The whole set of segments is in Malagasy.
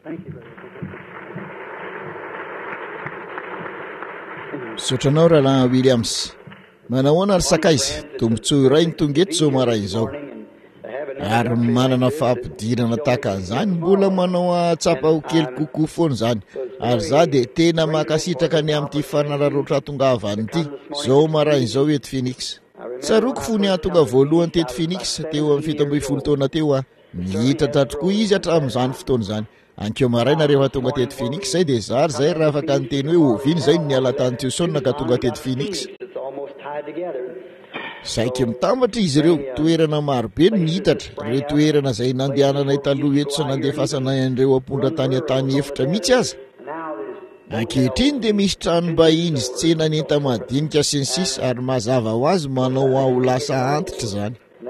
Sotranao rahalahy Williams. Manahoana ary sakaizy tombotsoa iray nitongeto zao marain'izao. Ary manana fampidirana tahaka an'izany mbola manao atsapa ho kely kokoa foana zany. Ary za de tena makasitraka ny amin'ity fanararoatra tongavany ity zao marain'izao eto Phoenix. Tsaroko fo ny atonga voalohany teto Phoenix teo amin'ny 17 taona teo nihitatra tokoa izy hatramin'izany fotoana zany. Ankeo maraina rehefa tonga teto Phoenix zay de zary zay raha afaka nyteny hoe oviny zay ny alatany Tucson ka tonga teto Phoenix. Saika mitambatra izy ireo toerana marobe no nihitatra, ireo toerana zay nandehananay taloha eto sy nandefasana ireo ampondra tany an-tany efitra mihitsy aza. Ankehitriny de misy tranom-bahiny sy tsena enta-madinika sy ny sisa ary mazava ho azy manao ao lasa antitra zany.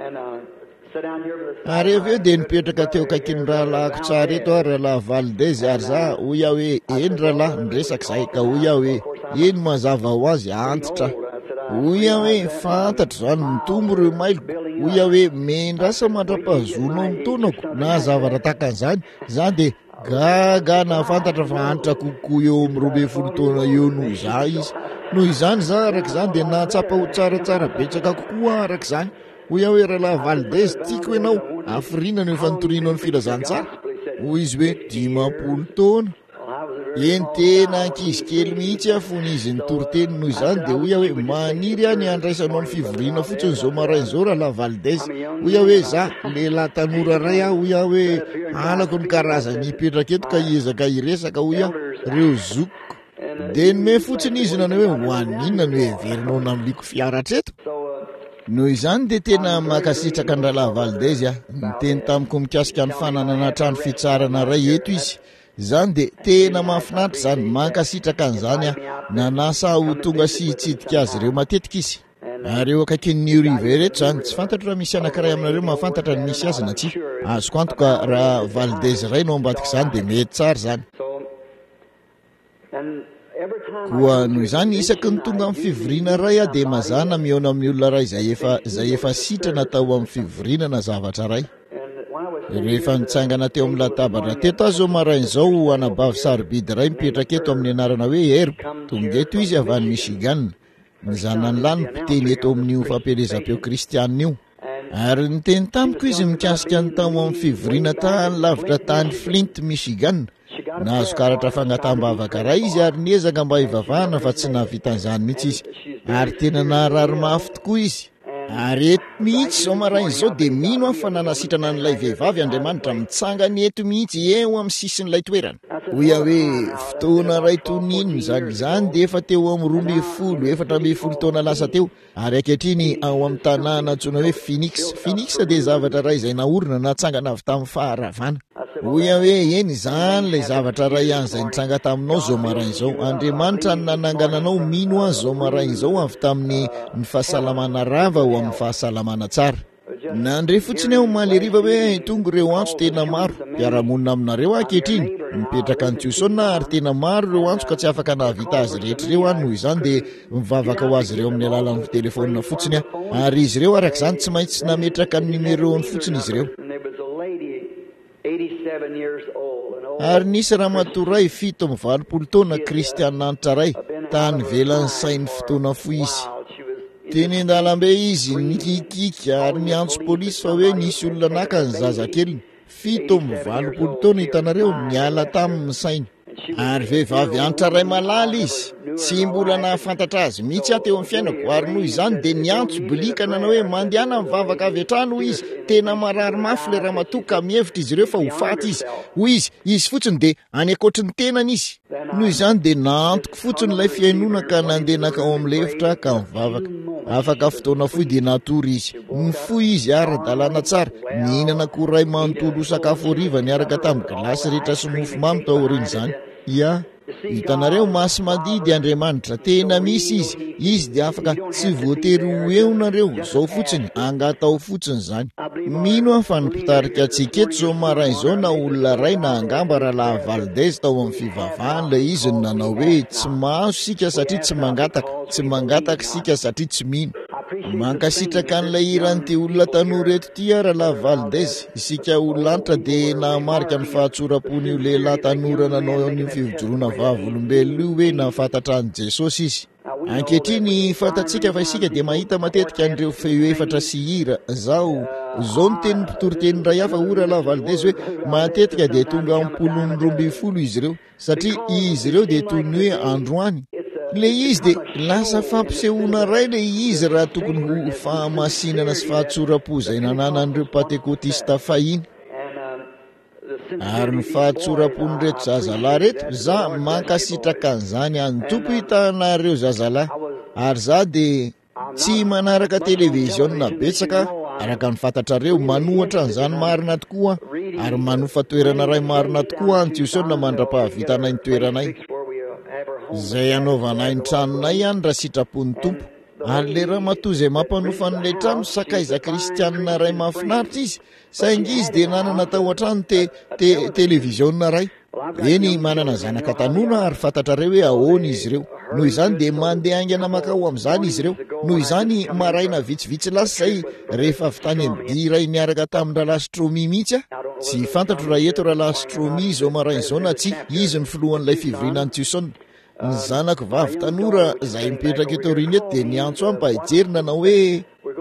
Ary aveo de nipetraka teo kaikiny rahalahiko tsara eto rahalahy Valdez ary za hoy aho hoe eny rahalahy niresaka zay ka hoy aho hoe eny mazava ho azy antitra. Hoy aho hoe fantatra zany mitombo ireo mailoko. Hoy aho hoe mendrasa mandrapahazono mitonako na zavatra tahaka an'izany za de gaga na fantatra fa antitra kokoa eo amin'ny 12 taona eo noho za izy. Noho izany za araka izany de nahatsapa ho tsaratsara betsaka kokoa araka izany. Hoy aho hoe rahalahy Valdez tiako ianao afirina no efa nitorianao ny filazantsara. Hoy izy hoe 10 taona. Eny tena ankizy kely mihitsy afony izy nitoroteny noho izany de hoy aho hoe maniry any andraisanao ny fivoriana fotsiny zao marain'izao rahalahy Valdez. Hoy aho hoe za lehilahy tanora ray aho hoy aho hoe halako ny karazany hipetraka eto ka hiezaka hiresaka hoy aho reo zoko. De nome fotsiny izy nanao hoe hoaninona no heverinao namliko fiara treto. Noho izany de tena makasitraka ny rahalahy Valdez niteny tamiko mikasika ny fananana trano fitsarana ray eto izy. Zany de tena mahafinaritra zany mankasitraka an'izany nanasa ho tonga sy hitsidika azy ireo matetika izy. Ary eo akaikin'ny New River reto zany tsy fantatra raha misy anankiray aminareo mahafantatra ny misy azy na tsy. Azoko antoka raha Valdez ray no ambadika izany de mety tsara zany. Koa noho izany isaky ny tonga amin'ny fivoriana ray de mazana mihaona amin'ny olona ray zay efa sitrana tao amin'ny fivoriana na zavatra ray. Rehefa nitsangana teo amin'ny latabatra teto azy zao marain'izao anabavy sarobidy ray mipetraka eto amin'ny anarana hoe Herb. Tonga eto izy avy any Michigan. Ny zanany lahy nipiteny eto amin'io fampelezam-peo kristianina io. Ary niteny tamiko izy mikasika ny tao amin'ny fivoriana tany lavitra tany Flint, Michigan. Nahazo karatra fangatambavaka ray izy ary niezaka mba hivavahana fa tsy nahavita an'izany mihitsy izy. Ary tena naharary mafy tokoa izy. Ary eto mihitsy zao marain'izao de mino fa nanasitrana n'ilay vehivavy Andriamanitra mitsangany eto mihitsy eo amin'ny sisin'ilay toerana. Hoy aho hoe fotoana ray toninony zany de efa teo amin'ny 14 taona lasa teo. Ary ankehitriny ao amin'ny tanàna antsoina hoe Phoenix de zavatra ray izay naorina natsangana avy tamin'ny faharavana. Hoy aho hoe eny zany lay zavatra ray ihany izay nitsanga taminao zao marain'izao. Andriamanitra ny nanangananao mino azy zao marain'izao avy tamin'ny fahasalamana rava ho amin'ny fahasalamana tsara. Nandre fotsiny aho maleriva hoe tonga ireo antso tena maro mpiara-monina aminareo ankehitriny mipetraka ny Tucson ary tena maro ireo antso ka tsy afaka nahavita azy rehetra ireo noho izany de mivavaka ho azy ireo amin'ny alalan'ny telefônina fotsiny ary izy ireo araka izany tsy maintsy nametraka ny numéroany fotsiny izy ireo. Ary nisy ramatoray 7 taona kristiananitra ray tany velan'ny sainy fotoana fo izy. Teny an-dalambe izy nikikika ary niantso polisy fa hoe nisy olona naka ny zazakeliny 7 taona hitanareo niala tamin'ny sainy. Ary vehivavy antitra ray malala izy tsy mbola nahafantatra azy mihitsy aho teo amin'ny fiainako ary noho izany de niantso bilika nanao hoe mandehana mivavaka avy hatrany izy tena marary mafy le ramatoa mihevitra izy ireo fa ho faty izy. Hoy izy fotsiny de any akoatry ny tenany izy. Noho izany de naantoko fotsiny ilay fiainona ka nandehanaka ao amin'ny lefitra ka mivavaka. Afaka fotoana foy de natory izy. Nifoy izy ara-dalàna tsara. Nihinana koray manontolo sakafo hariva niaraka tamin'ny glasy rehetra sy mofo mamy tao aoriana izany. Ia, hitanareo masy madidy Andriamanitra tena misy izy de afaka tsy voatery ho eonareo zao fotsiny angatao fotsiny zany. Mino aho fa nipitarika antsika eto zao marain'izao na olona ray na angamba rahalahy Valdez tao amin'ny fivavahana ilay izy nanao hoe tsy mahazo sika satria tsy mangataka sika satria tsy mino. mankasitraka an'ilay iran'ity olona tanora eto ty Rahalahy Valdez, isika olonanitra dia namarika ny fahatsoram-pon'io lehilahy tanora nanao ny fivojoroana vavolombelona io hoe nafantatra an' Jesosy izy. Ankehitriny fantatsika fa isika dia mahita matetika an'ireo feo efatra sy hira. Zao no teny mpitoroteny iray hafa Rahalahy Valdez hoe matetika dia tonga 12 izy ireo, satria izy ireo dia toy ny hoe androany. Le izy dia lasa fampisehoana ray le izy raha tokony ho fahamasinana sy fahatsoram-po izay nananan'ireo pentekotista fahiny. Ary ny fahatsoram-pony reto zazalahy reto, za mankasitraka an'izany any tompo hitanareo zazalahy. Ary za dia tsy manaraka televiziona betsaka, araka ny fantatrareo manohatra an'izany marina tokoa, ary manofa toerana ray marina tokoa any Tiosona mandra-pahavitanay ny toeranay izay anaovanay ny tranonay any raha sitrapony tompo. Ary le raha matoa izay mampanofa n'ilay trano sakaiza kristianina ray mahafinaritra izy, saingy izy dia nanana tao an-trano televiziona ray. Eny manana zanaka tanona ary fantatrareo hoe ahoana izy ireo. Noho izany dia mandeha aingana makao amin'izany izy ireo. Noho izany maraina vitsivitsy lasa izay rehefa avy tany amin'ny diray niaraka tamin'ny Rahalahy Stromy mihitsy. Tsy fantatro raha eto Rahalahy Stromy izao maraina izao na tsy, izy ny filohan'ilay fivoriana any Tiosona. Ny zanako vavy tanora izay mipetraka eto aoriana eto dia niantso ahy mba hijery nanao hoe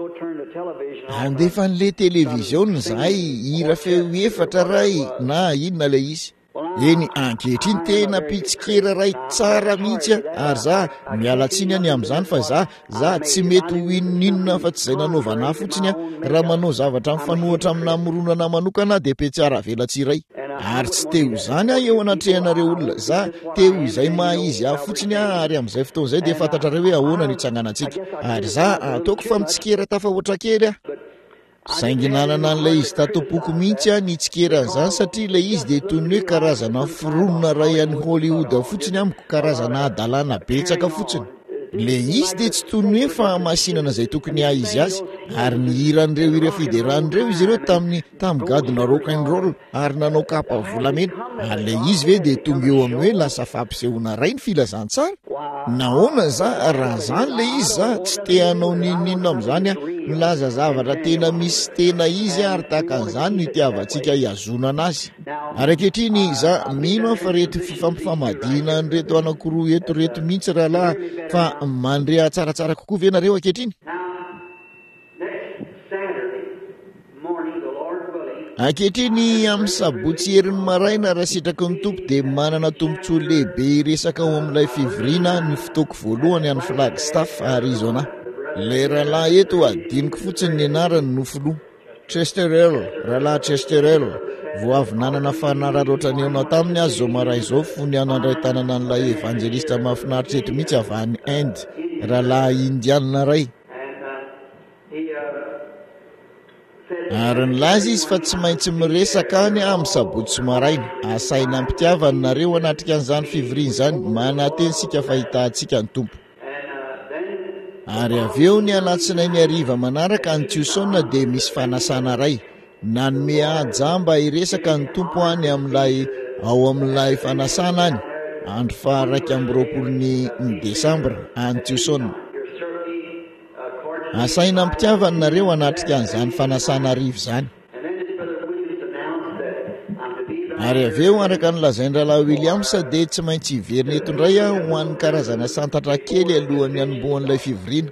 andefa an'ilay televiziona zahay hira feo efatra ray na inona ilay izy. Eny ankehitriny tena pitsikera ray tsara mihitsy ary za mialatsiny any amin'izany fa za tsy mety ho inonninona fa tsy izay nanaovana fotsiny raha manao zavatra mifanohatra amina moronana manokana dia petsara velatsiray. Ary tsy teo izany eo anatrehanareo olona, za teo izay maha-izy fotsiny ary amin'izay fotoana izay dia fantatrareo hoe ahoana ny itsanganantsika. Ary za ataoko fa mitsikera tafahoatra kely saingy nanana an'ilay izy tatopoko mihitsy nitsikera an'izany satria ilay izy dia toy ny hoe karazana fironona ray any Hollywood fotsiny amiko, karazana adalana betsaka fotsiny. Le izy dia tsy toy ny hoe fahamasinana izay tokony izy azy. Ary ny hiran'ireo hira fideran'ireo izy ireo tamin'ny gadona rock and roll ary nanao kapa volamena. Ary le izy ve dia tonga eo amin'ny hoe lasa fampisehoana ray ny filazantsara. Nahoana za raha zany le izy za tsy te hanao ninona amin'izany milaza zavatra tena misy tena izy ary tahaka an'izany ny itiavantsika hiazonana azy. Ary ankehitriny za mino fa reto fifampifamadina nyreto anankiroa eto reto mihitsy rahalahy fa mandrea tsaratsara kokoa ve nareo ankehitriny. Ankehitriny amin'ny sabotsy herin'ny maraina raha sitraky ny tompo dia manana tombontsoa lehibe iresaka ao amin'ilay fivoriana ny fotoako voalohany any Flagstaff, Arizona. Ilay rahalahy eto adiniko fotsiny ny anarany nofoloha Chesterel, rahalahy Chesterel, vao avy nanana fanararoatra ny eonao taminy azy zao maray izao fony anandray tanana an'ilay evangelista mahafinaritra eto mihitsy avy any Inde, rahalahy indianina ray. Ary nilaza izy fa tsy maintsy miresaka any amin'ny sabotsy maraina, asaina ampitiavany nareo anatrika an'izany fivoriana izany, mananteny sika fahitantsika ny tompo. Ary avy eo ny alatsinainy hariva manaraka ny Tiosona dia misy fanasana ray, nanome ajamba iresaka ny tompo any ao amin'ilay fanasana any, andro fa 20 Desambra any Tiosona. Asaina ampitiavany nareo anatrika an'izany fanasana rivo izany. Ary avy eo araka ny lazainy rahalahy Williams dia tsy maintsy hiverina eto indray ho an'ny karazana santatra kely alohan'ny hanombohan'ilay fivoriana.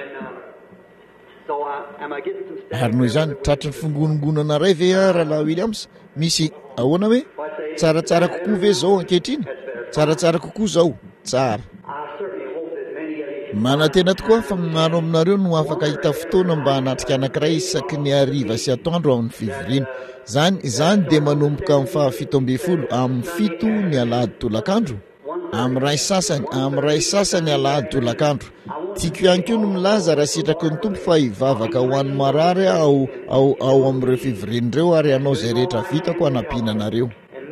Ary noho izany tratry ny fingonongonana ray ve rahalahy Williams, misy ahoana hoe tsaratsara kokoa ve zao ankehitriny? Tsaratsara kokoa zao, tsara. Manantena tokoa fa maro aminareo no afaka hita fotoana mba hanatrika anankiray isaky ny hariva sy atoandro amin'ny fivoriana. Izany dia manomboka amin'ny 17 amin'ny 7 ny alahady tolakandro, amin'ny ray sasany alahady tolakandro. Tiako ihany koa no milaza raha sitraky ny tompo fa hivavaka ho an'ny marary ao amin'ireo fivorian'ireo ary anao izay rehetra vitako hanampiananareo.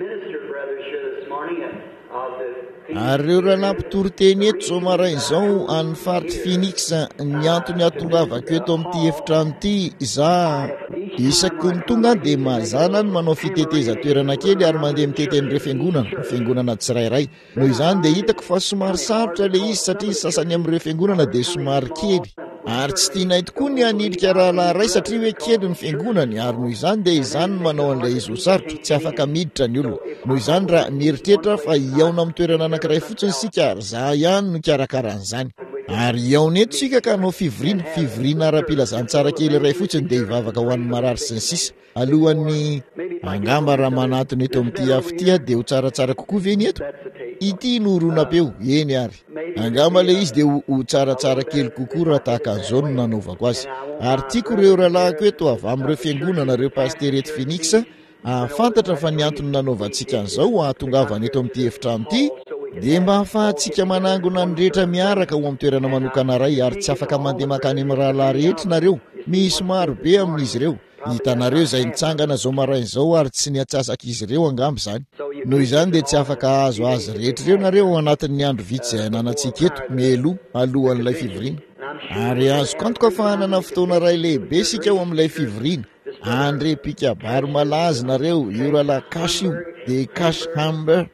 Ary ireo rahalahy mpitoroteny eto zao maraina izao any faritra Phoenix, ny antony atongavako eto amin'ity efitrano ity, za isaky ny tonga dia mazana ny manao fiteteza toerana kely ary mandeha mitety an'ireo fiangonana tsirairay. Noho izany dia hitako fa somary sarotra ilay izy satria sasany amin'ireo fiangonana dia somary kely. ary tsy tianay tokoa ny hanilika rahalahy satria hoe kely ny fiangonany ary noho izany dia izany no manao an'ilay izy ho sarotra tsy afaka miditra ny olona noho izany raha mieritreritra fa iaona amin'ny toerana anankiray fotsiny sika ary za ihany no karakaran'izany ary iaona eto sika ka hanao fivoriana ara-pilazany tsara kely iray fotsiny dia hivavaka ho an'ny marary sy ny sisa alohan'ny angamba raha manatony eto amin'ity afitya dia ho tsaratsara kokoa ve ny eto ity noronapeo eny ary angamba le izy dia ho tsaratsara kely kokoa raha tahaka an'izao no nanaovako azy ary tiako ireo rahalahiko eto avy amin'ireo fiangonana ireo pasterety Phoenix ahafantatra fa ny antony nanaovantsika an'izao ahatongavana eto amin'ity efitrano ity dia mba ahafahantsika manangona ny rehetra miaraka ho amin'ny toerana manokana ray ary tsy afaka mandeha makany amin'ny rahalahy rehetra nareo misy maro be amin'izy ireo hitanareo izay nitsangana zao marain'izao ary tsy niatsasaka izy ireo angamba izany noho izany dia tsy afaka azo azy rehetra ireo nareo ao anatin'ny andro vitsy izay ananantsika eto mialoha alohan'ilay fivoriana ary azoko antoka fa hanana fotoana ray lehibe sika ao amin'ilay fivoriana andre pikabary malazy nareo io rahalahy kasy io dia kasy hammer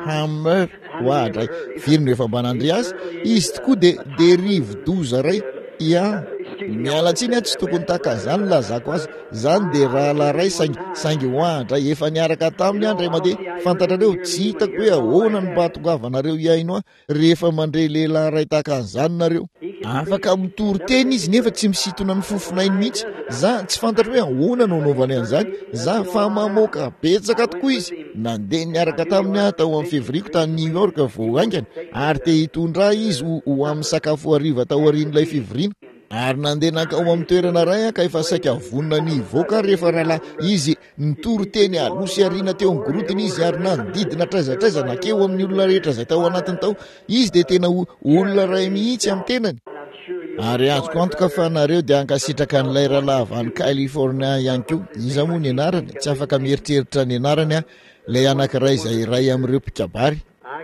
hoadray viriny efa mba nandre azy izy tokoa dia rivo-doza ray ia mialatsiny tsy tokony takazany lazako azy zany dia rahalahy ray saingy hoadray efa niaraka taminy andray mandeha fantatrareo tsy hitako hoe ahoana ny mba hatongavanareo iaino rehefa mandray lehilahy ray takan'izany nareo afaka mitory teny izy nefa tsy misitona ny fofonainy mihitsy za tsy fantatra hoe ahoana no anaovany an'izany za fa mamoaka betsaka tokoa izy nandeha niaraka tamin'ny atao amin'ny fevriako tany New York vao aingana ary te hitondra izy ho amin'ny sakafo hariva tao aorian'ilay fivoriana ary nandeha nakao amin'ny toerana ray ka efa saika vonona ny voaka rehefa rahalahy izy nitory teny alosy ariana teo amin'ny gorotiny izy ary nanodidina traizatraiza nakeo amin'ny olona rehetra izay tao anatiny tao izy dia tena olona ray mihitsy amin'ny tenany ary azoko antoka fa nareo dia ankasitraka n'ilay rahalahy avy any California ihany koa iza moa ny anarany tsy afaka mieritreritra ny anarany ilay anankiray izay ray amin'ireo mpikabary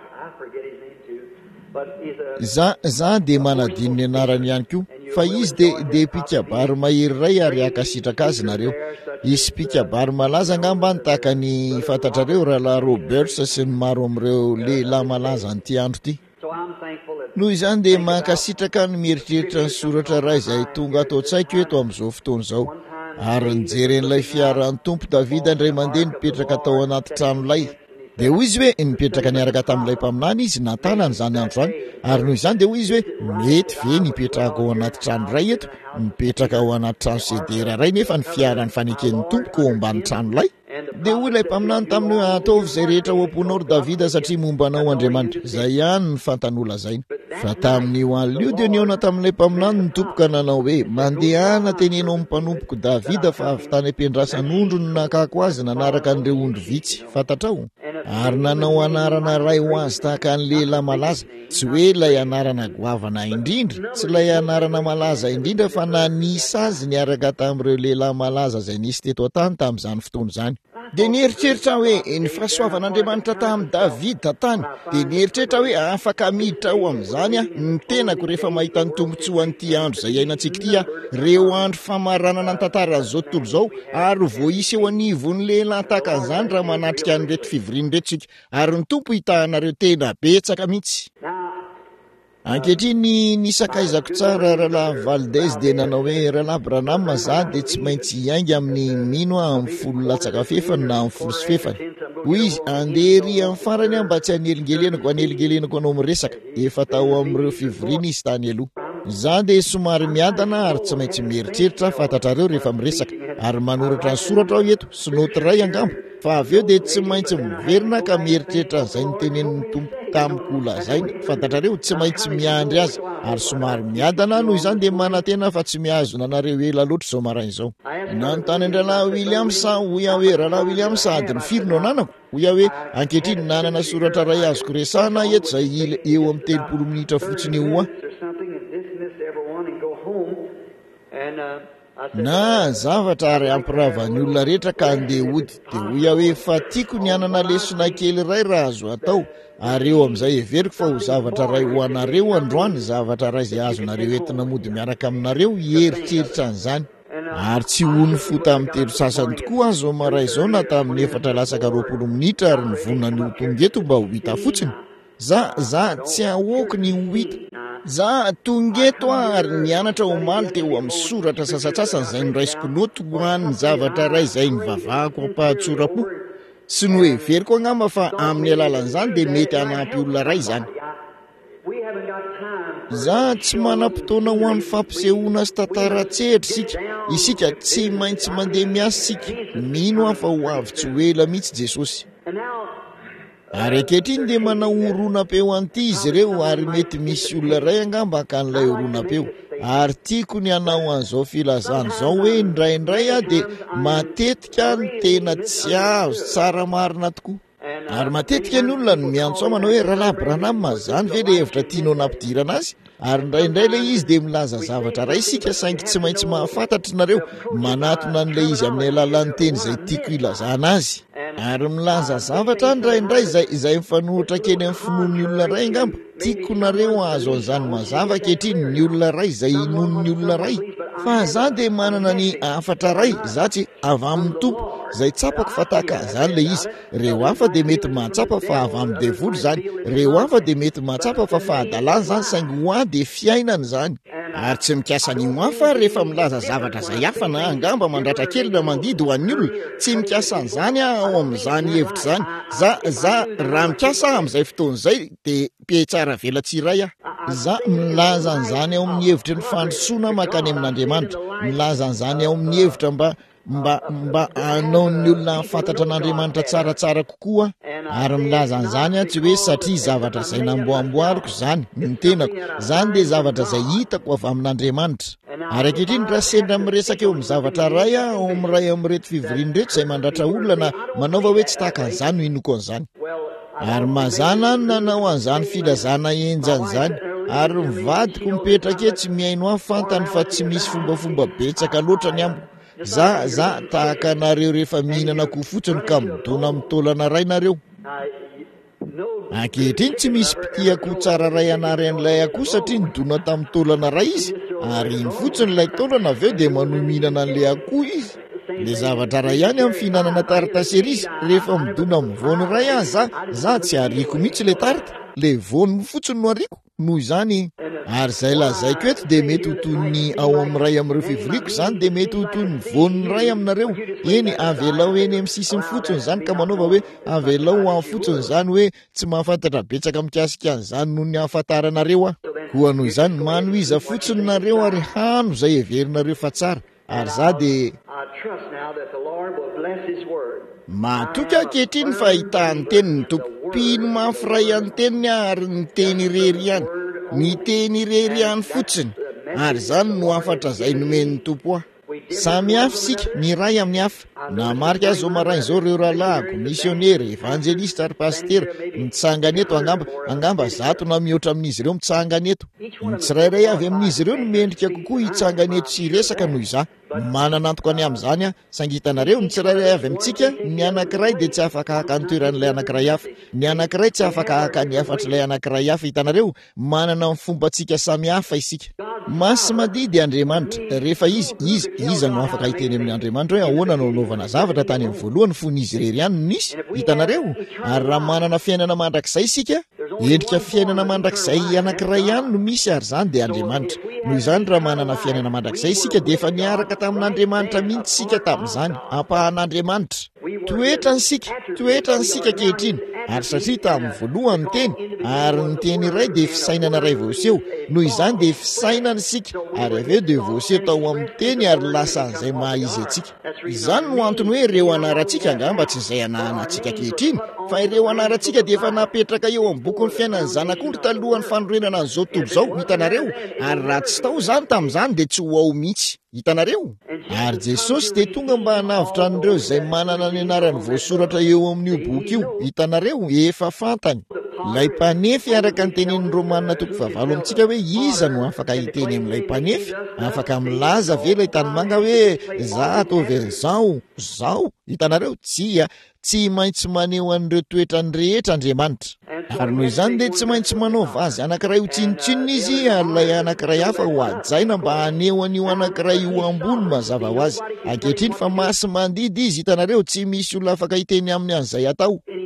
za dia manadino ny anarany ihany koa fa izy dia mpikabary mahery ray ary akasitraka azy nareo izy mpikabary malaza angamba ny tahaka ny fantatrareo rahalahy Roberts sy ny maro amin'ireo lehilahy malaza nyity andro ity noho izany dia mankasitraka ny mieritreritra ny soratra ray izay tonga atao tsaiko eto amin'izao fotoana izao ary nijeren'ilay fiaran'ny tompo Davida indray mandeha nipetraka tao anaty tranolay dia hoy izy hoe nipetraka niaraka tamin'ilay mpaminany izy natanany izany andro any ary noho izany dia hoy izy hoe mety ve nipetraka ao anaty trano ray eto nipetraka ao anaty trano sedera ray nefa ny fiaran'ny faneken'ny tompoko ao ambany tranolay dia hoy ilay mpaminany taminy hoe ataovy izay rehetra ho am-ponao ry Davida satria mombanao Andriamanitra izay ihany ny fantanola zainy fa tamin'io alio dia niona tamin'ilay mpaminany ny tompoka nanao hoe mandehana tenenao amin'ny mpanompoko Davida fa avy tany ampiandrasan'ondro no nakako azy nanaraka an'ireo ondro vitsy fantatrao ary nanao anarana ray ho azy tahaka ny lehilahy malaza tsy hoe ilay anarana goavana indrindra tsy ilay anarana malaza indrindra fa nanisa azy niaraka tamin'ireo lehilahy malaza izay nisy teto an-tany tamin'izany fotoana izany dia nieritreritra hoe ny fahasoavan'Andriamanitra tamin'ny Davida tany dia nieritreritra hoe afaka miditra ao amin'izany ny tenako rehefa mahita ny tombontsoa an'ity andro izay iainantsika ity reo andro famaranana ny tantaran'izao tontolo izao ary voaisy eo anivon'ny lehilahy tahaka an'izany raha manatrika ny reto fivoriana retontsika ary ny tompo hitahanareo tena betsaka mihitsy ankehitriny nisakaizako tsara rahalahy Valdez dia nanao hoe rahalahy Branham za dia tsy maintsy hiainga amin'ny mino amin'ny folo latsaka fefany na amin'ny folo sy fefany hoy izy andehery amin'ny farany mba tsy hanelingelenako anao miresaka efa tao amin'ireo fivoriana izy tany aloha za dia somary miadana ary tsy maintsy mieritreritra fantatrareo rehefa miresaka ary manoratra ny soratra aho eto sy noty ray angamba fa avy eo dia tsy maintsy miverina ka mieritreritra an'izay ny tenenin'ny tompo tamiko lazainy fantatrareo tsy maintsy miandry azy ary somary miadana noho izany dia manantena fa tsy mihazona anareo ela loatra izao marain'izao nanontany an-dralahy Williams hoy aho hoe rahalahy Williams ady ny firy no ananako hoy aho hoe ankehitriny nanana soratra ray azoko resahana eto izay eo amin'ny 30 minitra fotsiny eo na zavatra ary ampiravany olona rehetra ka andeha hody dia hoy aho hoe fa tiako ny anana lesona kely ray raha azo atao ary eo amin'izay everiko fa ho zavatra ray ho anareo androany zavatra ray izay azonareo entina mody miaraka aminareo hieritreritra an'izany ary tsy hony fota amin'ny telo sasany tokoa azo maray izao na tamin'ny 4 minitra ary ny vonona ny ho tonga eto mba ho hita fotsiny za tsy ahoako ny ho hita za tongeto ary nianatra omaly teo amin'ny soratra sasatsasany zay noraisiko loto hoan'ny zavatra ray zay nivavahako ampahatsorapo sy no hoe veriko angamba fa amin'ny alalan'izany dia mety hanampy olona ray zany. Za tsy manam-potoana ho an'ny fampisehoana sy tantara-tsehatra isika tsy maintsy mandeha miasa sika, mino aho fa ho avy tsy ho ela mihitsy Jesosy. Ary ankehitriny dia manao oronam-peo an'ity izy ireo ary mety misy olona ray angamba hakan'ilay oronam-peo. Ary tiako ny hanao an'izao filazana izao hoe indraindray aho dia matetika ny tena tsy azo tsara marina tokoa. Ary matetika ny olona no miantso manao hoe rahalahy Branham zany ve le hevitra tianao nampidirana azy? Ary indraindray ilay izy dia milaza zavatra ray isika saingy tsy maintsy mahafantatra nareo manatona an'ilay izy amin'ny alalan'ny teny izay tiako ilazana azy. Ary milaza zavatra indraindray izay mifanohitra kely amin'ny finoan'ny olona ray angamba. Tiako nareo azo an'izany mazava ankehitriny ny olona ray izay inon'ny olona ray. Fa za dia manana ny afatra ray, za tsy avy amin'ny tompo izay tsapako fa tahaka zany le izy. Reo hafa dia mety mahatsapa fa avy amin'ny devoly zany, reo hafa dia mety mahatsapa fa fahadalàna zany saingy ho ahy dia fiainana zany. Ary tsy mikasa ny ho hafa rehefa milaza zavatra zay hafa na angamba mandratra kely na mandidy ho an'ny olona, tsy mikasa an'izany ao amin'izany hevitra zany. Za raha mikasa amin'izay fotoan'izay dia mpiaitsara vela tsiray aho. Za milaza an'izany ao amin'ny hevitra ny fandrosoana makany amin'Andriamanitra, milaza an'izany ao amin'ny hevitra mba anaon'ny olona hafantatra an'Andriamanitra tsaratsara kokoa, ary milaza an'izany tsy hoe satria zavatra izay namboamboariko zany ny tenako, zany dia zavatra izay hitako avy amin'Andriamanitra. Ary ankehitriny raha sendra miresaka eo amin'ny zavatra ray ao amin'ny ray amin'ireto fivoriana reto izay mandratra olona na manaova hoe tsy tahaka an'izany no inoko an'izany. Ary mazana ny nanao an'izany filazana enjan'izany, ary mivadiko mipetraka e tsy miaino aho fantany fa tsy misy fombafomba betsaka loatra ny amiko. Za tahaka nareo rehefa mihinana koa fotsiny ka midona mitolana ray nareo. Ankehitriny tsy misy mpitiako tsara ray anary an'ilay akoho satria nidona tamin'ny tolana ray izy, ary iny fotsiny ilay tolana avy eo dia manominana an'ilay akoho izy. Le zavatra ray ihany amin'ny fihinanana tartasery izy, rehefa midona mivony ray aho za tsy hariko mihitsy le tarta, le vony fotsiny no hariko noho izany. Ary zay lazaiko eto dia mety ho toy ny ao amin'ny ray amin'ireo fivoriako zany dia mety ho toy ny voniny ray aminareo. Eny avelao eny amin'ny sisiny fotsiny zany ka manaova hoe avelao amin'ny fotsiny zany hoe tsy mahafantatra betsaka mikasika an'izany noho ny hahafantaranareo aho. Koa noho izany manohiza fotsiny nareo ary hano izay heverinareo fa tsara. Ary za dia matoky ankehitriny fa hitahan'ny teniny tompo, pino mahafiray an'ny teniny ary ny teny irery ihany, ny teny irery ihany fotsiny, ary zany no afatra izay nomen'ny tompo aho. Samy hafa sika ny ray amin'ny hafa. Namarika azy maraina izao reo rahalahy, komisionery, evanjelista ary pastera mitsangana eto angamba zato na mihoatra amin'izy ireo mitsangana eto. Ny tsirairay avy amin'izy ireo no mendrika kokoa hitsangana eto sy resaka noho izany. Manana antoka any amin'izany aho, saingy hitanareo ny tsirairay avy amintsika, ny anankiray dia tsy afaka haka ny toeran'ilay anankiray hafa, ny anankiray tsy afaka haka ny afatr'ilay anankiray hafa. Hitanareo manana ny fombantsika samy hafa isika. Masy madidy Andriamanitra, rehefa iza no afaka hiteny amin'ny Andriamanitra hoe ahoana no anaovana zavatra tany amin'ny voalohany fony izy irery ihany nisy. Hitanareo, ary raha manana fiainana mandrakizay isika, endrika fiainana mandrakizay anankiray ihany no misy, ary zany dia Andriamanitra. Noho izany raha manana fiainana mandrakizay isika dia efa niaraka tamin'Andriamanitra mihitsy sika tamin'izany, ampahan'Andriamanitra. Toetra ny sika kehitriny, ary satria tamin'ny voalohany teny, ary ny teny iray dia fisainana ray voaseho, noho izany dia fisainana sika, ary avy eo dia voaseho tao amin'ny teny ary lasa an'izay maha-izy antsika. Izany no antony hoe ireo anarantsika angamba tsy izay anarantsika kehitriny, fa ireo anarantsika dia efa napetraka eo amin'ny boky ny fiainan'ny zanak'ondry talohan'ny fanorenana an'izao tontolo izao. Hitanareo, ary raha tsy tao zany tamin'izany dia tsy ho ao mihitsy. Hitanareo, ary Jesosy dia tonga mba hanavitra an'ireo izay manana ny anarany voasoratra eo amin'io boky io. Hitanareo, efa fantany. Lay mpanefy araka ny tenenin'ny Romanina 7 amintsika hoe iza no afaka hiteny amin'ilay mpanefy, afaka milaza ve ilay tanimanga hoe za ataovy an'izao. Hitanareo, tsy maintsy maneho an'ireo toetrany rehetra Andriamanitra. Ary noho izany dia tsy maintsy manao vazy anankiray ho tsinotsinona izy, ary ilay anankiray hafa ho ajaina mba haneho an'io anankiray ho ambony mazava ho azy. Ankehitriny fa masy mandidy izy. Hitanareo, tsy misy olona afaka hiteny amin'ny an'izay atao.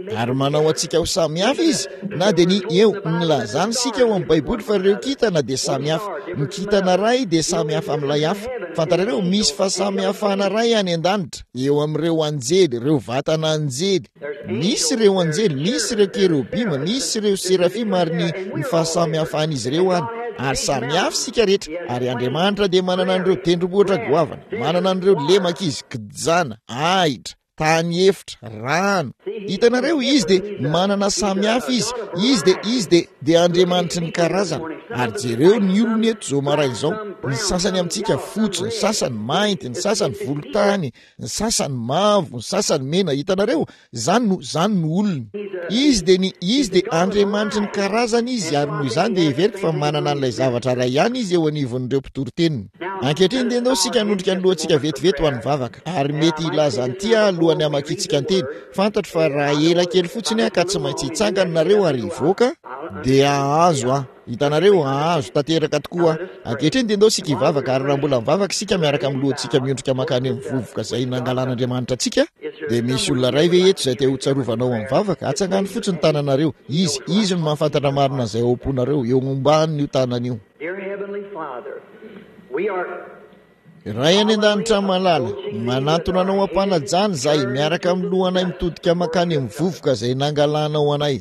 ary manao antsika ho samihafa izy na dia ny eo nylazany sika eo amin'ny baiboly fa ireo kitana dia samihafa ny kitana ray dia samihafa amin'ilay hafa fantarareo misy fahasamihafana ray any an-danitra eo amin'ireo anjely ireo vatana anjely misy ireo anjely misy ireo kerubima misy ireo serafima ary ny fahasamihafana izy ireo any ary samihafa sika rehetra ary Andriamanitra dia manana an'ireo tendrombohitra goavana manana an'ireo lemaka izy kijana ahitra tany efitra rano hitanareo izy dia manana samihafa izy dia Andriamanitra ny karazana ary jereo ny olona eto zao maraina izao ny sasany amintsika fotsy ny sasany mainty ny sasany volontany ny sasany mavo ny sasany mena hitanareo zany no olona izy dia Andriamanitra ny karazana izy ary noho izany dia everiko fa manana an'ilay zavatra ray ihany izy eo anivon'ireo mpitory-teniny ankehitriny dia ndao sika nondrika ny lohantsika vetivety ho an'ny vavaka ary mety ilaza an'ity alohany amakitsika anteny fantatro fa raha ela kely fotsiny ka tsy maintsy hitsangana nareo ary hivoaka dia ahazo hitanareo ahazo tanteraka tokoa ankehitriny dia ndao sika hivavaka ary raha mbola mivavaka sika miaraka amin'ny lohantsika miondrika makany amin'ny vovoka izay nangalan'Andriamanitra antsika dia misy olona ray ve eto izay te ho tsarovanao amin'ny vavaka atsangany fotsiny tananareo izy no mahafantatra marina izay ao am-ponareo eo momban'io tanan'io ray any an-danitra malala manantona anao ampanajany zahay miaraka amin'ny lohanay mitodika makany amin'ny vovoka izay nangalanao anay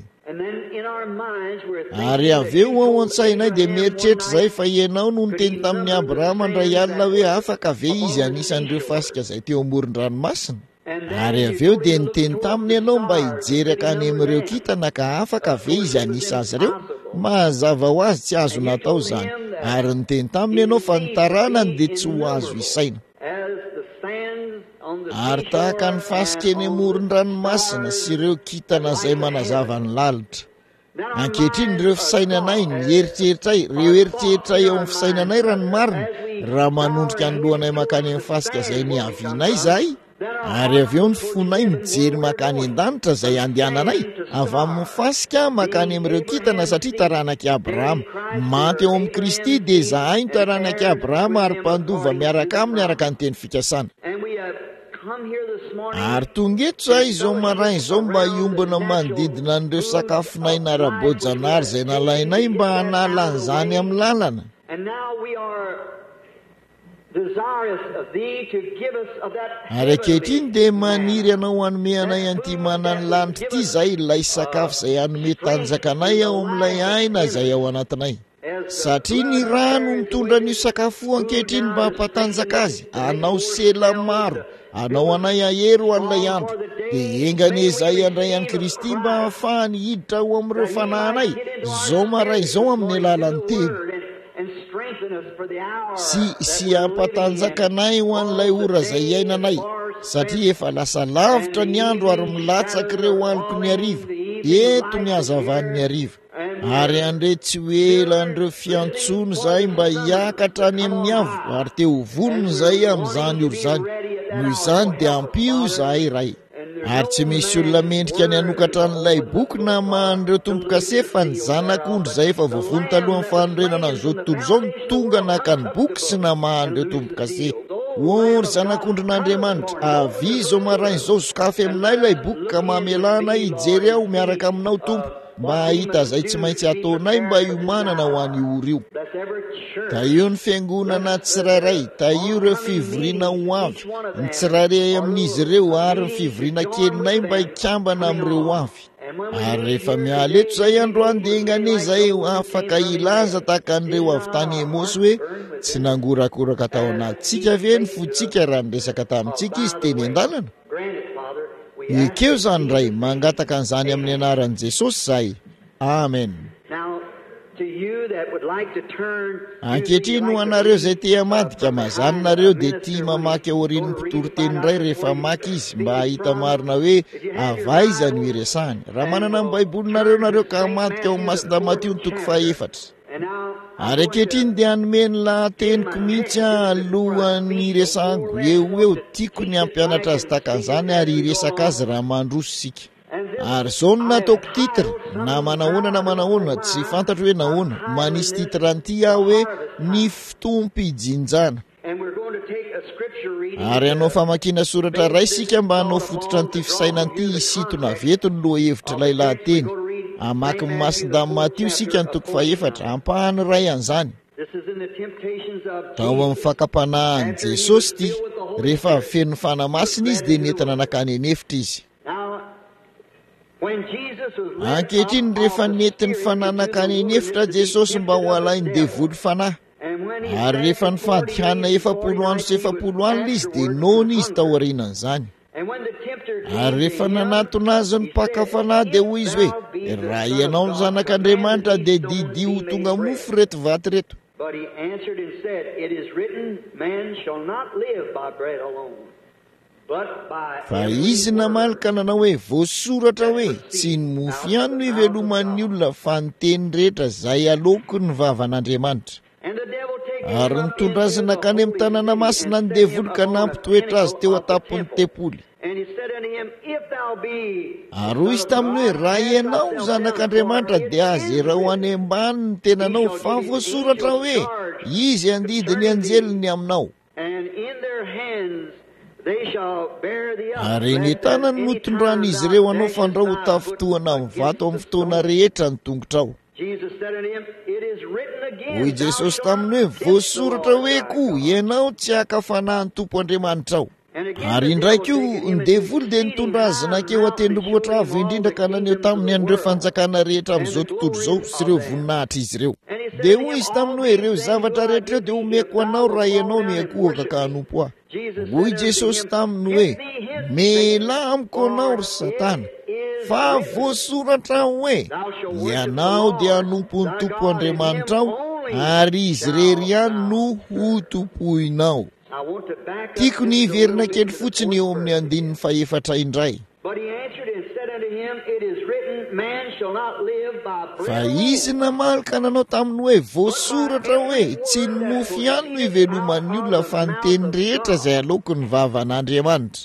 ary aveo ao an-tsainay dia mieritreritra izay fa ianao no niteny tamin'ny Abrahama ndray alina hoe afaka ve izy anisan'ireo fasika izay teo amoron-dranomasina ary aveo dia niteny taminy ianao mba hijeraka any amin'ireo kitana ka afaka ve izy anisa azy ireo mazava ho azy tsy azo natao zany ary niteny taminy ianao fa nitaranany dia tsy ho azo isaina ary tahaka ny fasika eny amoron-dranomasina sy ireo kitana izay manazava ny lalitra ankehitriny ireo fisainanay ny eritreritray ireo eritreritray eo amin'ny fisainanay raha ny marina raha manondrika ny lohanay makany amin'ny fasika izay niavianay zahay ary aveo ny fonay mijery makany an-danitra izay andehananay avy amin'ny fasika makany amin'ireo kitana satria taranaki Abrahama maty eo amin'ny Kristy dia zahay ny taranaki Abrahama ary mpandova miaraka aminy araka ny teny fikasana ary tonga eto zahay izao maraina izao mba hiombana manodidina an'ireo sakafonay nara-boajanahary izay nalainay mba hanala an'izany amin'ny lalana ary ankehitriny dia maniry anao hanome anay an'ity manany lanitra ity izay ilay sakafo izay hanome tanjakanay ao amin'ilay aina izay ao anatinay satria ny rano mitondra n'io sakafo ankehitriny mba hampatanjaka azy anao sela maro anao anay ahery ho an'ilay andro dia engany izay andray an'i Kristy mba hahafahany hiditra ho amin'ireo fanahinay zao maray izao amin'ny alalan'ny teny sy hampatanjaka anay ho an'ilay ora izay iainanay satria efa lasa lavitra ny andro ary milatsaka ireo aliko ny hariva eto ny hazavan'ny hariva ary andre tsy hoela an'ireo fiantsony zahay mba hiakatra any amin'ny avo ary teo vonony zahay amin'izany oro zany noho izany dia ampio zahay ray ary tsy misy olona mendrika ny hanokatra n'ilay boky na mahan'ireo tompo-kase fa ny zanak'ondry izay efa voavony talohan'ny fanorenana an'izao tontolo izao ny tonga naka ny boky sy na mahan'ireo tompo-kase ory zanak'ondrin'Andriamanitra avizo maraina izao sokafy aminay ilay boky ka mamelana hijery aho miaraka aminao tompo mba hahita izay tsy maintsy ataonay mba hiomanana ho an'io ora io ta io ny fiangonana tsirairay ta io ireo fivoriana ho avy ny tsirairay amin'izy ireo ary ny fivoriana kelinay mba hikambana amin'ireo avy ary rehefa miala eto izay androany dia engane izay afaka ilaza tahaka an'ireo avy tany Emosy hoe tsy nangorakoraka tao anatintsika ve ny fotsika raha niresaka tamintsika izy teny an-dalana ekeo zany ray mangataka an'izany amin'ny anaran'i Jesosy zahay amen ankehitriny ho anareo izay te hamadika mazany nareo dia tia mamaky aorian'ny mpitory-teny iray rehefa maky izy mba hahita marina hoe avaiza no iresahany raha manana amin'ny baibolinareo nareo ka hamadika ao amin'ny masinda Matio ny toko 4 ary ankehitriny dia hanomeny lahateniko mihitsy alohan'ny iresahako eo tiako ny hampianatra azy takan'izany ary iresaka azy raha mandroso sika ary zao no nataoko titra na manahoana tsy fantatro hoe nahoana manisy titra an'ity aho hoe ny fitompijinjana Ary anao famakiana soratra ray sika mba hanao fototra an'ity fisaina an'ity isitona veto ny lohahevitra ilay lahateny. Amaky ny masin-damy Matio sika ny toko 4 ampahany ray an'izany. Tao amin'ny fakapanahan'i Jesosy ity, rehefa feno fanamasina izy dia nentina nakany anefitra izy. Ankehitriny rehefa nentiny fananakany anefitra Jesosy mba ho alainy devoly fanahy. Ary rehefa nifadihanana 400 andro sy 400 alina izy dia nony izy tao aorianan'izany. Ary rehefa nanatona azy ny mpakafanahy dia hoy izy hoe, raha ianao ny zanak'Andriamanitra dia didio ho tonga mofo reto vaty reto. But he answered and said, It is written, man shall not live by bread alone, but by... Fa izy namalaka nanao hoe voasoratra hoe tsy ny mofo ihany no iveloman'ny olona fa ny teny rehetra izay aloko ny vavan'Andriamanitra. Ary nitondra azy nakany amin'ny tanàna masina ny devoly ka nampitoetra azy teo an-tampon'ny tempoly. Ary hoy izy taminy hoe, raha ianao zanak'Andriamanitra dia azera ho any ambany ny tenanao, fa voasoratra hoe izy andidiny anjeliny aminao. Ary ny tanany no tondran'izy ireo anao fandrahotam-fotoana amin'ny vato amin'ny fotoana rehetra ny tongotrao. Hoy Jesosy taminy hoe, voasoratra hoe koa ianao tsy haka-fanahy ny Tompo Andriamanitrao. Ary indraiky io ny devoly dia nitondra azy nankeo an-tendrombohitra avo indrindra ka naneho taminy an'ireo fanjakana rehetra amin'izao tontolo izao sy ireo voninahitra izy ireo. Dia hoy izy taminy hoe, ireo zavatra rehetra ireo dia omeko anao raha ianao no akohaka ka hanompo ahy. Hoy Jesosy taminy hoe, mela amiko anao ry Satana, fa voasoratra hoe ianao dia hanompo ny Tompo Andriamanitrao ary izy rery ihany no ho tompoinao. Tiako ny iverina kely fotsiny eo amin'ny andininy 4 indray. Fa izy namalaka nanao taminy hoe voasoratra hoe tsy ny mofo ihany no iveloman'ny olona fa ny teny rehetra izay aloko ny vavan'Andriamanitra.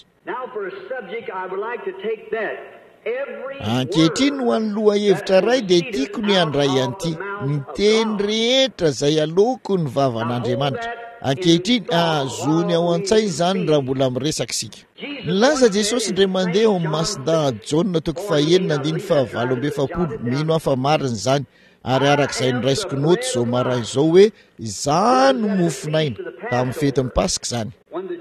Ankehitriny ho an'ny lohahevitra ray dia tiako ny andray an'ity, ny teny rehetra izay aloko ny vavan'Andriamanitra. Ankehitriny azony ao an-tsainy izany raha mbola miresaka isika. Nilaza Jesosy indray mandeha ao amin'ny masin-dahatra Jaona toko 9:7, mino afa marina izany. Ary arak'izay niraisiko noty izao maraina izao hoe izany no mofinaina tamin'ny fetin'ny Pasika izany.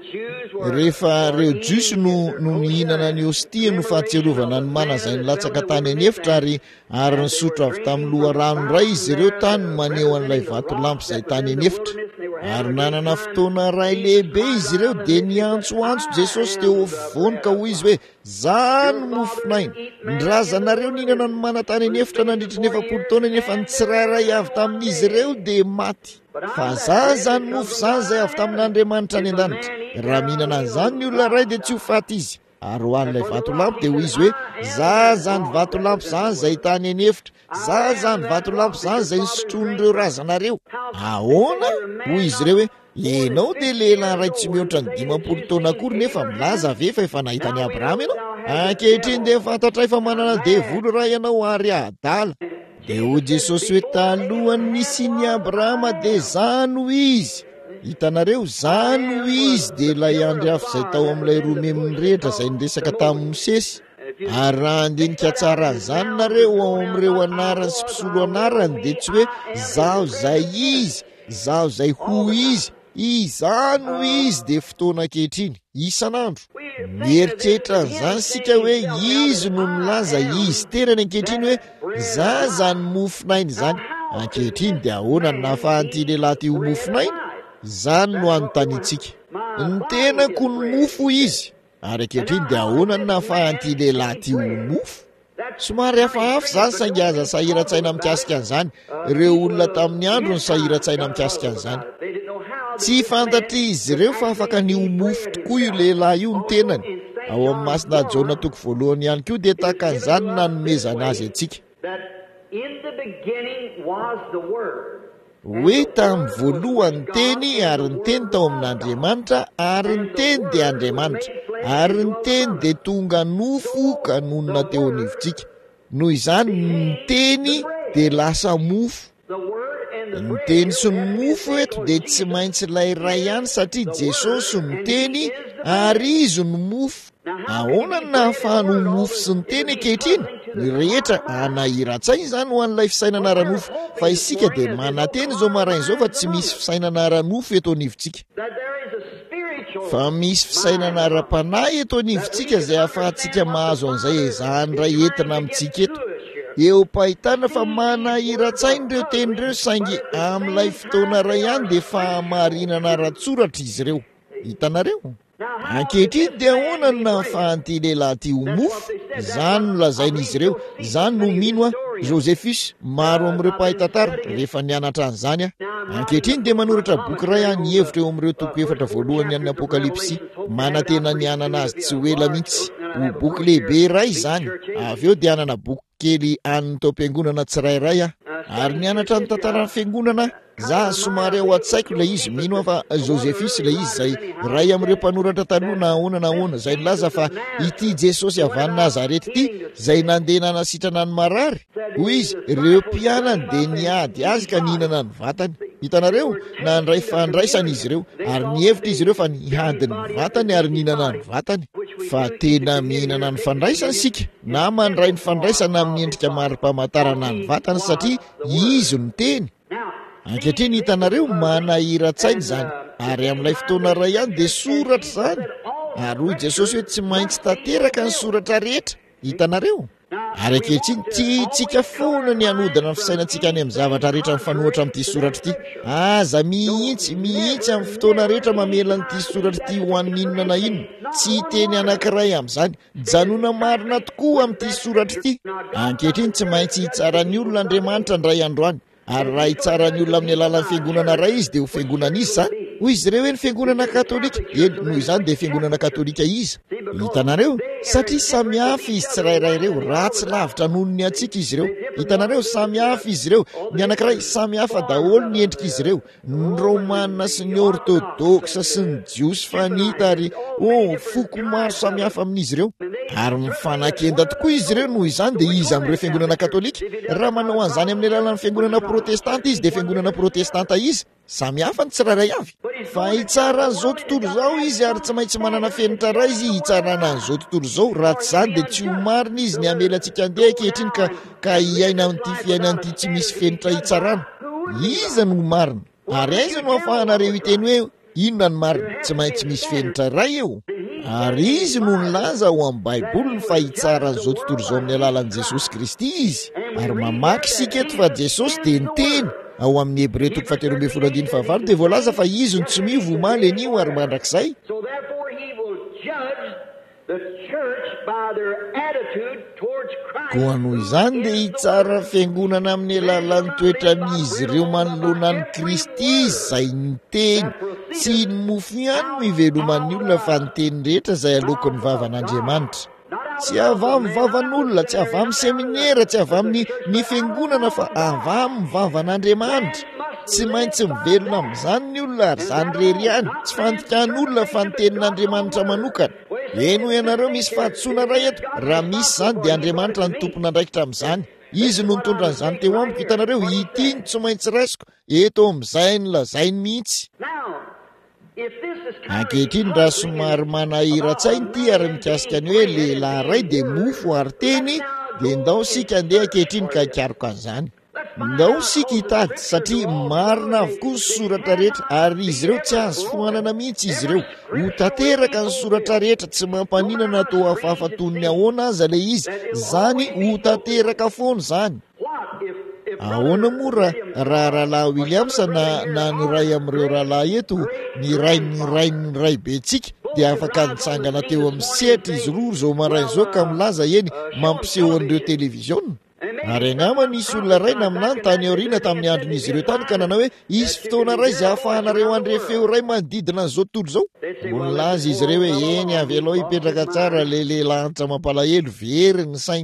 Rehefa ireo Jiosy no nihinana ny hostia no fahatserovana ny mana izay nilatsaka tany anefitra ary nisotro avy tamin'ny loharano iray izy ireo tany maneho an'ilay vatolampy izay tany anefitra. Ary nanana fotoana ray lehibe izy ireo dia niantsoantso Jesosy teo afovoany ka hoy izy hoe, izany mofinaina. Ny razanareo nihinana ny mana tany anefitra nandritra ny 40 taona nefa ny tsirairay avy tamin'izy ireo dia maty. Fa zany mofo izany izay avy tamin'Andriamanitra any an-danitra. Raha mihinana an'izany ny olona ray dia tsy ho faty izy. Ary ho an'ilay vatolampy dia hoy izy hoe, zany vatolampy izany izay tany anefitra, zany vatolampy izany izay nisotroan'ireo razanareo. Ahoana? Hoy izy ireo hoe, ianao dia lehilahy ray tsy mihoatra ny 50 taona akory nefa milaza ve fa efa nahitany Abrahama ianao? Ankehitriny dia fantatray fa manana devoly raha ianao ary adala. Dia hoy Jesosy hoe, talohany nisian'i Abrahama dia zany ho izy. Hitanareo, zany ho izy dia ilay andro hafa izay tao amin'ilay romemony rehetra izay niresaka tamin'ny Mosesy. Ary raha andinika tsara an'izany nareo ao amin'ireo anarany sy mpisolo anarany dia tsy hoe zaho izay izy, zaho izay ho izy, izany ho izy dia fotoana ankehitriny isan'andro. Mieritreritra an'izany sika hoe izy no milaza izy terany ankehitriny hoe zany mofinaina izany. Ankehitriny dia ahoana ny nahafahan'ity lehilahy ty ho mofinaina? Izany no anontaniantsika. Ny tenako ny mofo izy. Ary ankehitriny dia ahoana ny nahafahan'ity lehilahy ty ho mofo? Somary hafahafa izany saingy aza sahiran-tsaina mikasika an'izany. Ireo olona tamin'ny andro ny sahiran-tsaina mikasika an'izany. Tsy fantatry izy ireo fa afaka ny ho mofo tokoa io lehilahy io ny tenany. Ao amin'ny masina Jaona toko 1 ihany koa dia tahaka an'izany nanomezana azy antsika. Hoe tamin'ny voalohany teny ary ny teny tao amin'Andriamanitra ary ny teny dia Andriamanitra ary ny teny dia tonga nofo ka nonona teo anivontsika. Noho izany ny teny dia lasa mofo. Nyteny sy ny mofo eto dia tsy maintsy ilay ray ihany satria Jesosy miteny ary izy ny mofo. Ahoana ny nahafahany ho mofo sy ny teny ankehitriny? Ny rehetra anahira-tsainy izany ho an'ilay fisainana ara-nofo, fa isika dia mananteny izao marain'izao fa tsy misy fisainana ara-nofo eto anivontsika. Fa misy fisainana ara-panahy eto anivontsika izay ahafahantsika mahazo an'izay ezahany ray entina amintsika eto. Eo pahitana fa manahira-tsainy ireo tenyreo saingy amin'ilay fotoana ray ihany dia fahamarinana ara-tsoratra izy ireo. Hitanareo? Ankehitriny dia ahoana no nahafahan'ity lehilahy ty ho mofo? Izany no lazain'izy ireo. Izany no mino Josephus maro amin'ireo mpahay-tantara rehefa nianatra an'izany a. Ankehitriny dia manoratra boky ray any hevitra eo amin'ireo toko efatra voalohany amin'ny Apokalipsy. Manantena ny anana azy tsy ho ela mihitsy. Ho boky lehibe iray izany. Avy eo dia anana boky kely an'ny tao am-piangonana tsirairay a. Ary nianatra ny tantaran'ny fiangonana za somary ao an-tsaiko ilay izy mino fa Josephus ilay izy zay ray amin'ireo mpanoratra taloha nahoana zay nilaza fa ity Jesosy avy any Nazarety ity zay nandeha nanasitrana ny marary. Hoy izy ireo mpianany dia niady azy ka nihinana ny vatany. Hitanareo nandray fandraisana izy ireo ary nihevitra izy ireo fa niady ny vatany ary nihinana ny vatany. Fa tena mihinana ny fandraisana isika na mandray ny fandraisana amin'ny endrika mari-pamantarana ny vatany satria izy no teny. Ankehitriny hitanareo manahira-tsainy izany ary amin'ilay fotoana ray ihany dia soratra izany. Ary hoy Jesosy hoe tsy maintsy tanteraka ny soratra rehetra. Hitanareo? Ary ankehitriny tiantsika foana ny hanodana ny fisainantsika any amin'ny zavatra rehetra mifanohitra amin'ity soratra ity. Aza mihitsy amin'ny fotoana rehetra mamela n'ity soratra ity ho an'ny inona na inona. Tsy teny anankiray amin'izany. Janona marina tokoa amin'ity soratra ity. Ankehitriny tsy maintsy hitsara ny olona Andriamanitra ndray androany. Ary raha hitsara ny olona amin'ny alalan'ny fiangonana ray izy dia ho fiangonana izy izany. Hoy izy ireo hoe ny fiangonana katolika. Eny noho izany dia fiangonana katolika izy. Hitanareo? Satria samihafa izy tsirairay ireo. Ratsy lavitra noho ny antsika izy ireo. Hitanareo samihafa izy ireo. Ny anankiray samihafa daholo ny endrika izy ireo. Ny Romanina sy ny Ortodoksa sy ny Jiosy fanita ary foko maro samihafa amin'izy ireo. Ary mifanakenda tokoa izy ireo noho izany dia izy amin'ireo fiangonana katolika. Raha manao an'izany amin'ny alalan'ny fiangonana protestanta izy dia fiangonana protestanta izy. Samihafa ny tsirairay avy. Fa hitsara an'izao tontolo izao izy ary tsy maintsy manana fenitra ray izy hitsarana an'izao tontolo izao. Raha tsy izany dia tsy ho marina izy ny hamela antsika andeha ankehitriny ka hiaina amin'ity fiainan'ity tsy misy fenitra hitsarana. Iza no marina? Ary aiza no ahafahanareo hiteny hoe inona ny marina? Tsy maintsy misy fenitra ray eo. Ary izy no nilaza ao amin'ny Baiboliny fa hitsara an'izao tontolo izao amin'ny alalan'i Jesosy Kristy izy. Ary mamaky isika eto fa Jesosy dia niteny ao amin'ny Hebreo 13:9 dia voalaza fa izy no tsy miova omaly anio ary mandrakizay. Koa noho izany dia hitsara fiangonana amin'ny alalan'ny toetra amin'izy ireo manoloana ny Kristy izay niteny. Tsy ny mofo ihany no iveloman'ny olona fa ny teny rehetra izay alokon'ny vavan'Andriamanitra. Tsy avy amin'ny vavan'olona, tsy avy amin'ny seminera, tsy avy amin'ny fiangonana fa avy amin'ny vavan'Andriamanitra. Tsy maintsy mivelona amin'izany ny olona ary izany rery ihany. Tsy fantikan'olona fa ny tenin'Andriamanitra manokana. Eno ianareo misy fahatsoana ray eto. Raha misy izany dia Andriamanitra ny tompona andraikitra amin'izany. Izy no nitondra an'izany teo amiko. Hitanareo ity ny tsy maintsy raisiko eto amin'izay ny lazainy mihitsy. Ankehitriny raha somary manahira-tsainy ity ary mikasika ny hoe lehilahy ray dia mofo ary teny dia ndao sika andeha ankehitriny ka hikaroka an'izany. Ndao sika hitady satria marina avokoa ny soratra rehetra ary izy ireo tsy azo foanana mihitsy izy ireo. Ho tanteraka ny soratra rehetra tsy mampaninana atao hafahafa toy ny ahoana aza ilay izy. Zany ho tanteraka foana izany. Ahoana moa raha rahalahy Williams na ny ray amin'ireo rahalahy eto ny ray betsika dia afaka nitsangana teo amin'ny sehatra izy roa izao marain'izao ka milaza eny mampiseho an'ireo televiziona. Ary angamba nisy olona ray naminany tany aoriana tamin'ny andron'izy ireo tany ka nanao hoe isy fotoana ray izay ahafahanareo andre feo ray manodidina an'izao tontolo izao. Molaza izy ireo hoe eny avy aloha hipetraka tsara lehilahy lanitra mampalahelo very ny sainy.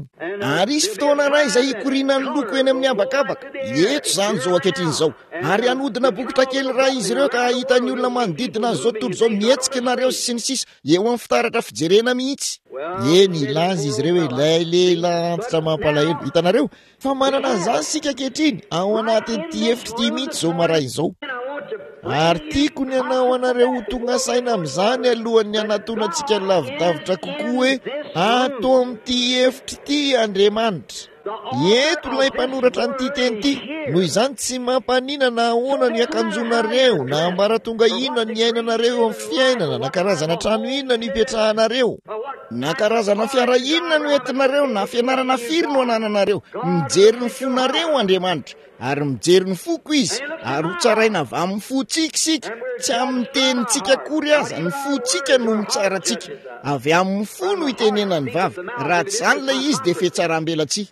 ary isy fotoana ray izay ikoriana ny loko eny amin'ny habakabaka eto zany zao ankehitriny izao ary anodina bokotra kely raha izy ireo ka ahitany olona manodidina zao tontolo zao mietsika nareo sy ny sisa eo amin'ny fitaratra fijerena mihitsy eny ilazy izy ireo ilay lehilahy antitra mampalahelo hitanareo fa manana an'izany sika ankehitriny ao anatin'ity efitra ity mihitsy zao maray izao ary tiako ny anao anareo ho tonga saina amin'izany alohan'ny anatona antsika lavidavitra kokoa hoe ato amin'ity efitra ity Andriamanitra eto ilay mpanoratra n'ity teny ity noho izany tsy mampanina na ahoana ny akanjonareo na ambaratonga inona ny ainanareo amin'ny fiainana na karazana trano inona ny ipetrahanareo na karazana fiara inona no entinareo na fianarana firy no anananareo mijery ny fonareo Andriamanitra ary mijery ny foko izy ary ho tsaraina avy amin'ny fotsikisika tsy amin'ny tenintsika kory aza ny fotsika no mitsaratsika avy amin'ny fo no itenenany vavy raha tsy izany ilay izy dia fetsaram-belatsia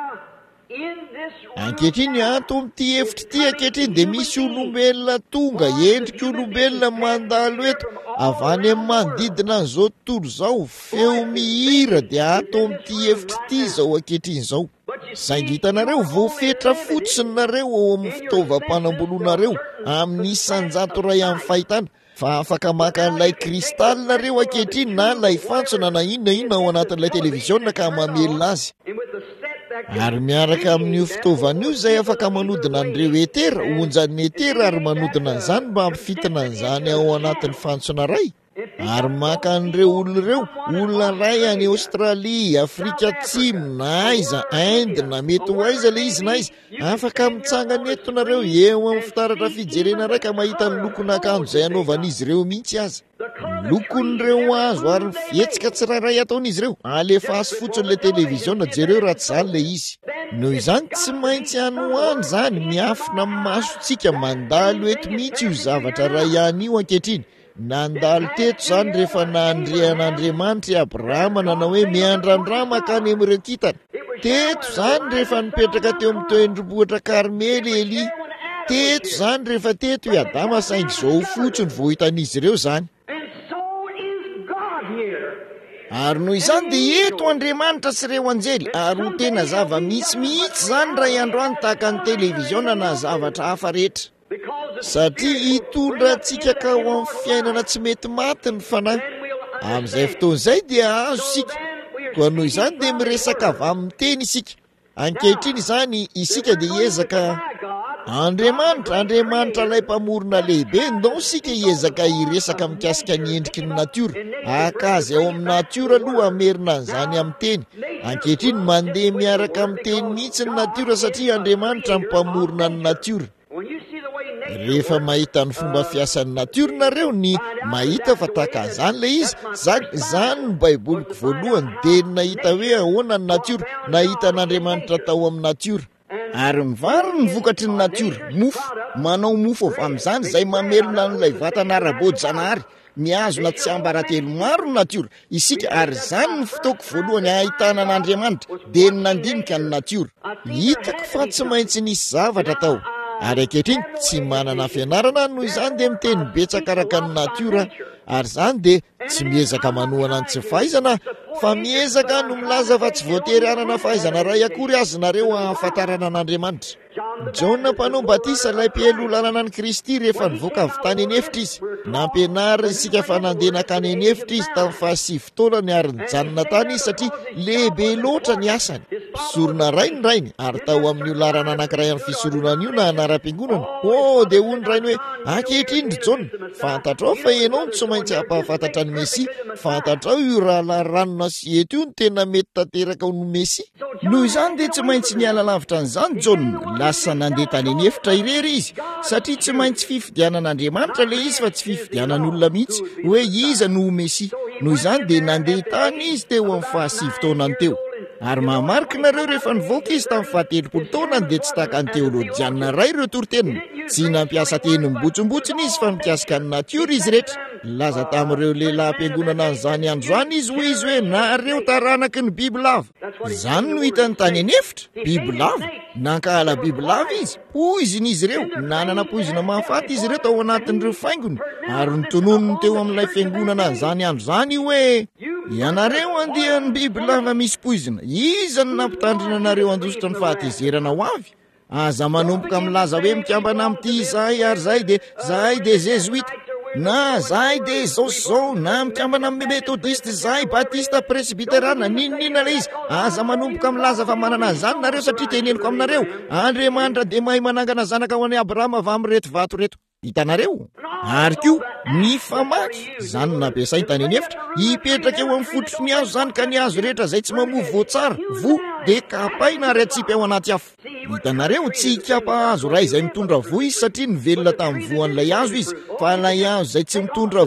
ankehitriny ato amin'ity efitra ity ankehitriny dia misy olombelona tonga endrika olombelona mandalo eto avy any amin'ny manodidina an'izao tontolo izao feo mihira dia ato amin'ity efitra ity izao ankehitriny izao saingy hitanareo voafetra fotsiny nareo ao amin'ny fitaovam-panamboloanareo amin'ny isan-jato ray amin'ny fahitana fa afaka maka n'ilay kristaly nareo ankehitriny na ilay fantsona na inona ao anatin'ilay televiziona ka mamelona azy ary miaraka amin'io fitaovan'io izay afaka manodina an'ireo etera onjan'ny etera ary manodina an'izany mba hampifitina an'izany ao anatin'ny fantsona ray ary maka an'ireo olona ireo olona ray any Aostralia Afrika Atsimo na aiza Inde na mety ho aiza le izy na izy afaka mitsangana eto nareo eo amin'ny fitaratra fijerena ray ka mahita ny lokon'akanjo izay anaovan'izy ireo mihitsy aza lokon'ireo azo ary fihetsika tsirairay ataon'izy ireo alefa azy fotsin'ilay televiziona jereo raha tsy izany le izy noho izany tsy maintsy anoany izany miafina amin'ny masontsika mandalo eto mihitsy io zavatra ray ihany io ankehitriny nandalo teto izany rehefa nandrean'Andriamanitra i Abrahama nanao hoe miandrandrama ka any amin'ireo kintana teto izany rehefa nipetraka teo amin'ny toendrombohitra Karmely Eli teto izany rehefa teto i Adama saingy izao fotsiny vao hitan'izy ireo izany ary noho izany dia eto Andriamanitra sy ireo anjely ary ho tena zava misy mihitsy izany ray androany tahaka ny televiziona na zavatra hafa rehetra satria hitondra antsika ka ho amin'ny fiainana tsy mety maty ny fanahy amin'izay fotoan'izay dia azo isika koa noho izany dia miresaka avy amin'ny teny isika ankehitriny izany isika dia hiezaka Andriamanitra ilay mpamorona lehibe ndao sika hiezaka hiresaka mikasika ny endriky ny natiora akazy ao amin'ny natiora aloha amerina an'izany amin'ny teny ankehitriny mandeha miaraka amin'ny teny mihitsy ny natiora satria Andriamanitra mpamorona ny natiora rehefa mahita ny fomba fiasan'ny natiora nareo ny mahita fa tahaka an'izany le izy zany ny baiboliko voalohany dia nahita hoe ahoana ny natiora nahita an'Andriamanitra tao amin'ny natiora ary mivary ny vokatry ny natiora mofo manao mofo avy amin'izany izay mamelona n'ilay vatana ara-boajanahary miazona tsy ambaratelo maro ny natiora isika ary izany ny fotoako voalohany ahitana an'Andriamanitra dia ny nandinika ny natiora hitako fa tsy maintsy nisy zavatra tao ary ankehitriny tsy manana fianarana noho izany dia miteny betsakaraka ny natiora ary izany dia tsy miezaka manohana ny tsy fahaizana fa miezaka no milaza fa tsy voatery anana fahaizana ray akory azy nareo ahafantarana an'Andriamanitra Jona mpanao batisa ilay mpihelolanana ny Kristy rehefa nivoaka avy tany enefitra izy nampianarina isika fa nandeha nakany enefitra izy tamin'ny fahasivy taona ny ary nijanona tany izy satria lehibe loatra ny asany fisorona ray ny rainy ary tao amin'ny olarana anankiray amin'ny fisoronana io na anaram-piangonana dia hoy ny rainy hoe ankehitriny ry Jona fantatrao fa ianao no tsy maintsy hampahafantatra ny Mesia fantatrao io rahalahy ranona sy eto io ny tena mety tanteraka ho ny Mesia noho izany dia tsy maintsy niala lavitra an'izany Jona lasa nandeha tany enefitra irery izy satria tsy maintsy fifidianan'Andriamanitra le izy fa tsy fifidianan'olona mihitsy hoe iza no Mesia noho izany dia nandeha tany izy teo amin'ny fahasivy taonany teo ary mahamarika nareo rehefa nivoaka izy tamin'ny 70 taonany dia tsy tahaka ny teolojiana ray ireo toritenina tsy nampiasa teny mibotsimbotsiny izy fa mikasika ny natiora izy rehetra. Laza tamin'ireo lehilahy ampiangonana an'izany andro zany izy hoe nareo taranaky ny biby lava. Zany no hitany tany anefitra, biby lava, nankahala biby lava izy, poizina izy ireo, nanana poizina mahafaty izy ireo tao anatin'ireo faingony. Ary nitononony teo amin'ilay fiangonana an'izany andro zany hoe ianareo andehan'ny biby lava misy poizina, iza ny nampitandrina anareo andositra ny fahatezerana ho avy? Aza manomboka milaza hoe mikambana amin'ity zahay ary zahay de Jésuita, na zahay de zao na mikambana amin'ny metodiste, zahay batista, presbyterana, ninina le izy. Aza manomboka milaza fa manana an'izany nareo satria teneniko aminareo, Andriamanitra de mahay manangana zanaka ho an'i Abrahama avy amin'ny reto vato reto. Hitanareo? Ary koa ny famaky zany nampiasai tany anefitra, hipetraka eo amin'ny fototry ny hazo zany ka ny hazo rehetra zay tsy mamovo voatsara vo de kapaina ary atsipy ao anaty afo. Hitanareo, tsy kapa hazo ray izay mitondra vo izy satria nivelona tamin'ny voan'ilay hazo izy, fa ilay hazo zay tsy mitondra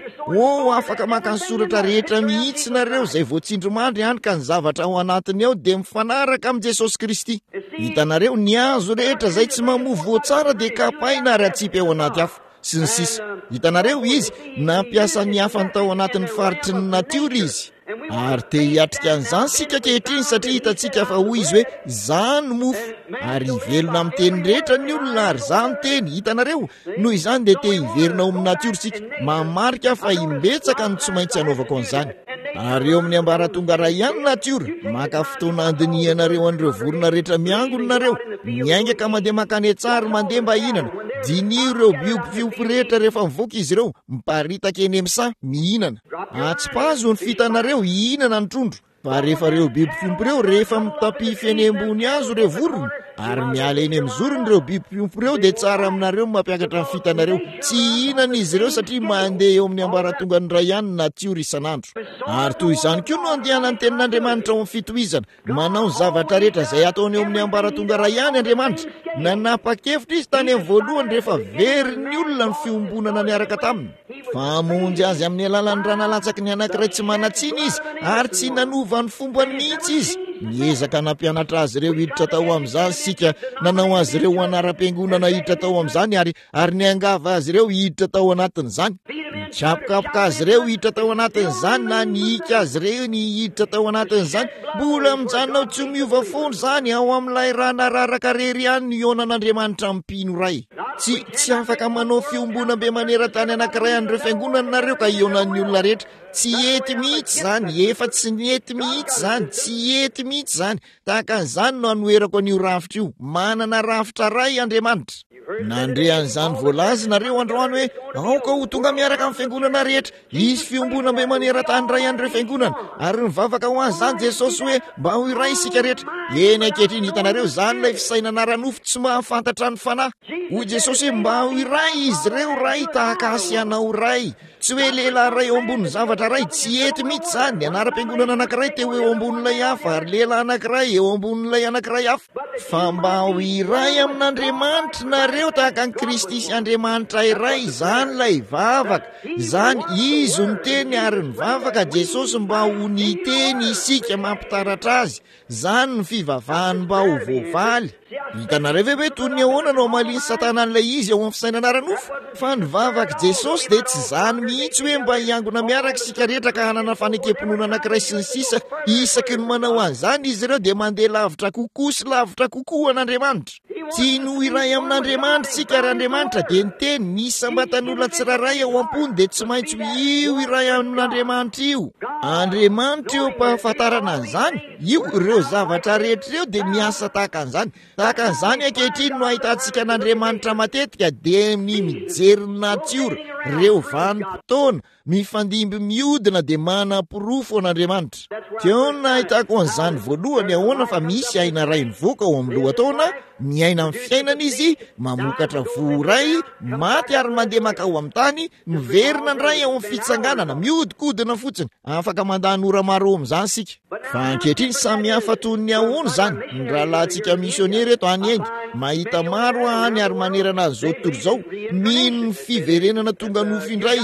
vo afaka maka ny soratra rehetra mihitsy nareo zay voatsindromandry hany ka ny zavatra ao anatiny ao de mifanaraka amin'ny Jesosy Kristy. Hitanareo, ny hazo rehetra zay tsy mamovo voatsara de kapaina ary atsipy ao anaty afo sy ny sisa. Hitanareo, izy nampiasa ny hafany tao anatin'ny faritry ny natiora izy. Ary te hiatrika an'izany sika kehitriny satria hitantsika fa hoy izy hoe zany mofo, ary hivelona amin'ny teny rehetra ny olona ary zany teny. Hitanareo, noho izany de te hiverina ao amin'ny natiora sika, mamarika fa himbetsaka ny tsy maintsy anaovako an'izany. Ary eo amin'ny ambaratonga ray ihany natiora, maka fotoana andinianareo an'ireo vorona rehetra miangonareo, miainga ka mandeha makany tsara mandeha mba hihinana. Dinio ireo biopifiompy rehetra rehefa mivoaka izy ireo, miparitaka eny amisa mihinana. Atsipazo ny fitanareo hihinana ny trondro, fa rehefa reo biopifiompy reo rehefa mitapify eny ambony azo reo vorona ary miala eny amin'ny zorony reo biopifiompy reo de tsara aminareo mampiakatra ny fitanareo. Tsy hihinana izy ireo satria mandeha eo amin'ny ambaratonga ny ray ihany natiora isan'andro. Ary toy izany koa no andehanany tenin'Andriamanitra ao amin'ny fitohizana, manao zavatra rehetra zay ataony eo amin'ny ambaratonga ray ihany Andriamanitra. Nanapa-kevitra izy tany amin'ny voalohany rehefa very ny olona ny fiombonana niaraka taminy, famonjy azy amin'ny alalan'ny ranalatsaky ny anankiray tsy manatsiny izy ary tsy nanova ny fombany mihitsy izy. Niezaka nampianatra azy ireo hiditra tao amin'izany sika, nanao azy ireo anaram-piangonana hiditra tao amin'izany ary niangava azy ireo hiditra tao anatin'izany. Nikapokapoka azy ireo hiditra tao anatin'izany na niika azy ireo ny hiditra tao anatin'izany. Mbola mijanonao tsy miova foana zany ao amin'ilay raha nararaka rery ihany ny onan'Andriamanitra mpino ray. Tsy afaka manao fiombonam-be maneran-tany anankiray an'ireo fiangonana nareo ka ionan'ny olona rehetra. Tsy ety mihitsy zany, efa tsy niety mihitsy zany, tsy ety mihitsy zany. Tahaka an'izany no anoherako an'io rafitra io, manana rafitra ray Andriamanitra. Nandrean'izany voalazy nareo androany hoe aoka ho tonga miaraka amin'ny fiangonana rehetra, isy fiombonam-be maneran-tany ray an'ireo fiangonana, ary nivavaka ho azy zany Jesosy hoe mba ho iray isika rehetra. Eny ankehitriny hitanareo zany ilay fisainana ranofo tsy mahafantatra ny fanahy. Hoy Jesosy mba ho iray izy ireo ray tahaka asianao ray. Tsy hoe lehilahy ray eo ambony zavatra ray, tsy ety mihitsy zany. Ny anaram-piangonana anankiray teo eo ambonin'ilay hafa ary lehilahy anankiray eo ambonin'ilay anankiray hafa. Fa mba ho iray amin'Andriamanitra nareo tahaka ny Kristy sy Andriamanitra iray, zany lay vavaka. Zany izy ny teny ary ny vavaka Jesosy mba ho niteny isika mampitaratra azy. Zany ny fivavahany mba ho voavaly. Hitanareo hoe toy ny ahoana no maliny Satana an'ilay izy ao amin'ny fisainana ranofo? Fa ny vavaka Jesosy de tsy zany mihitsy hoe mba hiangona miaraka sika rehetra ka hanana fanekemponona anankiray sy ny sisa. Isaky ny manao an'izany izy ireo de mandeha lavitra kokoa sy lavitra kokoa an'Andriamanitra. Tsy no iray amin'Andriamanitra sika ary Andriamanitra de niteny ny sambatan'olona tsiraray ao am-pony de tsy maintsy io iray amin'Andriamanitra io. Andriamanitra io mpahafantarana an'izany, io ireo zavatra rehetra ireo de miasa tahaka an'izany. Tahaka an'izany ankehitriny no ahitantsika an'Andriamanitra matetika de ny mijery ny natiora, reo vanim-potoana, mifandimby miodina de manam-porofo an'Andriamanitra. Teo no nahitako an'izany voalohany ahoana fa misy aina ray nivoaka ao amin'ny lohataona, miaina amin'ny fiainana izy, mamokatra vo ray, maty ary mandeha makao amin'ny tany, miverina ny ray ao amin'ny fitsanganana, miodikodina fotsiny, afaka mandany ora maro amin'izany sika. Fa ankehitriny samy hafa toy ny ahoana zany, ny rahalahintsika misionera eto any Inde, mahita maro any ary manerana an'izao tontolo zao, mino ny fiverenana tonga nofindray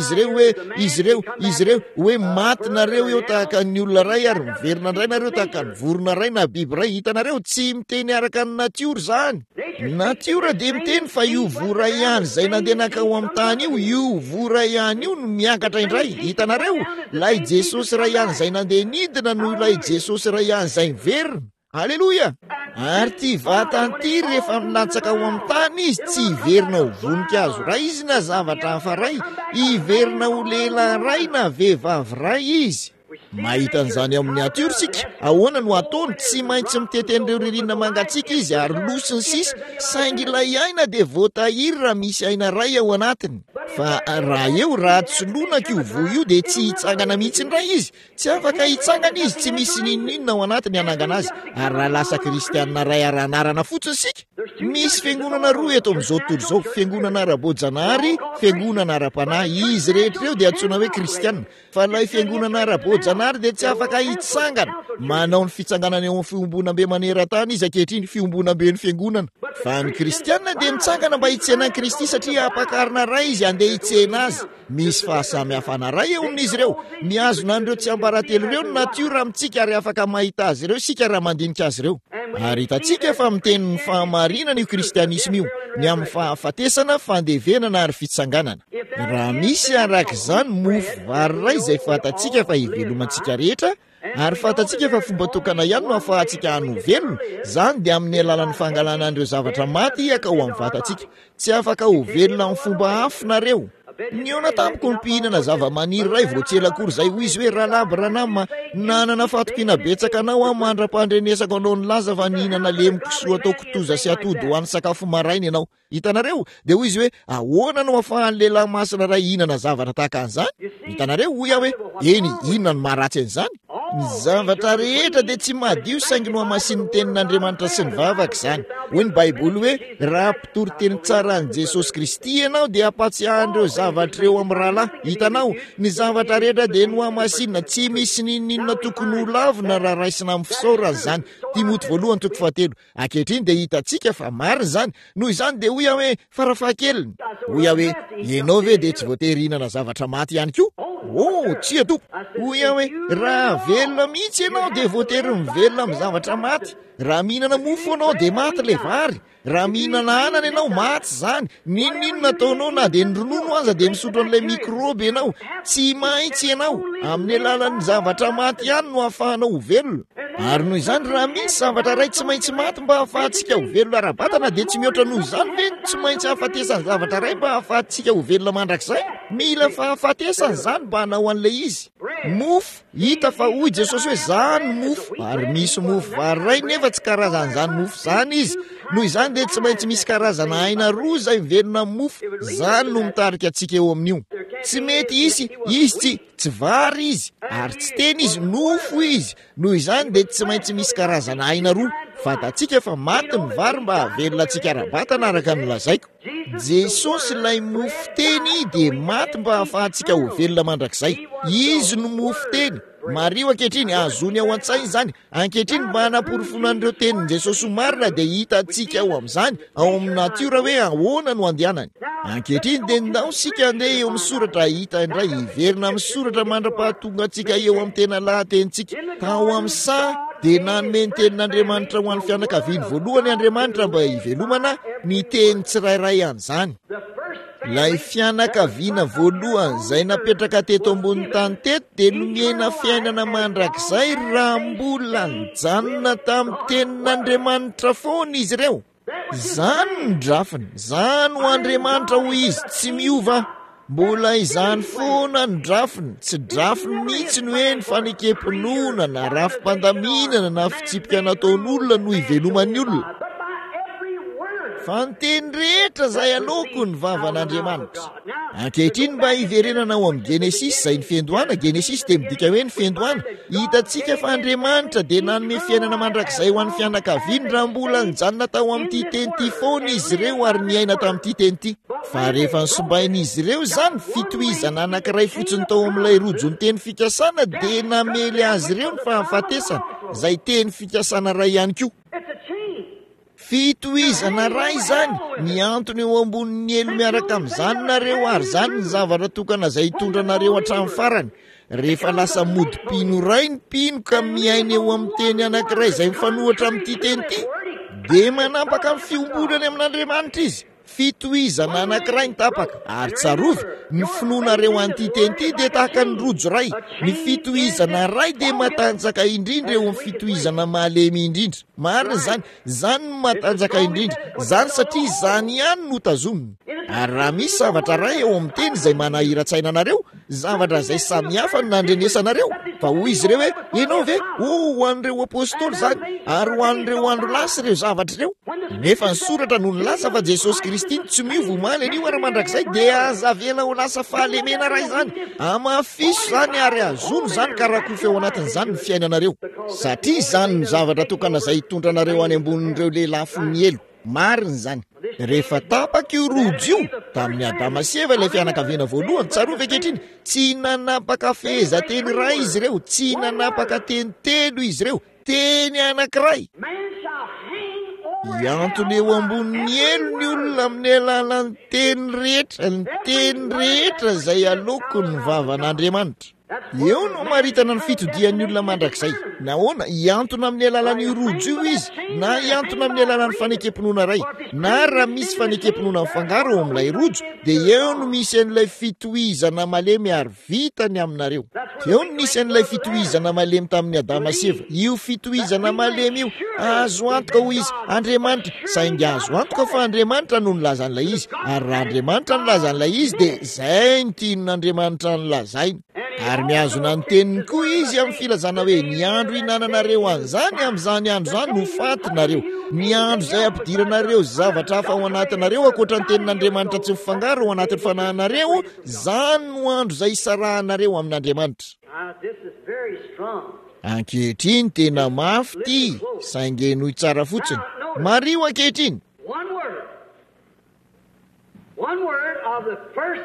izy ireo hoe maty nareo eo tahaka ny olona ray ary miverina ndray nareo tahaka ny vorona ray na biby ray. Hitanareo tsy miteny araka ny natiora zany. natiora dia miteny fa io vora ihany izay nandeha nakao amin'ny tany io vora ihany io no miakatra indray. Hitanareo, ilay Jesosy ray ihany izay nandeha nidina no ilay Jesosy ray ihany izay miverina. Aleloia! Ary ty vatany ty rehefa minatsaka ao amin'ny tany izy tsy hiverina ho voninkazo ray izy na zavatra hafa ray, hiverina ho lehilahy ray na vehivavy ray izy. Mahita an'izany amin'ny natiora sika, ahoana no ataony? Tsy maintsy miteten'ireo ririnina mangatsiaka izy ary losiny sisa, saingy ilay aina dia voatahiry raha misy aina ray ao anatiny. Fa raha eo ratsy lonako io voa io dia tsy hitsangana mihitsy indray izy, tsy afaka hitsangana izy, tsy misy ninonina ao anatiny hanangana azy. Ary raha lasa kristianina ray ara-anarana fotsiny sika. Misy fiangonana roa eto amin'izao tontolo izao, fiangonana ara-boajanahary, fiangonana ara-panahy. Izy rehetra eo dia antsoina hoe kristianina, fa ilay fiangonana ara-boajanahary dia tsy afaka hitsangana. Manao ny fitsanganana eo amin'ny fiombonam-be maneran-tany izy ankehitriny, fiombonam-be ny fiangonana. Fa ny kristianina dia mitsangana mba hitsena ny Kristy satria ampakarina ray izy andeha hitsena azy. Misy fahasamihafana ray eo amin'izy ireo. Mihazona an'ireo tsy ambaratelo ireo ny natiora amintsika ary afaka mahita azy ireo sika raha mandinika azy ireo. Ary hitantsika fa miteny ny fahamarinana io kristianisma io, ny amin'ny fahafatesana, fandevenana ary fitsanganana. Raha misy arak'izany mofo vary ray izay fatantsika fa hivelomantsika rehetra, ary fatantsika fa fomba tokana ihany no ahafahantsika hano velona, izany dia amin'ny alalan'ny fangalana an'ireo zavatra maty hiaka ho amin'ny vatantsika. Tsy afaka ho velona amin'ny fomba hafinareo. Niona tamiko ny mpihinana zava-maniry ray voatselakory izay hoy izy hoe rahalaby ranama, nanana fatokina betsaka anao a mandra-pandrenesako anao ny laza fa nihinana lemoko soa atao kitoza sy atody ho an'ny sakafo maraina ianao. Hitanareo, dia hoy izy hoe ahoana no ahafahan'ny lehilahy masina ray hihinana zavatra tahaka an'izany? Hitanareo, hoy aho hoe eny, inona no maharatsy an'izany? Ny zavatra rehetra dia tsy madio saingy no hamasin'ny tenin'Andriamanitra sy ny vavaka izany. Hoy ny Baiboly hoe raha mpitory teny tsara an'i Jesosy Kristy ianao dia hampatsiahan'ireo zavatra eo amin'ny rahalahy. Hitanao, ny zavatra rehetra dia no hamasinina, tsy misy ninona tokony ho lavina raha raisina amin'ny fisaorana izany. Timoty 2:7. Ankehitriny dia hitantsika fa marina izany. Noho izany dia hoy aho hoe farafahakeliny. Hoy aho hoe ianao ve dia tsy voatery hihinana zavatra maty ihany koa? Oh, tsy atompo. Hoy aho hoe raha velona mihitsy ianao dia voatery mivelona amin'ny zavatra maty. Raha mihinana mofo anao dia maty le vary. Raha mihinana anana ianao maty izany. Ninona ataonao na dia ny ronono aza dia misotro an'ilay mikroby ianao. Tsy maintsy ianao amin'ny alalan'ny zavatra maty ihany no ahafahanao ho velona. Ary noho izany raha misy zavatra ray tsy maintsy maty mba ahafahantsika ho velona ara-batana dia tsy mihoatra noho izany ve tsy maintsy hahafatesany zavatra ray mba ahafahantsika ho velona mandrakizay? Mila fahafatesany izany mba hanao an'ilay izy. Mofo, hita fa hoy Jesosy hoe zany mofo, ary misy mofo vary ray nefa tsy karazan'izany mofo zany izy. Noho izany dia tsy maintsy misy karazana aina roa izay mivelona amin'ny mofo. Zany no mitarika antsika eo amin'io. Tsy mety izy tsy vary izy, ary tsy teny izy nofo izy. Noho izany dia tsy maintsy misy karazana aina roa. Fatantsika fa maty ny vary mba havelona antsika ara-batana araka ny lazaiko. Jesosy ilay mofo teny dia maty mba ahafahantsika ho velona mandrakizay. Izy no mofo teny. Mario ankehitriny azony ao an-tsainy izany. Ankehitriny mba hanaporofona an'ireo tenin' Jesosy ho marina dia hitantsika ao amin'izany, ao amin'ny natiora hoe ahoana no andehanany. Ankehitriny dia ndao sika andeha eo amin'ny soratra hita indray, hiverina amin'ny soratra mandra-pahatonga antsika eo amin'ny tena lahatentsika. Tao amin'ny sa dia nanome ny tenin'Andriamanitra ho an'ny fianakaviany voalohany Andriamanitra mba hivelomana ny teny tsirairay an'izany. Ilay fianakaviana voalohany izay napetraka teto ambony tany teto dia nomena fiainana mandrakizay raha mbola nijanona tamin'ny tenin'Andriamanitra foana izy ireo. Izany ny drafiny, izany ho Andriamanitra ho izy tsy miova. Mbola izany foana ny drafiny, tsy drafiny mihitsy no hoe ny fanekepinoana na rafim-pandaminana na fitsipika nataon'olona no hiveloman'ny olona. Fa ny teny rehetra izay aloko ny vavan'Andriamanitra. Ankehitriny mba hiverenana ao amin'ny Genesis izay ny fiandohana. Genesis dia midika hoe ny fiandohana. Hitantsika fa Andriamanitra dia nanome fiainana mandrakizay ho an'ny fianakaviany raha mbola nijanona tao amin'ity teny ity foana izy ireo ary niaina tamin'ity teny ity. Fa rehefa nisombain'izy ireo izany fitohizana anankiray fotsiny tao amin'ilay rojony teny fikasana dia namely azy ireo ny fahafatesana izay teny fikasana ray ihany koa. Fitohizana ray izany ny antony eo ambonin'ny elo miaraka amin'izany nareo ary izany ny zavatra tokana izay hitondra nareo hatramin'ny farany. Rehefa lasa modi-pino ray ny pino ka miaina eo amin'ny teny anankiray izay mifanohatra amin'ity teny ity dia manapaka amin'ny fiombolany amin'Andriamanitra izy. Fitohizana anankiray ny tapaka ary tsarovy ny finoanareo antyteny ity dia tahaka ny rojo ray. Ny fitohizana ray dia matanjaka indrindra eo amin'ny fitohizana mahalemy indrindra. Marina zany no matanjaka indrindra, zany satria zany ihany no tazominy. Ary raha misy zavatra ray eo amin'ny teny izay manahira-tsaina anareo, zavatra izay samihafa no nandrenesanareo, fa hoy izy ireo hoe ianao ve ho an'ireo apôstôly zany ary ho an'ireo andro lasa ireo zavatra ireo. Nefa ny soratra no nilasa fa Jesosy Kristy tsy miova omaly anio ary mandrakizay dia azavela ho lasa fahalemena ray zany. Amafiso zany ary azono zany ka rakofy eo anatin'izany ny fiainanareo, satria zany ny zavatra tokana izay hitondra anareo any ambonin'ireo lehilahy foniny elo. Marina zany. Rehefa tapaka io rojo io tamin'ny Adama sy Eva ilay fianakaviana voalohany, tsarovy ankehitriny tsy nanapaka fehezanteny ray izy ireo, tsy nanapaka teny telo izy ireo, teny anankiray. Iantony eo ambonin'ny elo ny olona amin'ny alalan'ny teny rehetra izay aloko ny vavan'Andriamanitra. Eo no maritana ny fitodian'ny olona mandrakizay. Nahoana iantona amin'ny alalan'ny rojo io izy, na iantona amin'ny alalan'ny fanekempinoana ray, na raha misy fanekempinoana mifangaro eo amin'ilay rojo, dia eo no misy an'ilay fitohizana malemy ary vitany aminareo. Eo no nisy an'ilay fitohizana malemy tamin'ny Adama sy Eva. Io fitohizana malemy io azo antoka ho izy Andriamanitra, saingy azo antoka fa Andriamanitra no nilaza an'ilay izy. Ary raha Andriamanitra nilaza an'ilay izy dia izay ny tian'Andriamanitra nilazainy. Ary miazona ny teniny koa izy amin'ny filazana hoe ny andro hinananareo an'izany amin'izany andro zany no fatinareo. Ny andro izay ampidiranareo zavatra hafa ao anatinareo ankoatra ny tenin'Andriamanitra tsy mifangaro ao anatin'ny fanahinareo, zany no andro izay isarahanareo amin'Andriamanitra. Ankehitriny tena mafy ty, saingy noho tsara fotsiny. Mario ankehitriny. One word of the first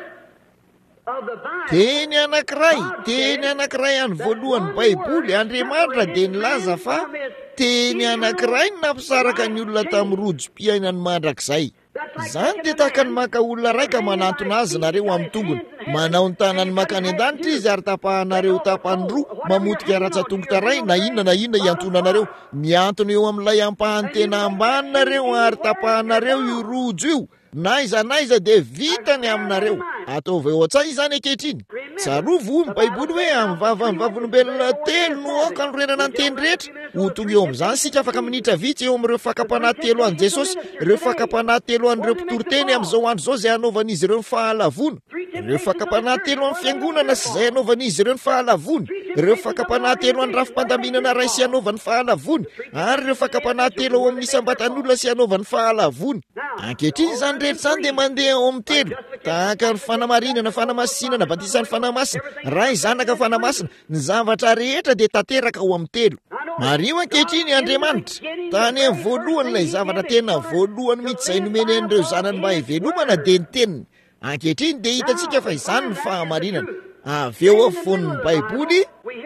teny anankiray any voalohany Baiboly, Andriamanitra dia nilaza fa teny anankiray no nampisaraka ny olona tamin'ny rojo-piainany mandrakizay. Zany dia tahaka ny maka olona raika manantona azy nareo amin'ny tongony, manao ny tanany makany an-danitra izy ary tapahanareo tapany roa, mamotika ratsa-tongotra ray na inona iantonanareo, miantona eo amin'ilay ampahany tena ambany nareo ary tapahanareo io rojo io. Naiza dia vitany aminareo. Ataovy eo an-tsaina izany ankehitriny. Tsarovy hoy ny Baiboly hoe amin'ny vavolombelona telo no aoka ny renana ny teny rehetra. Ho tonga eo amin'izany sika afaka minitra vitsy eo amin'ireo fakapanahy telo an'i Jesosy, ireo fakapanahy telo an'ireo mpitoroteny amin'izao andro izao izay anaovan'izy ireo ny fahalavona, ireo fakapanahy telo amin'ny fiangonana sy izay anaovan'izy ireo ny fahalavona, ireo fakapanahy telo amin'ny rafim-pandaminana ray sy anaovan'ny fahalavona, ary ireo fakapanahy telo ao amin'ny sambatan'olona sy anaovan'ny fahalavona. Ankehitriny izany rehetra izany dia mandeha ao amin'ny telo, tahaka ny fanamarinana, fanamasinana, batisan'ny fanamasina, ray zanaka fanamasina, ny zavatra rehetra dia tanteraka ao amin'ny telo. Mario ankehitriny Andriamanitra tany amin'ny voalohany ilay zavatra tena voalohany mihitsy izay nomeny an'ireo zanany mba hivelomana dia ny teniny. Ankehitriny dia hitantsika fa izany ny fahamarinana. Avy eo afovoan'ny Baiboly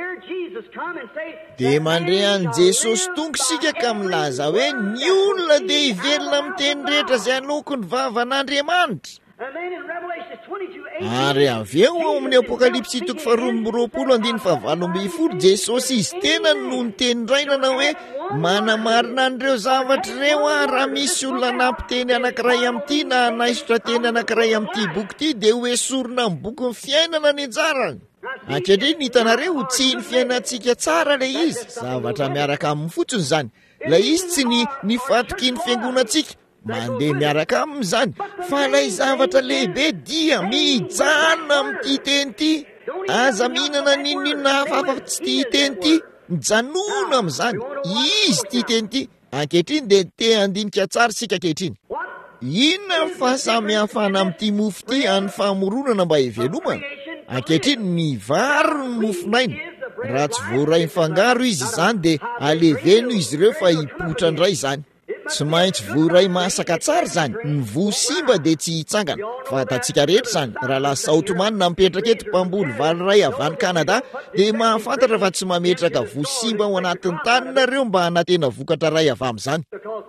dia mandray an'i Jesosy tonga isika ka milaza hoe ny olona dia hivelona amin'ny teny rehetra izay aloko ny vavan'Andriamanitra. Ary avy eo ao amin'ny Apokalipsy 2:20 Jesosy izy tena no nitendrainana hoe manamarina an'ireo zavatra ireo raha misy olona nampiteny anankiray amin'ity na naisotra teny anankiray amin'ity boky ity dia ho esorina amin'ny bokin'ny fiainana ny anjarany. Ankehitriny hitanareo tsy ny fiainantsika tsara ilay izy, zavatra miaraka amin'ny fotsiny zany. Ilay izy tsy ny fatoky ny fiangonantsika, mandeha miaraka amin'izany, fa ilay zavatra lehibe dia mijanona amin'ity teny ity. Aza mihinana ninona hafahafa tsy tia teny ity, mijanona amin'izany, izy tia teny ity. Ankehitriny dia te handinika tsara sika ankehitriny. Inona ny fahasamihafana amin'ity mofo ity amin'ny famoronana mba hivelomana? Ankehitriny ny vary no mofonaina. Raha tsy voaray mifangaro izy izany dia aleveno izy ireo fa hipotra indray izany. Tsy maintsy voaray masaka tsara izany. Ny voa simba dia tsy hitsangana. Fantatsika rehetra izany. Raha lasa Otomanina mipetraka eto mpamboly vary ray avy any Kanada dia mahafantatra fa tsy mametraka voa simba ao anatin'ny taninareo mba hanatena vokatra ray avy amin'izany.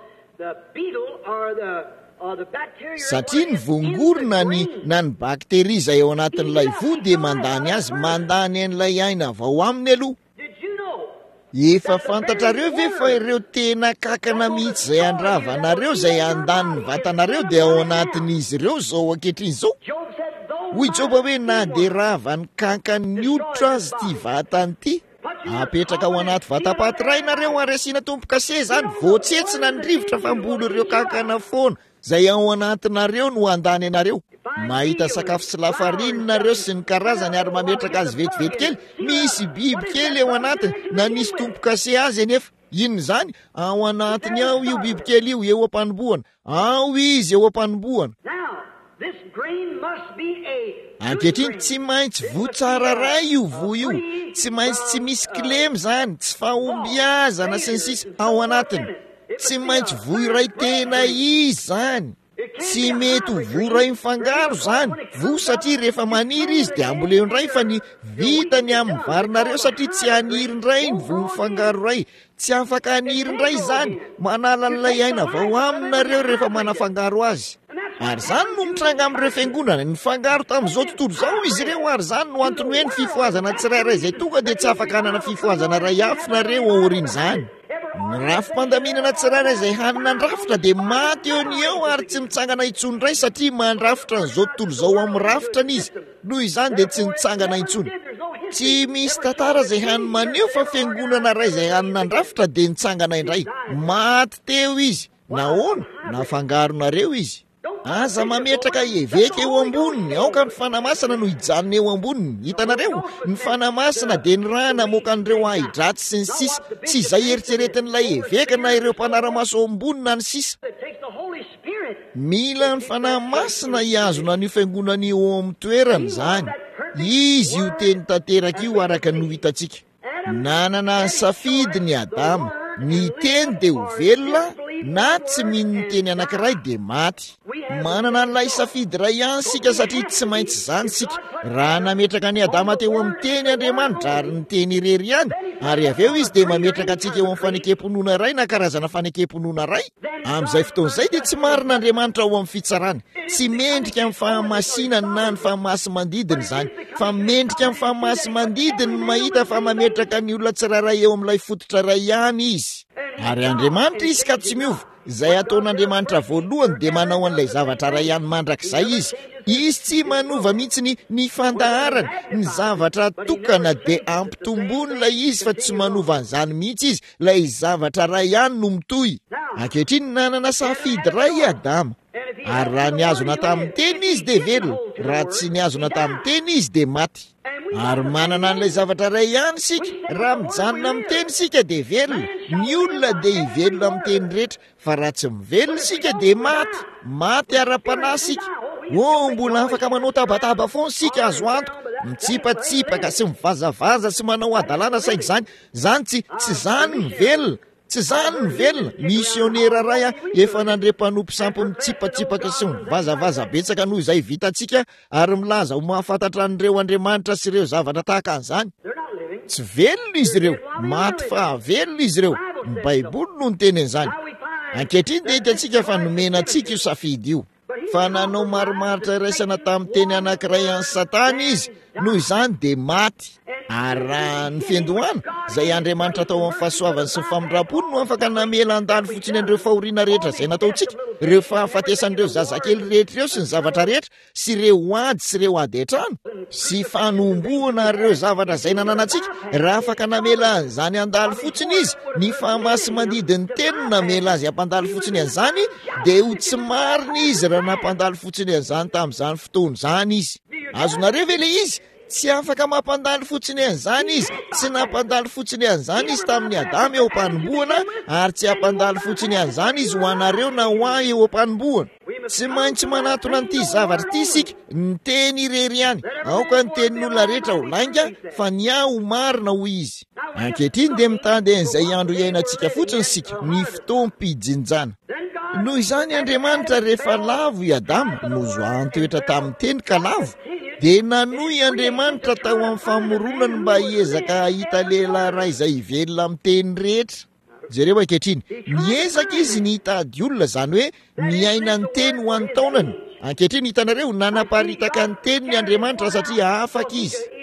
Satria ny voangorona na ny bakteria izay ao anatin'ilay voa dia mandany azy, mandany an'ilay aina avy ao aminy aloha. efa fantatrareo ve fa ireo tena kakana mihitsy zay andravanareo zay andaniny vatanareo dia ao anatin'izy ireo zao ankehitriny zao. Hoy Joba hoe na de ravany kankany hoditra azy ty vatany ty, apetraka ao anaty vatapaty nareo aresina tompo-kase zany, voatsetsina ny rivotra fambolo ireo kankana foana zay ao anatinareo no andany anareo. Mahita sakafo sy lafarinareo sy ny karazany ary mametraka azy vetivety kely, misy biby kely ao anatiny na nisy tompo-kase azy anefa. Inona zany? Ao anatiny ao io biby kely io eo am-panombohana, ao izy eo am-panombohana. Ankehitriny tsy maintsy vo tsara ray io vo io, tsy maintsy tsy misy klemy zany, tsy fahombiazana sy ny sisa ao anatiny, tsy maintsy vo iray tena izy zany. Tsy mety ho vo ray mifangaro zany, vo satria rehefa maniry izy dia amboleo ndray fa ny vitany amin'ny varinareo satria tsy haniry ndray ny vo mifangaro ray, tsy afaka haniry ndray zany, manala n'ilay aina vao aminareo rehefa manafangaro azy. Ary zany no mitranga amin'ireo fiangonana ny fangaro tamin'izao tontolo zao izy ireo, ary zany no antony hoe ny fifoazana tsirairay zay tonga dia tsy afaka hanana fifoazana ray hafinareo aoriany zany. Ny rafim-pandaminana tsirairay zay haninandrafitra dia maty eo ny eo ary tsy mitsangana intsony ray satria mandrafitra n'izao tontolo zao amin'ny rafitra izy, noho izany dia tsy mitsangana intsony. Tsy misy tantara zay hanin maneho fa fiangonana ray zay haninandrafitra dia nitsangana indray, maty teo izy, nahoana nafangaronareo izy. Aza mametraka eveka eo amboniny, aoka ny fanamasina no hijanona eo amboniny. Hitanareo, ny fanamasina dia ny raha namoaka an'ireo ahidratsy sy ny sisa, tsy izay eritreretin'ilay eveka na ireo mpanaramaso eo amboniny na ny sisa. Mila ny fanamasina hiazona ny fiangonana io amin'ny toerany zany. Izy io teny tanteraka io araka no hitantsika. Nanana ny safidy ny Adama, ny teny dia ho velona, na tsy mino ny teny anankiray dia maty. Manana n'ilay safidy ray ihany sika satria tsy maintsy zany sika. Raha nametraka ny Adama teo amin'ny teny Andriamanitra ary ny teny irery ihany, ary avy eo izy dia mametraka antsika eo amin'ny fanekemponoana ray na karazana fanekemponoana ray, amin'izay fotoan'izay dia tsy marina Andriamanitra ao amin'ny fitsarany. Tsy mendrika amin'ny fahamasinany na ny fahamasy-mandidiny zany, fa mendrika amin'ny fahamasy-mandidiny mahita fa mametraka ny olona tsirairay eo amin'ilay fototra ray ihany izy. Ary Andriamanitra izy ka tsy miova, izay ataon'Andriamanitra voalohany dia manao an'ilay zavatra ray ihany mandrakizay izy. Izy tsy manova mihitsy ny fandaharany, ny zavatra tokana dia ampitombony ilay izy fa tsy manova an'izany mihitsy izy, ilay zavatra ray ihany no mitohy. Ankehitriny nanana safidy ray Adama, ary raha niazona tamin'ny teny izy dia velona, raha tsy niazona tamin'ny teny izy dia maty. Ary manana an'ilay zavatra ray ihany sika, raha mijanona amin'ny teny sika dia velona, ny olona dia hivelona amin'ny teny rehetra, fa raha tsy mivelona sika dia maty, maty ara-panahy sika. Mbola afaka manao tabataba foana sika azo antoka, mitsipatsipaka sy mivazavaza sy manao adalana saingy zany tsy zany ny velona. Tsy zany ny velona. Misionera ray efa nandre-mpanompo sampy mitsipatsipaka sy mivazavaza betsaka noho izay vitantsika ary milaza ho mahafantatra an'ireo Andriamanitra sy ireo zavatra tahaka an'izany. Tsy velona izy ireo, maty fa velona izy ireo. Ny Baiboly no ny teny an'izany. Ankehitriny dia hitantsika fa nomena antsika io safidy io, fa nanao marimaritra iraisana tamin'ny teny anankiray an'ny Satana izy, noho izany dia maty. Ary raha ny fiandohana izay Andriamanitra atao amin'ny fahasoavany sy ny famindram-pony no afaka namela andalo fotsiny an'ireo fahoriana rehetra izay nataontsika, ireo fahafatesan'ireo zazakely rehetra ireo sy ny zavatra rehetra, sy ireo ady sy ireo ady an-trano, sy fanomboana ireo zavatra izay nananantsika. Raha afaka namela an'izany andalo fotsiny izy, ny fahamasy-mandidiny teny namela azy ampandalo fotsiny an'izany, dia ho tsy marina izy raha nampandalo fotsiny an'izany tamin'izany fotoana izany izy. Azonareo ve ilay izy? Tsy afaka mampandalo fotsiny an'izany izy, tsy nampandalo fotsiny an'izany izy tamin'ny Adama eo am-panombohana, ary tsy hampandalo fotsiny an'izany izy ho anareo na ho ahy eo am-panombohana. Tsy maintsy manatona an'ity zavatra ity sika, ny teny irery ihany, aoka ny tenin'olona rehetra ho lainga, fa ny ahy ho marina ho izy. Ankehitriny dia mitady an'izay andro iainantsika fotsiny sika, ny fotoam-pijinjana. Noho izany Andriamanitra rehefa lavo i Adama no zoantoetra tamin'ny teny ka lavo, dia nanohy Andriamanitra tao amin'ny famoronany mba hiezaka hita lehilahy ray izay hivelona amin'ny teny rehetra. Jereo ankehitriny, niezaka izy ny hitady olona, izany hoe miaina ny teny ho an'ny taonany. Ankehitriny hitanareo nanaparitaka ny teny ny Andriamanitra satria afaka izy.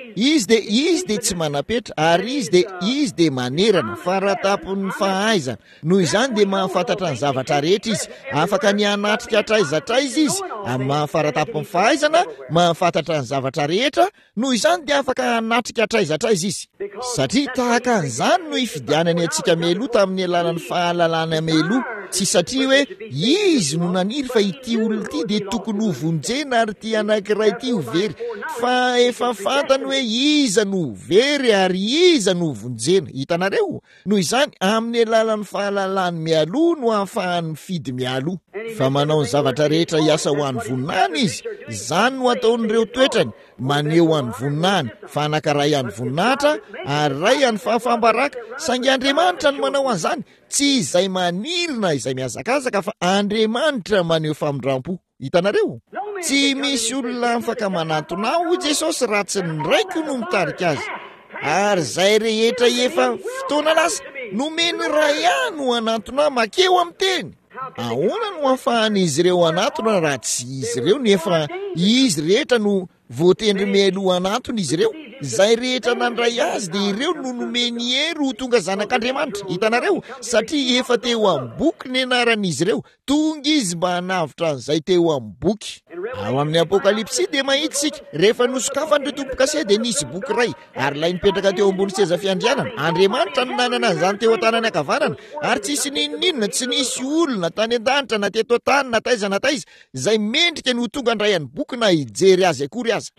izy de tsy manapetra ary izy de manerana faratapon'ny fahaizana. Noho izany de mahafantatra ny zavatra rehetra izy, afaka ny anatrika atraizatraiza izy amin'ny mahafaratapon'ny fahaizana, mahafantatra ny zavatra rehetra. Noho izany de afaka anatrika atraizatraiza izy, satria tahaka an'izany no ifidianany antsika meloa tamin'ny alalan'ny fahalalana meloa. Tsy satria hoe izy no naniry fa ity olona ity de tokony ho vonjena ary ty anankiray ity ho very, fa efa fantany hoe iza no very ary iza no vonjena. Hitanareo? Noho izany amin'ny alalan'ny fahalalany mialoha no ahafahany mifidy mialoha, fa manao ny zavatra rehetra hiasa ho an'ny voninahiny izy. Zany no ataon'ireo toetrany, maneho an'ny voninahiny fa anankiray an'ny voninahitra ary ray an'ny fahafambaraka. Saingy Andriamanitra no manao an'izany, tsy izay manirina izay mihazakazaka fa Andriamanitra maneho famindrampo. Hitanareo? Tsy misy olona afaka manantona ho Jesosy raha tsy ny raiko no mitarika azy. Ary zay rehetra efa fotoana lasa nomeny ray no anantona makeo amin'ny teny. Ahoana no ahafahan'izy ireo anatona raha tsy izy ireo nefa izy rehetra no voatendry mialoha anatony izy ireo? Zay rehetra nandray azy de ireo no nomeny hery ho tonga zanak'Andriamanitra. Hitanareo? Satria efa teo amin'ny boky ny anaran'izy ireo, tonga izy mba hanavitra an'izay teo amin'ny boky. Ao amin'ny Apokalipsy de mahitsika rehefa nosokafany tompoka se de nisy boky ray ary lay nipetraka teo ambony seza fiandrianana. Andriamanitra no nanana an'izany teo an-tanany ankavanana ary tsisy ninonina, tsy nisy olona tany an-danitra na teto an-tany na taiza na taiza zay mendrika no tonga andrayan'ny boky na hijery azy akory aza.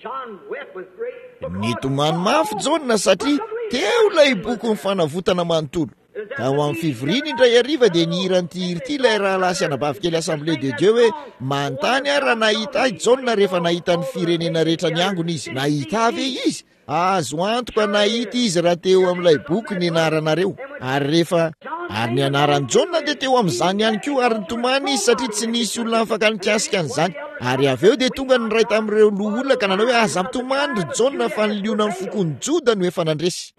Nitomany mafy Jona satria teo lay boky mifanavotana manontolo. Ka ho amin'ny fivoriana indray hariva de nihiran'ity hira ity ilay rahalahy sy anabavy kely Assemblée de Dieu hoe manontany raha nahita ahy Jona rehefa nahita ny firenena rehetra niangona izy. Nahita ave izy? Azo antoka nahita izy raha teo amin'ilay boky ny anaranareo. Ary ny anaran'i Jona de teo amin'izany ihany koa ary nitomany izy satria tsy nisy olona afaka nikasika an'izany. Ary avy eo de tonga ny ray tamin'ireo loholona ka nanao hoe aza mitomany Jona fa ny liona ny fokony Joda no efa nandresy.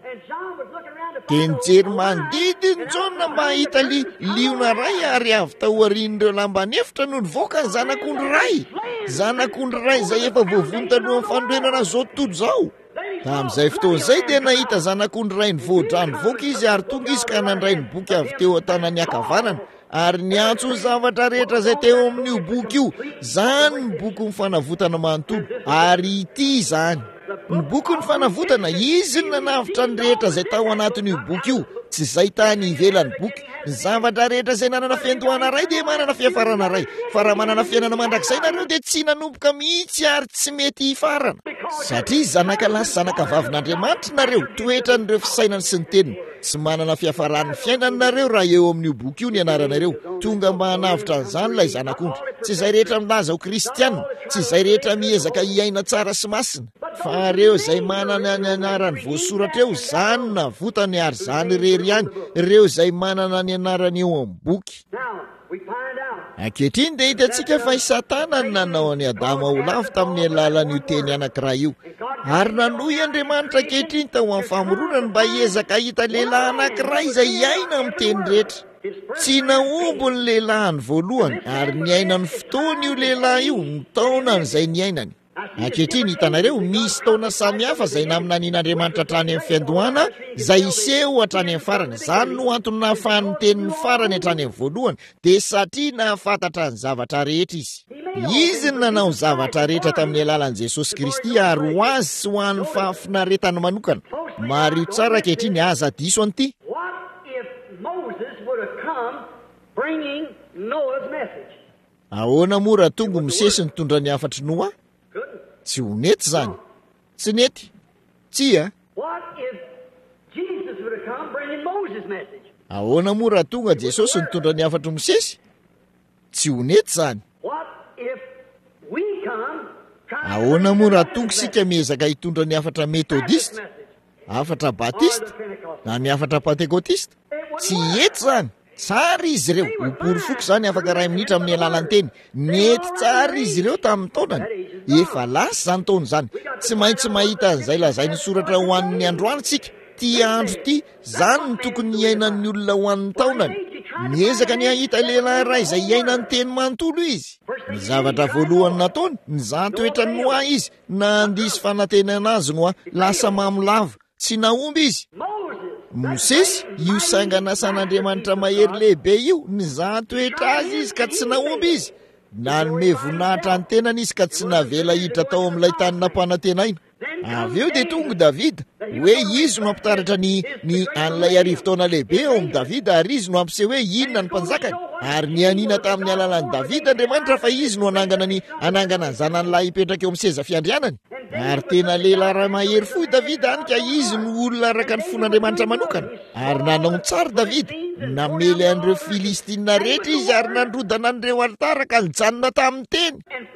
De nijery mandidiny Jona mba hahita liona ray ary avy taorian'ireo lamba nefitra no nivoaka ny zanak'ondry ray. Zanak'ondry ray izay efa voavony talohan'ny fanorenana zao tontolo zao. Amin'izay fotoana izay dia nahita zanak'ondry ray nivoatra nivoaka izy ary tonga izy ka nandray ny boky avy teo an-tanany ankavanana ary niantso ny zavatra rehetra izay teo amin'io boky io. Zany ny boky mifanavotana manontolo ary ity zany. Ny boky ny fanavotana, izy ny nanavitra ny rehetra izay tao anatin'io boky io, tsy izay tany ivelan'ny boky. Ny zavatra rehetra izay nanana fiantohana ray dia manana fiafarana ray, fa raha manana fiainana mandrakizay nareo dia tsy nanomboka mihitsy ary tsy mety hifarana. Satria zanakalahy sy zanakavavon'Andriamanitra nareo, toetran'ireo fisainany sy ny teniny. Tsy manana fiafaran'ny fiainany nareo raha eo amin'io boky io ny anaranareo. Tonga mba hanavitra an'izany ilay zanak'ondry. Tsy izay rehetra milaza ho kristianina, tsy izay rehetra miezaka hiaina tsara sy masina, fa ireo izay manana ny anarany voasoratra eo, zany navotany ary zany rery ihany, ireo izay manana ny anarany eo amin'ny boky. Ankehitriny dia hitantsika fa i Satana no nanao any Adama ho lavo tamin'ny alalan'io teny anankiray io. Ary nanohy Andriamanitra ankehitriny tao amin'ny famoronany mba hiezaka hita lehilahy anankiray izay hiaina amin'ny teny rehetra. Tsy naombo ny lehilahiny voalohany ary niaina ny fotoana io lehilahy io, ny taonany izay niainany. Ankehitriny hitanareo misy taona samihafa izay naminanian'Andriamanitra hatrany amin'ny fiandohana izay iseho hatrany amin'ny farany. Zany no antony nahafahan'ny tenin'ny farany hatrany amin'ny voalohany dia satria nahafantatra ny zavatra rehetra izy. Izy ny nanao ny zavatra rehetra tamin'ny alalan'i Jesosy Kristy ary ho azy sy ho an'ny fahafinaretany manokana. Mario tsara ankehitriny aza diso an'ity. Ahoana moa raha tonga Mosesy nitondra ny hafatry Noa? Tsy ho nety zany. Tsy nety. Tsia. Ahoana moa raha tonga Jesosy nitondra ny hafatry Mosesy? Tsy ho nety zany. Ahoana moa raha tonga sika miezaka hitondra ny hafatra metodista, hafatra batista, na ny hafatra pentekotista? Tsy hety zany. Tsara izy ireo, uporofoky zany afaka ray minitra amin'ny alalan'ny teny. Nety tsara izy ireo tamin'ny taonany. Efa lasa zany taona zany. Tsy maintsy mahita an'izay lazainy soratra ho an'ny androany tsika. Ty andro ty, zany ny tokony hiainan'ny olona ho an'ny taonany. Miezaka ny hahita lehilahy ray izay hiainan'ny teny manontolo izy. ny zavatra voalohany nataony ny zahatoetra noa izy na andisy fanantenana azy no lasa mamolava tsy naomby izy. Mosesy io sangana san'Andriamanitra mahery lehibe io ny zahatoetra azy izy ka tsy naomby izy, nanome voninahitra ny tenany izy ka tsy navela hiditra tao amin'ilay tany nampanantenaina. Avy eo dia tonga Davida hoe izy no mampitaratra ny an'ilay arivo-taona lehibe eo amin'ny Davida ary izy no ampiseho hoe inona ny mpanjakany. Ary ny anina tamin'ny alalan'i Davida Andriamanitra fa izy no anangana ny zananylahy hipetraka eo amin'ny seza fiandrianany. Ary tena lehilahy raha mahery fo Davida any ka izy no olona araka ny fon'Andriamanitra manokana. Ary nanao tsara Davida, namely an'ireo Filistina rehetra izy ary nandrodana an'ireo altara ka nijanona tamin'ny teny.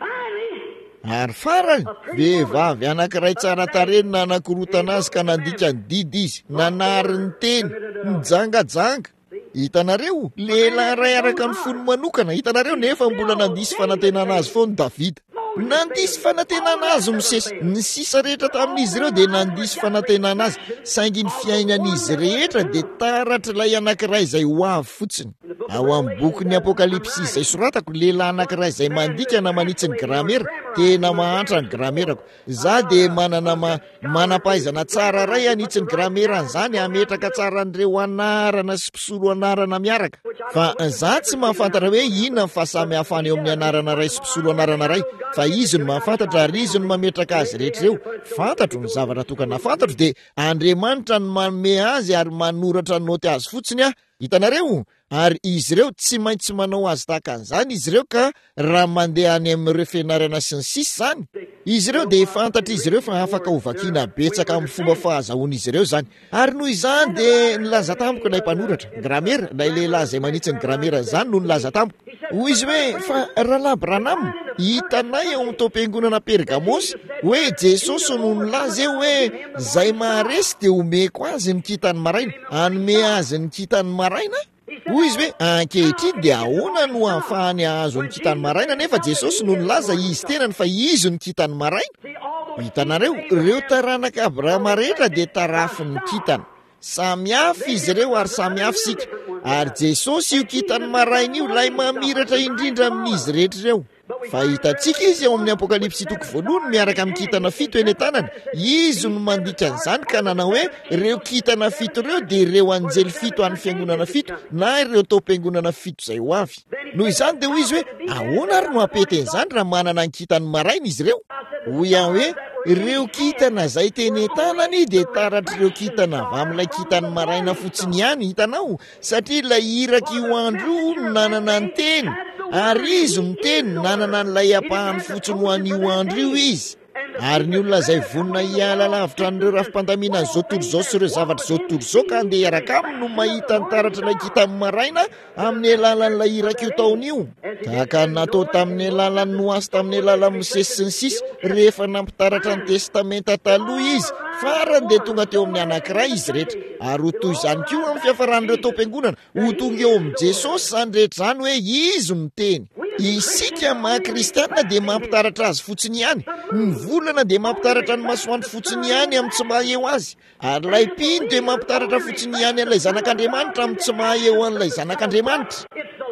Ary farany vehivavy anankiray tsara tarenina anakorotana azy ka nandika ny didy izy, nanary ny teny, nijangajanga. Hitanareo lehilahy ray araka ny fony manokana. Hitanareo nefa mbola nandisy fanantenana azy foana Davida. Nandisy fanantenana azy Mosesy. Ny sisa rehetra tamin'izy ireo dia nandisy fanantenana azy, saingy ny fiainan'izy rehetra dia taratra ilay anankiray izay ho avy fotsiny. Ao amin'ny bokin'ny Apokalipsy izay soratako, lehilahy anankiray izay mandika na manitsy ny gramera, tena mahantra ny gramerako. Za dia manampahaizana tsara ray anitsy ny grameran'izany, ametraka tsara an'ireo anarana sy mpisolo anarana miaraka. Fa za tsy mahafantatra hoe inona ny fahasamihafana eo amin'ny anarana ray sy mpisolo anarana ray, fa izy no mahafantatra ary izy no mametraka azy rehetra eo. Fantatro ny zavatra tokana fantatro dia Andriamanitra no manome azy ary manoratra ny noty azy fotsiny. Hitanareo, ary izy ireo tsy maintsy manao azy tahaka an'izany izy ireo ka raha mandeha any amin'ireo fianarana sy ny sisa zany. Izy ireo dia fantatra izy ireo fa afaka ho vakiana betsaka amin'ny fomba fahazahoan'izy ireo zany. Ary noho izany dia nilaza tampoka ilay mpanoratra gramera, ilay lehilahy izay manitsy ny gramera zany no nilaza tampoka. Hoy izy hoe fa Rahalaby Branham, hitanay eo amin'ny taom-piangonana Pergamos hoe Jesosy no nilaza eo hoe zay maharesy dia omeko azy ny kitany maraina, anome azy ny kitany maraina. Hoy izy hoe ankehitriny dia ahoana no ahafahany ahazo ny kitany maraina nefa Jesosy no nilaza izy tenany fa izy ny kitany maraina. Hitanareo, ireo taranaka Abrahama rehetra dia tarafin'ny kitany. Samy hafa izy ireo ary samy hafa sika. Ary Jesosy io kitany maraina io lay mamiratra indrindra amin'izy rehetra ireo. Fa hitantsika izy ao amin'ny Apokalipsy toko voalohany miaraka amin'ny kitana 7 eny an-tanany. Izy no mandika an'izany ka nanao hoe ireo kitana 7 ireo dia ireo anjely 7 any fiangonana 7 na ireo taom-piangonana 7 izay ho avy. Noho izany dia hoy izy hoe ahoana ary no apety an'izany raha manana ny kitany maraina izy ireo? Hoy aho hoe ireo kitana izay teny an-tanany dia taratra ireo kitana avy amin'ilay kitany maraina fotsiny ihany. Hitanao, satria ilay iraka io andro io nanana ny teny, ary izy ny teny nanana n'ilay apahany fotsiny ho an'io andro io izy. Ary ny olona izay vonona hiala lavitra n'ireo rafim-pandamiana izao tontolo izao sy ireo zavatra izao tontolo izao ka andeha hiaraka aminy no mahita ny taratra ilay kitany maraina amin'ny alalan'ilay iraka io taona io. Tahaka natao tamin'ny alalan'ny Noasy, tamin'ny alalan'ny Mosesy sy ny sisa, rehefa nampitaratra ny testamenta taloha izy, farany dia tonga teo amin'ny anankiray izy rehetra. Ary ho toy izany koa amin'ny fiafaran'ireo taom-piangonana, ho tonga eo amin'ny Jesosy zany rehetra zany hoe izy no teny. Isika maha-kristianina dia mampitaratra azy fotsiny ihany. Ny volana dia mampitaratra ny masoandro fotsiny ihany amin'ny tsy maha-eo azy. Ary ilay mpino dia mampitaratra fotsiny ihany an'ilay zanak'Andriamanitra amin'ny tsy maha-eo an'ilay zanak'Andriamanitra.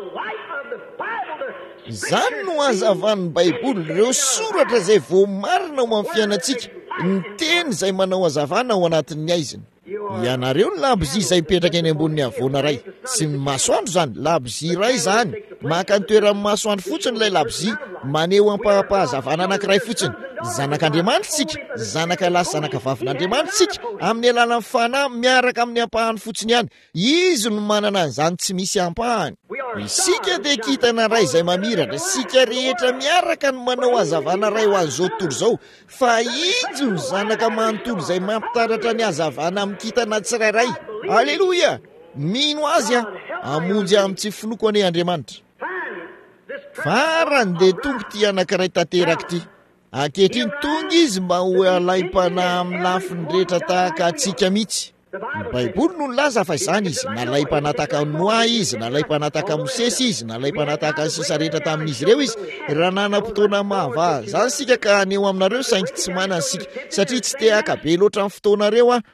Izany no azavan'ny Baiboly, ireo soratra izay voamarina ho amin'ny fiainantsika, ny teny izay manao azavana ao anatin'ny aiziny. Ianareo ny labozia izay mipetraka eny ambonin'ny havoana ray, sy ny masoandro zany, labozia ray zany. Maka ny toeran'ny masoandro fotsiny ilay labozia, maneho ampahapahazavana anankiray fotsiny. Zanak'Andriamanitra sika, zanaka lahy sy zanaka vavin'Andriamanitra sika, amin'ny alalan'ny fanahy miaraka amin'ny ampahany fotsiny ihany. Izy no manana an'izany tsy misy ampahany. Isika dia kitana ray izay mamiratra, sika rehetra miaraka no manao azavana ray ho an'izao tontolo izao. Fa izy no zanaka manontolo izay mampitaratra ny azavana amin'ny kitana tsirairay. Aleloia! Mino azy amonjy amin'ny tsy finoko ane Andriamanitra. Farany dia tonga ty anankiray tanteraka ty. Ankehitriny tonga izy mba ho alaim-panahy amin'ny lafiny rehetra tahaka atsika mihitsy. Ny Baiboly no nilaza fa izany izy, nalaim-panahy tahaka Noa izy, nalaim-panahy tahaka Mosesy izy, nalaim-panahy tahaka ny sisa rehetra tamin'izy ireo izy. Raha nanam-potoana mahavaha zany sika ka aneo aminareo saingy tsy manana sika, satria tsy te haka be loatra amin'ny fotoanareo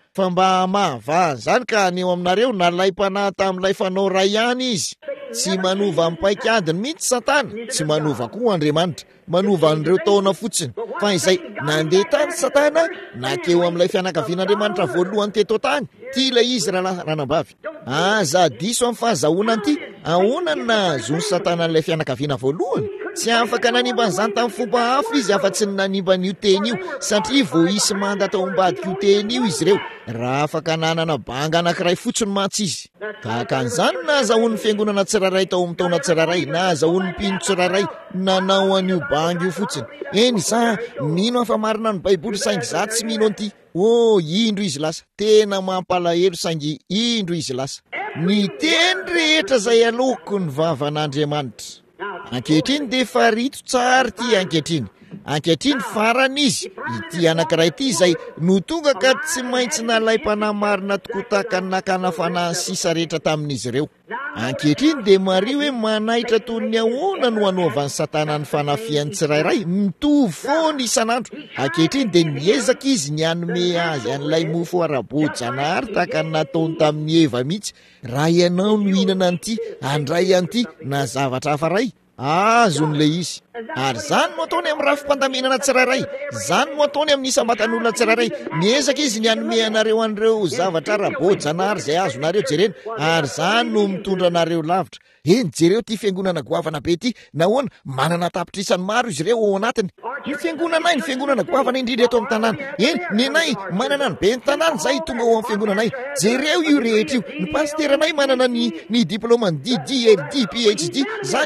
fa mba mahavahany zany ka ny eo aminareo nalay mpanahy tamin'ilay fanao ray ihany izy. Tsy manova amin'ny paikadiny mihitsy Satana, tsy manova koa Andriamanitra, manova an'ireo taona fotsiny. Fa izay nandeha tany Satana nakeo amin'ilay fianakavian'Andriamanitra voalohany teto tany, ty ilay izy ranambavy. Aza diso amin'ny fahazahoana ty, ahoana nahazoany Satana an'ilay fianakaviana voalohany? Tsy afaka nanimba an'izany tamin'ny fomba hafa izy afa-tsy nanimba n'io teny io, satria vao isy manda tao ambadika io teny io izy ireo, raha afaka nanana banga anankiray fotsiny matsy izy. Tahaka an'izany nahazahoany fiangonana tsiraray tao amin'ny taona tsiraray, nahazahoany mpino tsiraray nanao an'io banga io fotsiny. Eny za mino afa marina ny Baiboly saingy za tsy mino an'ity. Indro izy lasa, tena mampalahelo saingy indro izy lasa. Ny teny rehetra zay aloko ny vavan'Andriamanitra. Ankehitriny dia farito tsara ty ankehitriny farany izy ity anankiray ity izay no tonga ka tsy maintsy nalay mpanahy marina tokoa tahaka ny nakana fanahy sisa rehetra tamin'izy ireo. Ankehitriny dia mario hoe manaitra toy ny ahoana no anaovan'ny Satana ny fanafiany tsirairay mitovy foana isan'andro. Ankehitriny dia miezaka izy ny anome azy an'ilay mofo ara-boajanahary tahaka ny nataony tamin'ny Eva mihitsy. Raha ianao no hinana an'ity, andray an'ity na zavatra hafa ray, azon'ilay izy. Ary zany no ataony amin'ny rafi-pandaminana tsirairay, zany no ataony amin'ny isambatan'olona tsirairay. Miezaka izy ny anome anareo an'ireo zavatra ara-boajanahary izay azonareo jerena, ary zany no mitondra anareo lavitra. Eny jereo ty fiangonana goavana be ty, nahoana manana tapitrisany maro izy ireo ao anatiny. Ny fiangonanay, ny fiangonana goavana indrindra eto amin'ny tanàna. Eny, ny anay manana ny be ny tanàna zay tonga ao amin'ny fiangonanay. Jereo io rehetra io. Ny pasteranay manana ny diplômany DD, LD, PhD,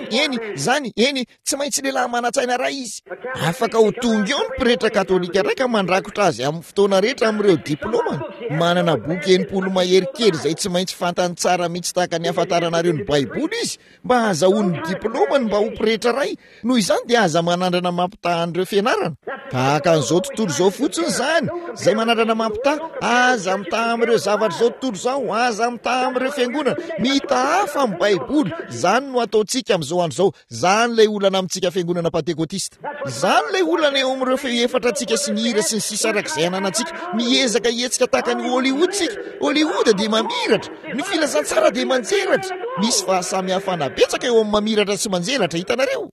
zany eny, tsy maintsy lehilahy manatsaina ray izy. Afaka ho tonga eo ny pretra katolika raika mandrakotra azy amin'ny fotoana rehetra amin'ireo diplômany. Manana boky 90 mahery kely izay tsy maintsy fantany tsara mihitsy tahaka ny afantaranareo ny Baiboly izy, mba hahazahoany diplômany mba ho pretra ray. Noho izany dia aza manandrana mampitahan'ireo fianarana. Tahaka an'izao tontolo izao fotsiny zany, izay manandrana mampitaha, aza mitaha amin'ireo zavatra izao tontolo izao, aza mitaha amin'ireo fiangonana, mitahafa amin'ny Baiboly. Zany no ataontsika amin'izao andro izao. Zany ilay olana amintsika fiangonana Pentekotista. Zany ilay olana eo amin'ireo feefatra antsika sy ny hira sy ny sisa arak'izay ananantsika. Miezaka hetsika tahaka ny Hollywood tsika. Hollywood dia mamiratra, ny filazantsara dia manjelatra. Misy fahasamihafana betsaka eo amin'ny mamiratra sy manjelatra, hitanareo.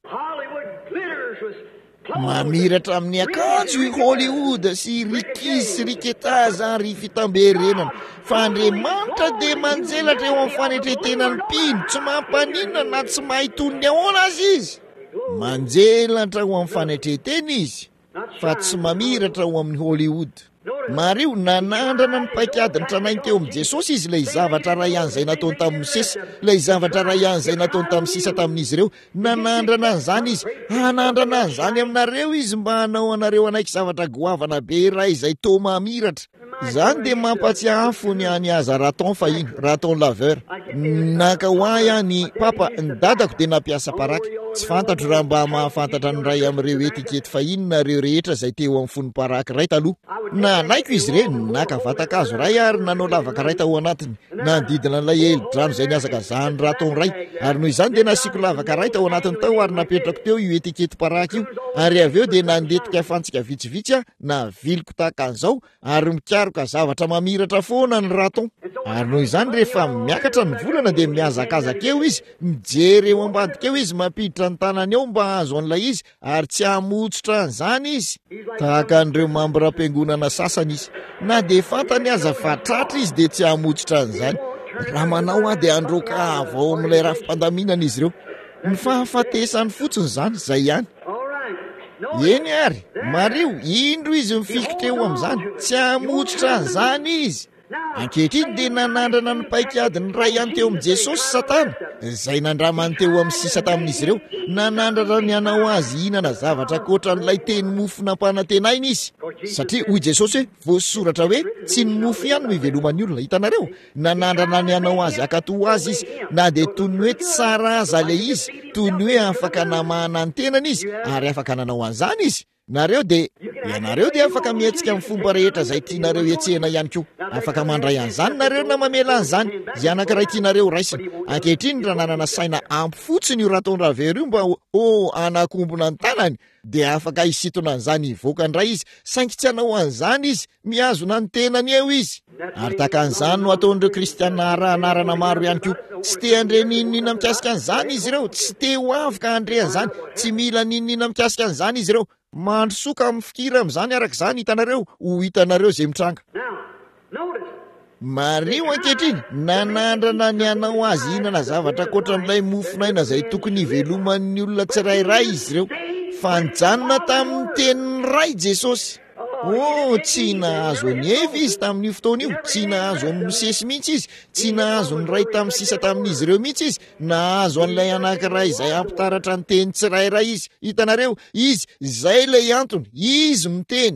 Mamiratra amin'ny akanjo i Hollywood sy rikis sy riketa zany ry fitamberenana. Fa Andriamanitra dia manjelatra eo amin'ny fanetretenany mpino, tsy mampaninona na tsy mahitony ahoana azy izy. Manjelatra ho amin'ny fanetreteny izy, fa tsy mamiratra ho amin'ny Hollywood. Mario nanandrana ny paikadiny tranainy teo amin'ny Jesosy izy ilay zavatra ray ihany izay nataony tamin'ny Mosesy, ilay zavatra ray ihany izay nataony tamin'ny sisa tamin'izy ireo. Nanandrana an'izany izy, hanandrana an'izany aminareo izy mba hanao anareo anaiky zavatra goavana be ray izay tao mamiratra. Zany dia mampatsiahy fony any aza raton fahiny, raton laveur. Naka ho ahy any papa, ny dadako dia nampiasa paraky. Tsy fantatro raha mba mahafantatra ny ray amin'ireo etikety fahiny na ireo rehetra izay teo amin'ny fony paraky ray taloha. Na naiko izy ireny, naka vatakazo ray ary nanao lavaka ray tao anatiny, nandidina an'ilay eli-drano izay niazaka zany raton ray. Ary noho izany dia nasiako lavaka ray tao anatiny tao ary napetrako teo io etikety paraky io. Ary avy eo dia nandetika fantsika vitsivitsy na viliko tahaka an'izao ary mikaroka zavatra mamiratra foana ny raton. Ary noho izany rehefa miakatra ny volana dia miazakazaka eo izy, mijery eo ambadika eo izy, mampiditra ny tanany eo mba hahazo an'ilay izy ary tsy hamotsotra an'izany izy. Tahaka an'ireo mampiram-piangonana sasany izy, na dia fantany aza fatratra izy dia tsy hamotsotra an'izany. Raha manao aho dia androka avao amin'ilay rafi-pandaminana izy ireo. Ny fahafatesany fotsiny zany, zay ihany. Eny ary, Mario, indro izy mifikitra eo amin'izany, tsy hamotsotra an'izany izy. Ankehitriny dia nanandrana ny paikadiny ray ihany teo amin'ny Jesosy Satana, izay nandramany teo amin'ny sisa tamin'izy ireo. Nanandrana ny hanao azy hihinana zavatra koatra n'ilay teny mofo nampanantenaina izy. Satria hoy Jesosy hoe, voasoratra hoe, tsy ny mofo ihany no iveloman'ny olona. Hitanareo, nanandrana ny hanao azy akato azy izy, na dia toy ny hoe tsara aza ilay izy, toy ny hoe afaka namahana ny tenany izy, ary afaka nanao an'izany izy. nareo de ianareo de afaka mietsika amin'ny fomba rehetra zay tianareo etsehana ihany koa, afaka mandray an'izany nareo na mamela an'izany zay anankiray tianareo raisina. Ankehitriny raha nanana saina ampy fotsiny io raton-dravero io mba anakombona ny tanany de afaka isitona an'izany ivoaka indray izy, saingy tsy hanao an'izany izy, miazona ny tenany eo izy. Ary takan'izany no ataon'ireo kristianina ara-anarana maro ihany koa, tsy te andre ninina mikasika an'izany izy ireo, tsy te ho afaka andre an'izany, tsy mila ninina mikasika an'izany izy ireo. Mandrosoka amin'ny fikira amin'izany arak'izany hitanareo, ho hitanareo zay mitranga. Mario ankehitriny nanandrana ny anao azy hihinana zavatra koatra amin'ilay mofinaina zay tokony iveloman'ny olona tsirairay izy ireo, fanjanona tamin'ny tenin'ny ray Jesosy. Tsy nahazo anyevy izy tamin'io fotoana io, tsy nahazo amin'ny misesy mihitsy izy, tsy nahazo ny ray tamin'ny sisa tamin'izy ireo mihitsy izy, nahazo an'ilay anankiray zay ampitaratra ny teny tsirairay izy. Hitanareo, izy zay lay antony, izy miteny.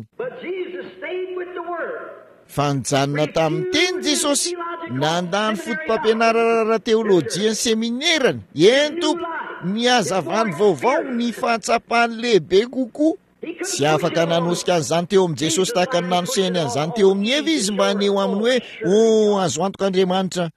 Fanjanona tamin'ny teny Jesosy, nandany fotom-pampianarana teolojia ny seminarany, eny tompo, ny hazavany vaovao, ny fahatsapany lehibe kokoa. Tsy afaka nanosika an'izany teo amin'ny Jesosy tahaka ny nanosehany an'izany teo amin'ny Eva izy mba haneo aminy hoe azo antoka Andriamanitra.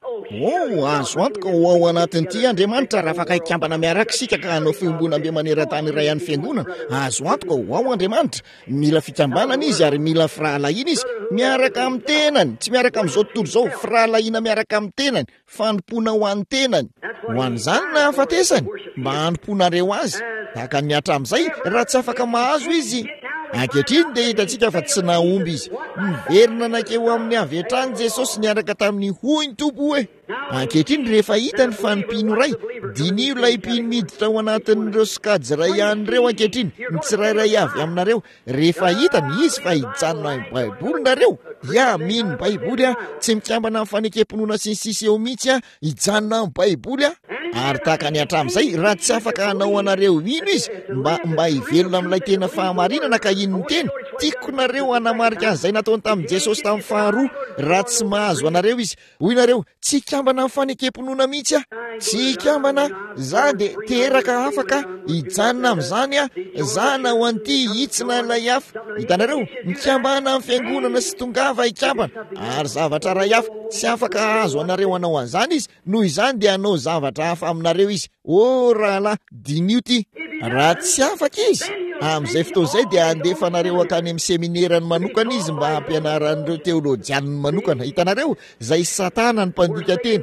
Azo antoka ho ao anatin'ity Andriamanitra raha afaka hikambana miaraka sika ka hanao fiomboana be maneran-tany iray any fiangonana. Azo antoka ho ao Andriamanitra. Mila fikambanana izy ary mila firahalahiana izy miaraka amin'ny tenany, tsy miaraka amin'izao tontolo izao, firahalahiana miaraka amin'ny tenany, fanompoana ho an'ny tenany. Ho an'izany na hafatesany mba hanomponareo azy. Tahaka ny hatramin'izay raha tsy afaka mahazo izy. Ankehitriny dia hitantsika fa tsy nahomby izy, miverina nakeo amin'ny avy hatrany Jesosy niaraka tamin'ny hoiny tompo hoe. Ankehitriny rehefa hita ny fanompino ray, dinio ilay mpino miditra ao anatin'ireo sokajy ray ihany ireo. Ankehitriny ny tsirairay avy aminareo rehefa hitany izy fa hijanona amin'ny baiboly nareo, mino baiboly tsy mikambana amin'ny fanekem-pinoana sy ny sisa eo mihitsy hijanona amin'ny baiboly ary tahaka ny hatramin'izay raha tsy afaka hanao anareo ino izy mba hivelona amin'ilay tena fahamarinana ka ino ny teny. Tiako nareo hanamarika an'izay nataony tamin'ny Jesosy tamin'ny faharoa. Raha tsy mahazo anareo izy, hoy nareo tsy kambana amin'ny fanekem-pinoana mihitsy tsy kambana, za de teraka afaka hijanona amin'izany zana ho an'ity hitsina ilay hafa. Hitanareo, mikambana amin'ny fiangonana sy tongava hikambana ary zavatra ray hafa tsy afaka azo anareo hanao an'izany izy, noho izany dia hanao zavatra hafa aminareo izy. Rahalahy dinio ty, raha tsy afaka izy amin'izay fotoana izay dia andefa anareo akany amin'ny seminarany manokana izy mba hampianaran'ireo teolojianiny manokana. Hitanareo, zay Satana ny mpandika teny.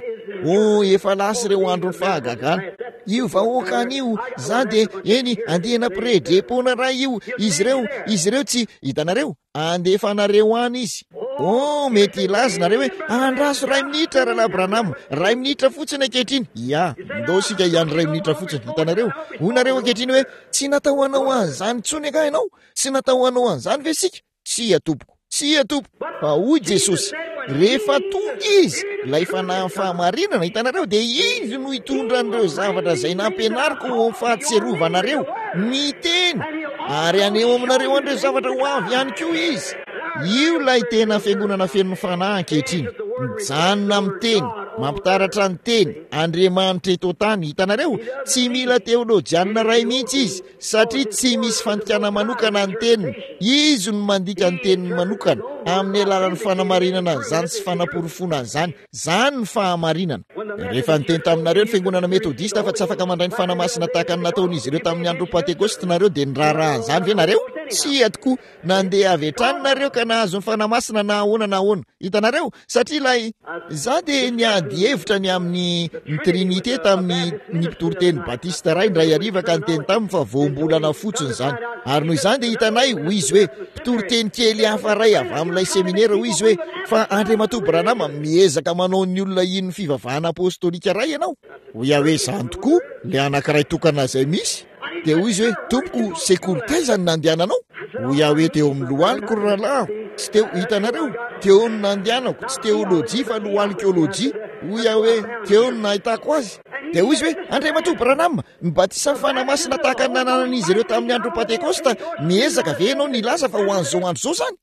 Efa lasa ireo andro ny fahagagana. Io vahoaka an'io, za de eny andehana predepona ray io, izy ireo tsy hitanareo, andefa anareo any izy. Mety ilazy nareo hoe andraso 2 minitra raha Branham, 2 minitra fotsiny ankehitriny. Ndao sika ihany 2 minitra fotsiny. Hitanareo, hoy nareo ankehitriny hoe tsy natao hanao an'izany tsony ka ianao, tsy natao hanao an'izany ve sika? Tsia tompoko, fa hoy Jesosy rehefa tonga izy lay fanahy fahamarinana, hitanareo, de izy no hitondra an'ireo zavatra zay nampianariko ho fahatsearovanareo miteny ary aneo aminareo an'ireo zavatra ho avy ihany koa izy. Io lay tena fiangonana feno fanahy ankehitriny, mijanona amin'ny teny, mampitaratra ny teny, Andriamanitra eto tany. Hitanareo, tsy mila teolojianina ray mihitsy izy satria tsy misy fantikana manokana ny teniny. Izy no mandika ny teniny manokana amin'ny alalan'ny fanamarinana zany sy fanaporofona zany ny fahamarinana. Rehefa niteny taminareo ny fiangonana metodista fa tsy afaka mandray ny fanamasina tahaka ny nataon'izy ireo tamin'ny andro Pentekosty nareo de niraharahan'izany ve nareo? Tsy tokoa, nandeha avy hatrany nareo ka nahazo ny fanamasina na ahoana. Hitanareo, satria lay za de niady hevitra ny amin'ny Trinité tamin'ny mpitoriteny Batista ray ndray ariva ka niteny taminy fa voambolana fotsiny zany. Ary noho izany de hitanay ho izy hoe mpitoriteny kely hafa ray avy amin'ilay seminera ho izy hoe fa Andriamatoa Branham miezaka manao ny olona iny fivavahana apostolika ray ianao. Hoe zany tokoa le anankiray tokana zay misy. De hoy izy hoe tompoko sekoritay nandehananao. Hoe teo amin'ny lohaliko rahalahy, tsy teo, hitanareo, teo ny nandehanako, tsy teolojia fa lohalikôlojia. Hoe teo ny nahitako azy. De hoy izy hoe Andriamatoa Branham nibatisa fanamasina tahaka ny nananan'izy ireo tamin'ny andro Pentekosta, miezaka ve ianao nilaza fa ho an'izao andro zao zany?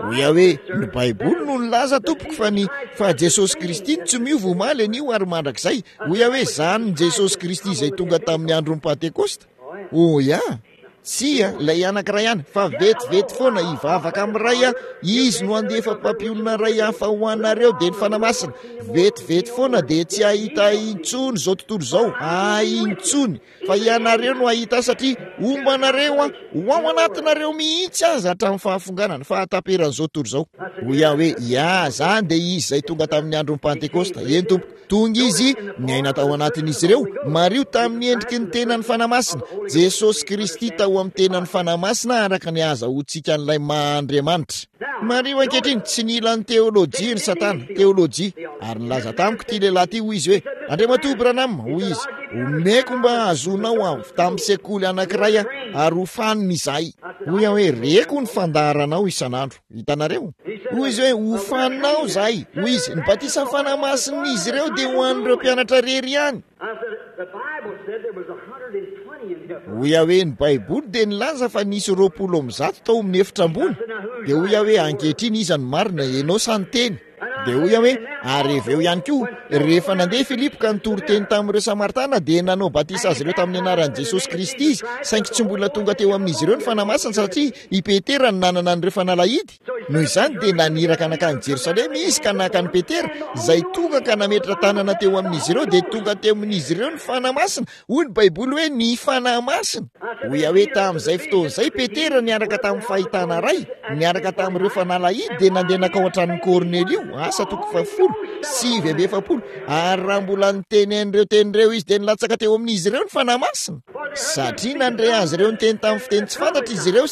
Hoe ny baiboly no nilaza tompoko fa Jesosy Kristy tsy miova omaly an'io ary mandrakizay. Hoe zany Jesosy Kristy zay tonga tamin'ny andro Pentekosta. tsia lay anankiray ihany fa vetivety foana ivavaka amin'ny ray a izy no andefa mpampiolona ray hafa ho anareo de ny fanamasina vetivety foana de tsy ahita intsony zao tontolo zao intsony fa ianareo no ahita satria ombanareo a ho ao anatinareo mihitsy azy hatramin'ny fahafonganana fa ataperan'izao tontolo zao hoy aho hoe ia zany de izy zay tonga tamin'ny andron'ny pantekosta eny tompo tonga izy miaina tao anatin'izy ireo mario tamin'ny endriky ny tenany fanamasina Jesosy Kristy tao amin'ny tenany fanamasina araka ny azahoantsika an'ilay Mahandriamanitra mario ankehitriny tsy nila ny teolojia ny satana teolojia ary nilaza tamiko ty lehilahy ty hoy izy hoe Andriamatoa Branham hoy izy omeko mba azonao tamin'ny sekoly anankiray ary ho faniny izahay hoy aho hoe reko ny fandaharanao isanandro hitanareo hoy izy hoe ho faninao zahay hoy izy ny batisa fanamasin'izy ireo de ho an'ireo mpianatra rery ihany hoy aho hoe ny baiboly de nilaza fa nisy 20 tao amin'ny efitra ambony de hoy aho hoe ankehitriny iza ny marina ianao sany teny de hoy aho hoe ary eveo ihany koa rehefa nandeha Filipo ka nitory teny tamin'ireo Samaritana de nanao batisa azy ireo tamin'ny anaran'i Jesosy Kristy izy saingy tsy mbola tonga teo amin'izy ireo ny fanamasina satria i Petera ny nanana an'ireo fanalahidy noho izany de naniraka anakany Jerosalema izy ka naka ny Petera zay tonga ka nametra tanana teo amin'izy ireo de tonga teo amin'izy ireo ny fanamasina hoy ny baiboly hoe ny fanamasina hoy aho hoe tamin'izay fotoan'izay Petera niaraka tamin'ny fahitana ray niaraka tamin'ireo fanalahidy de nandeha nakao an-tranon'ny Kornelio asa toko 7 ary raha mbola nitenen'ireo tenireo izy de nilatsaka teo amin'izy ireo ny fanamasina satria nandre azy ireo ny teny tamin'ny fiteny tsy fantatra izy ireo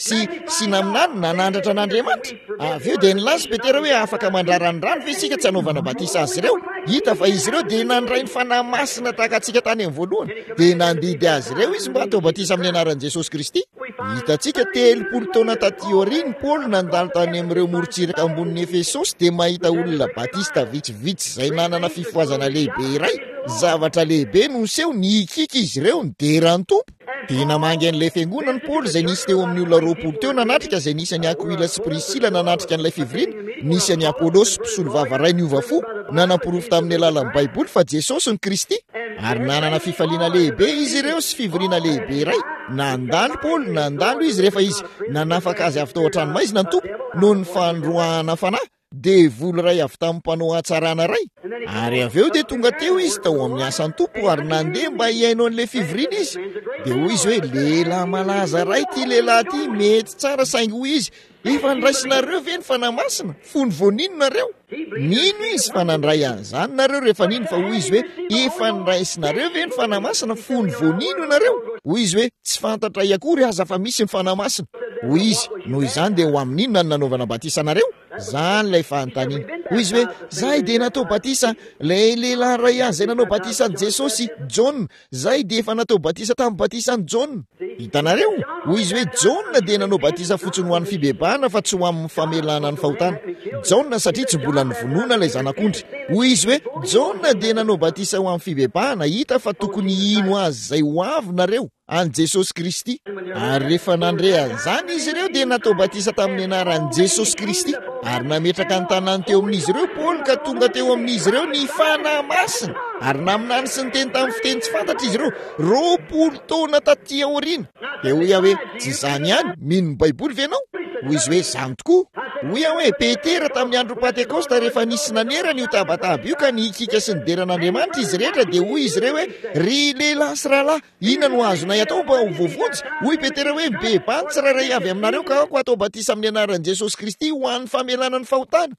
sy naminany nanandratra an'Andriamanitra avy eo de nilaza Petera hoe afaka mandrarany rano fa isika tsy hanaovana batisa azy ireo hita fa izy ireo de nandray ny fanamasina tahaka atsika tany amin'ny voalohany de nandidy azy ireo izy mba atao batisa amin'ny anaran'i Jesosy Kristy hitantsika 30 taona taty aoriany Paul nandalo tany amin'ireo morontsiraka ambonin'ny Efesosy de mahita olona batista vitsivitsy zay nanana fifoazana lehibe iray zavatra lehibe no seho nikika izy ireo ny derany tompo de namangy an'ilay fiangonany Paul zay nisy teo amin'ny olona 20 teo nanatrika zay nisy any Aquila sy Priscilla nanatrika an'ilay fivirina nisy any Apollos mpisolo vava ray niova fo nanam-porofo tamin'ny alalan'ny baiboly fa Jesosy ny Kristy ary nanana fifaliana lehibe izy ireo sy fivirina lehibe iray nandalo Paul nandalo izy rehefa izy nanafaka azy avy tao an-tranomaizina ny tompo noho ny fandroahana fanahy de voly ray avy tamin'ny mpanao atsarana ray ary avy eo de tonga teo izy tao amin'ny asan'ny tompo ary nandeha mba hiaino an'ilay fivirina izy de hoy izy hoe lehilahy malaza ray ty lehilahy ty mety tsara saingy hoy izy efa niraisinareo ve ny fanamasina fony voanino nareo nino izy fa nandray an'izany nareo rehefa nino fa hoy izy hoe efa niraisinareo ve ny fanamasina fony voanino nareo hoy izy hoe tsy fantatra iakory aza fa misy ny fanamasina hoy izy noho izany de ho amin'inona ny nanaovana batisa nareo zany lay fanontaniana hoy izy hoe zahay de natao batisa lay lehilahy ray any zay nanao batisa ny Jesosy John zahay de efa natao batisa tamin'ny batisa ny John hitanareo hoy izy hoe John de nanao batisa fotsiny ho an'ny fibebahana fa tsy ho amin'ny famelana ny fahotana John satria tsy mbola nivonoana lay zanak'ondry hoy izy hoe John de nanao batisa ho amin'ny fibebahana hita fa tokony ino azy zay ho avy nareo an Jesosy Kristy ary rehefa nandre an'izany izy ireo de natao batisa tamin'ny anaran'i Jesosy Kristy ary nametraka ny tanany teo amin'izy ireo Paul ka tonga teo amin'izy ireo ny fanamasina ary naminany sy ny teny tamin'ny fiteny tsy fantatra izy ireo 20 taona taty aoriana de hoy aho hoe tsy zany ihany mino ny baiboly ve anao hoy izy hoe zany tokoa hoy aho hoe Petera tamin'ny andro Pantekosta rehefa nisy nanerana io tabataba io ka nikika sy ny deran'Andriamanitra izy rehetra de hoy izy ireo hoe ry lehilahy sy rahalahy ina no azonay atao mba ho voavonjy hoy Petera hoe bebany tsirairay avy aminareo ka ako atao batisa amin'ny anaran'i Jesosy Kristy ho an'ny famelana ny fahotana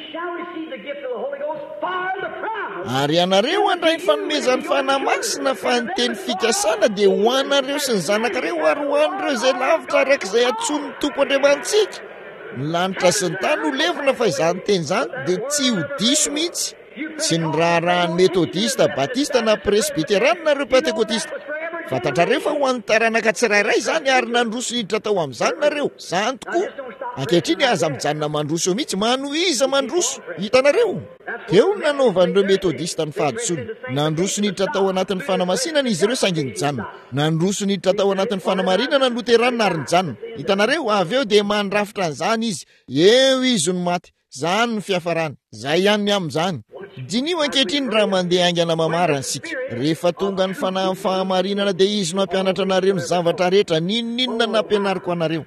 ary anareo andray ny fanomezan'ny fanamasina fa ny teny fikasana de ho anareo sy ny zanakareo ary ho an'ireo zay lavitra araik'izay atsony tompo Andriamantsika ny lanitra sy ny tany ho levina fa izany teny zany de tsy ho diso mihitsy tsy ny raharahany metodista batista na presbiterana nareo pentekotista fantatrareo fa ho an'ny taranaka tsirairay zany ary nandroso hiditra tao amin'izany nareo zany tokoa ankehitriny aza mijanona mandroso eo mihitsy manoiza mandroso hitanareo teo ny nanaovan'ireo metodista ny fahadosoany nandroso niditra tao anatin'ny fanamasinana izy ireo saingy nijanona nandroso niditra tao anatin'ny fanamarinana ny loteranina ary nijanona hitanareo avy eo de mandrafitra an'izany izy eo izy no maty zany ny fiafarany zay ihany ny amin'izany dinio ankehitriny raha mandeha angana mamarana sika rehefa tonga ny fanahy fahamarinana dia izy no ampianatra anareo ny zavatra rehetra ninninona nampianariko anareo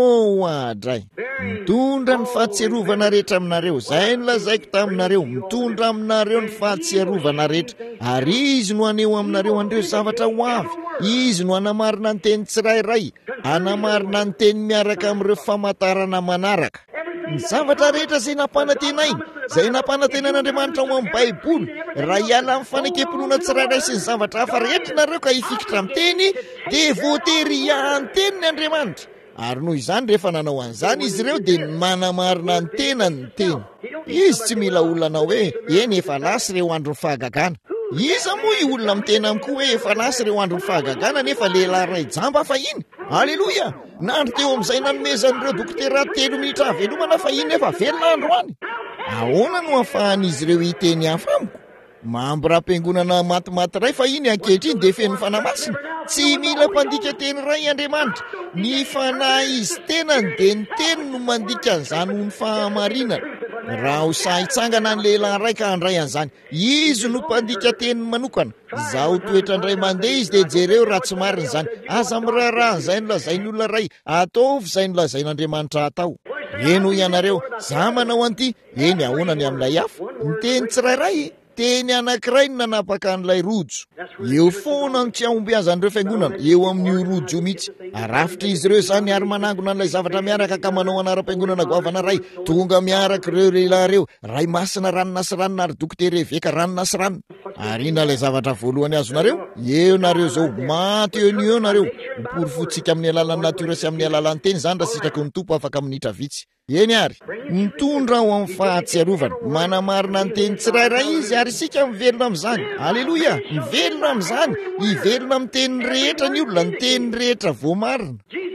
adray mitondra ny fahatserovana rehetra aminareo zay nylazaiko taminareo mitondra aminareo ny fahatserovana rehetra ary izy no aneho aminareo andreo zavatra ho avy izy no anamarina ny teny tsirairay anamarina ny teny miaraka amin'ireo famantarana manaraka ny zavatra rehetra zay nampanantenainy zay nampanantenan'Andriamanitra ao amin'ny baiboly raha hiala amin'ny fanekem-pinoana tsirairay sy ny zavatra hafa rehetra nareo ka hifikitra amin'ny teny dia voatery hiahan-teniny Andriamanitra ary noho izany rehefa nanao an'izany izy ireo dia manamarina ny tenany ny teny izy tsy mila olana hoe eny efa lasy ireo andro ny fahagagana iza moa i olona mitena amiko hoe efa lasy ireo andro ny fahagagana nefa lehilahy ray jamba fahiny aleloia nandro teo amin'izay nanomezan'ireo dokotera 3 minitra velomana fahiny nefa velona andro any ahoana no ahafahan'izy ireo hiteny hafa amiko mambo raha-piangonana matimaty ray fahiny ankehitriny dia feno fanamasina tsy mila mpandika teny ray Andriamanitra ny fanahy izy tenany dia ny teny no mandika an'izany ho ny fahamarinana raha ho sahitsangana ny lehilahy ray ka handray an'izany izy no mpandika teny manokana zaho toetra indray mandeha izy dia jereo raha tsy marina izany aza miraharahan'izay nolazainy olona ray ataovy izay nolazain'Andriamanitra atao eno ianareo za manao an'ity eny ahoana ny amin'ilay hafa ny teny tsirairay teny anankiray ny nanapaka an'ilay rojo eo foana ny tsy ahombiazan'ireo fiangonana eo amin'io rojo io mihitsy arafitra izy ireo zany ary manangona an'ilay zavatra miaraka ka manao anara-piangonana goavana ray tonga miaraka ireo lehilahy ireo ray masina ranona sy ranona ary dokotera eveka ranona sy ranona ary inalay zavatra voalohany azonareo eo nareo zao maty eo nareo miporofotsika amin'ny alalan'ny natiora sy amin'ny alalan'ny teny zany raha sitraky ny tompo afaka minitra vitsy eny ary mitondra ho amin'ny fahatsiarovana manamarina ny teny tsirairay izy ary isika mivelona amin'izany aleloia mivelona amin'izany hivelona amin'ny teny rehetra ny olona ny teny rehetra voamarina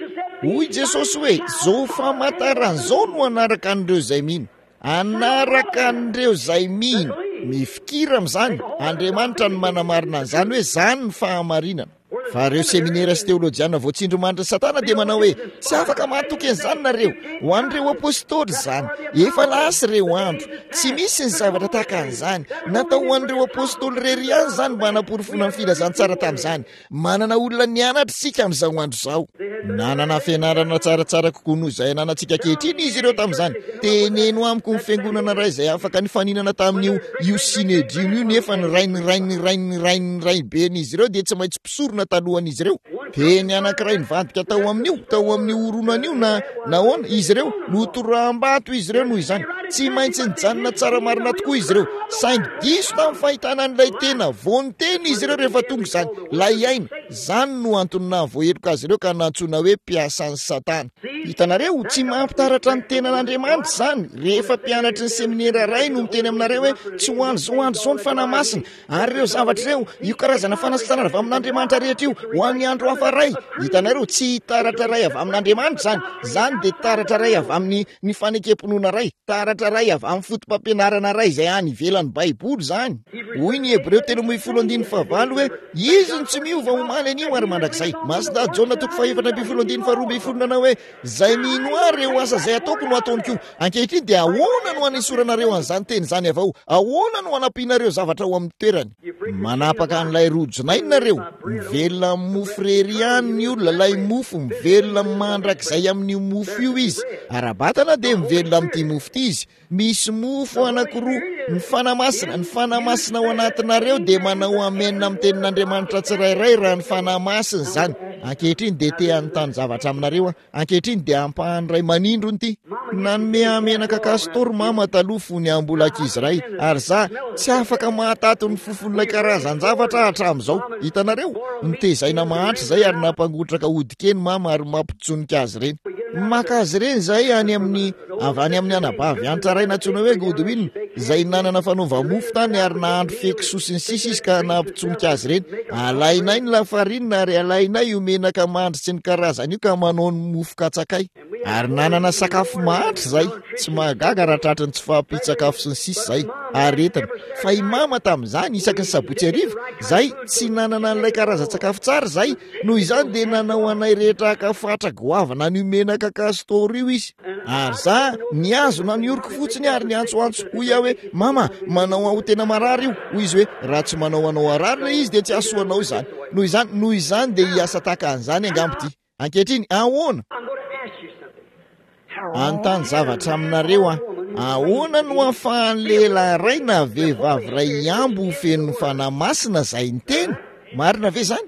hoy Jesosy hoe zao famantarana zao no anaraka an'ireo zay mino anaraka an'ireo zay mino mifikira amin'izany Andriamanitra no manamarina an'izany hoe zany ny fahamarinana fa ireo seminera sy teolojiana voatsindromanitra satana dia manao hoe tsy afaka mahatoky an'izany nareo ho an'ireo apôstôly zany efa lasy ireo andro tsy misy ny zavatra tahaka an'izany natao ho an'ireo apôstôly rery ihany zany mba hanaporofona ny filazantsara tamin'izany manana olona nianatra sika amin'izao andro zao nanana fianarana tsaratsara kokoa noho izay ananantsika kehitriny izy ireo tamin'izany teneno amiko ny fiangonana ray izay afaka nifaninana tamin'io io sinedino io nefa ny rainy ben'izy ireo dia tsy maintsy mpisorona talohan'izy ireo teny anankiray nivadika tao amin'ny oronan'io nahoana izy ireo notoram-bato izy ireo noho izany tsy maintsy nijanona tsara marina tokoa izy ireo saingy diso tamin'ny fahitana an'ilay tena voany teny izy ireo rehefa tonga izany lay aina zany no antony nahavoaheloka azy ireo ka nantsona hoe mpiasan'ny satana hitanareo tsy mampitaratra ny tenan'Andriamanitra zany rehefa mpianatry ny seminera ray no miteny aminareo hoe tsy ho andro zao ny fanahy masina ary ireo zavatra ireo io karazana fanasitana avy amin'Andriamanitra rehetra io ho an'ny andro hafa ray hitanareo tsy taratra ray avy amin'Andriamanitra zany dia taratra ray avy amin'ny fanekem-pinoana ray taratra ray avy amin'ny fotom-pampianarana ray izay any ivelan'ny baiboly zany hoy ny Hebreo 13:9 hoe izy no tsy miova omaly an'io ary mandrakizay Masida Jaona 2:7 nanao hoe zay mino ary eo asa zay ataoko no ataoniko ankehitriny dia ahoana no hanesoranareo an'izany teny zany avao ahoana no hanampianareo zavatra ho amin'ny toerany manapaka an'ilay rojonay nareo mivelona amin'ny mofo rery ihany ny olona lay mofo mivelona mandrakizay amin'ny mofo io izy arabatana dia mivelona amin'ity mofo ity izy misy mofo anankiroa ny fanamasina ao anatinareo dia manao amenina amin'ny tenin'Andriamanitra tsirairay raha ny fanamasina zany ankehitriny dia te anontany zavatra aminareo ankehitriny dia ampahany ray manindrony ity nanome amenaka kastor mama taloha fony ambola ankizy ray ary za tsy afaka mahatato ny fofon'ilay karazany zavatra hatramin'izao hitanareo nitezaina mahantra zay ary nampangotraka odikeny mama ary mampitsonika azy reny maka azy reny zay avy any amin'ny anabavy antsaray natsoina hoe Godwin zay nanana fanaova mofo tany ary nahandro feky sosiny sisa izy ka nampitsonika azy reny alainay ny lafarinina ary alainay io menaka mandry sy ny karazany io ka manao ny mofo katsakay ary nanana sakafo mahantra zay tsy mahagaga raha tratrany tsy fahampitsakafo sy ny sisa zay aretana fa i mama tamin'izany isaky ny sabotsy arivo zay tsy nanana an'ilay karazan-tsakafo tsara zay noho izany dia nanao anay rehetra akafatra goavana ny menaka kastor io izy ary za niazona ny oriko fotsiny ary ny antsoantso hoy aho hoe mama manao aho tena marary io hoy izy hoe raha tsy manao anao arary le izy de tsy asoanao izany noho izany de hiasa tahaka an'izany angambo ty ankehitriny ahoana antany zavatra aminareo ahoana no ahafahan'ny lehilahy ray na vehivavy ray iambo feno fanamasina zay ny tena marina ve zany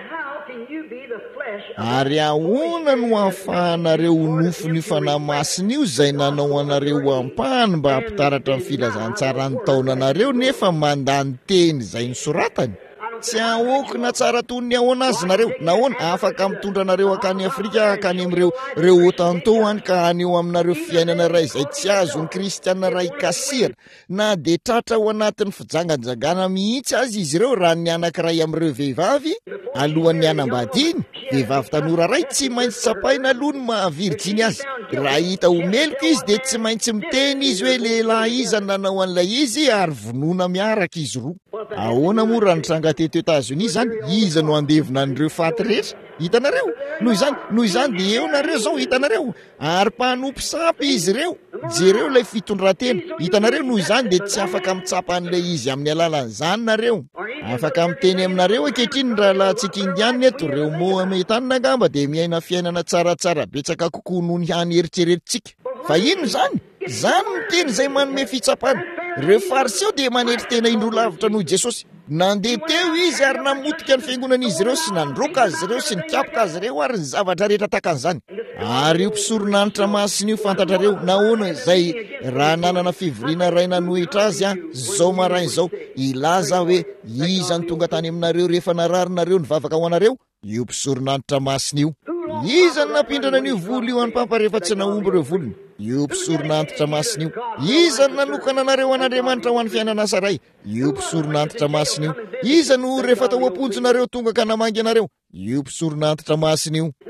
ary ahoana no ahafahanareo nofony fanamasina io zay nanao anareo ampahany mba hampitaratra ny filazantsara ny taonanareo nefa mandany teny zay nisoratany tsy ahokina tsara toy ny ahoana azy nareo nahoana afaka mitondra anareo akany Afrika akany amin'ireo otanto any ka aneo aminareo fiainana ray izay tsy azo ny kristiana ray kasira na de tratra ao anatin'ny fijanganjangana mihitsy azy izy ireo raha ny anankiray amin'ireo vehivavy alohan'ny anambadiny vehivavy tanora ray tsy maintsy tsapaina aloha ny mahavirjiny azy raha hita omeloka izy de tsy maintsy miteny izy hoe lehilahy iza nanao an'ilay izy ary vonoina miaraka izy roa ahoana moa raha nitranga teto États-Unis zany iza no andevina an'ireo faty rehetra hitanareo noho izany de eo nareo zao hitanareo ary mpanompo sapy izy ireo jereo ilay fitondratena hitanareo noho izany de tsy afaka mitsapa an'ilay izy amin'ny alalan'izany nareo afaka miteny aminareo ankehitriny raha lahantsika indianina eto reo mohametanina angamba de miaina fiainana tsaratsara betsaka kokoa noho ny hany eritreretintsika fa ino zany ny teny zay manome fitsapana reo fariseo de manetry tena indrolavitra noho Jesosy nandeha teo izy ary namotika ny fiangonan'izy ireo sy nandroka azy ireo sy nikapoka azy ireo ary ny zavatra rehetra takan'izany ary io mpisoronanitra masina io fantatrareo nahoana zay raha nanana fivoriana ray nanohitra azy zao marainy zao ilaza hoe iza ny tonga tany aminareo rehefa nararinareo nivavaka ho anareo io mpisoronanitra masina io iza ny nampindrana an'io volo io any pampa rehefa tsy naomby ireo volony io mpisoronantitra masina io iza ny nanokana anareo an'Andriamanitra ho an'ny fiainana saray io mpisoronantitra masina io iza no rehefa tao amponjinareo tonga ka namangy anareo io mpisoronantitra masina io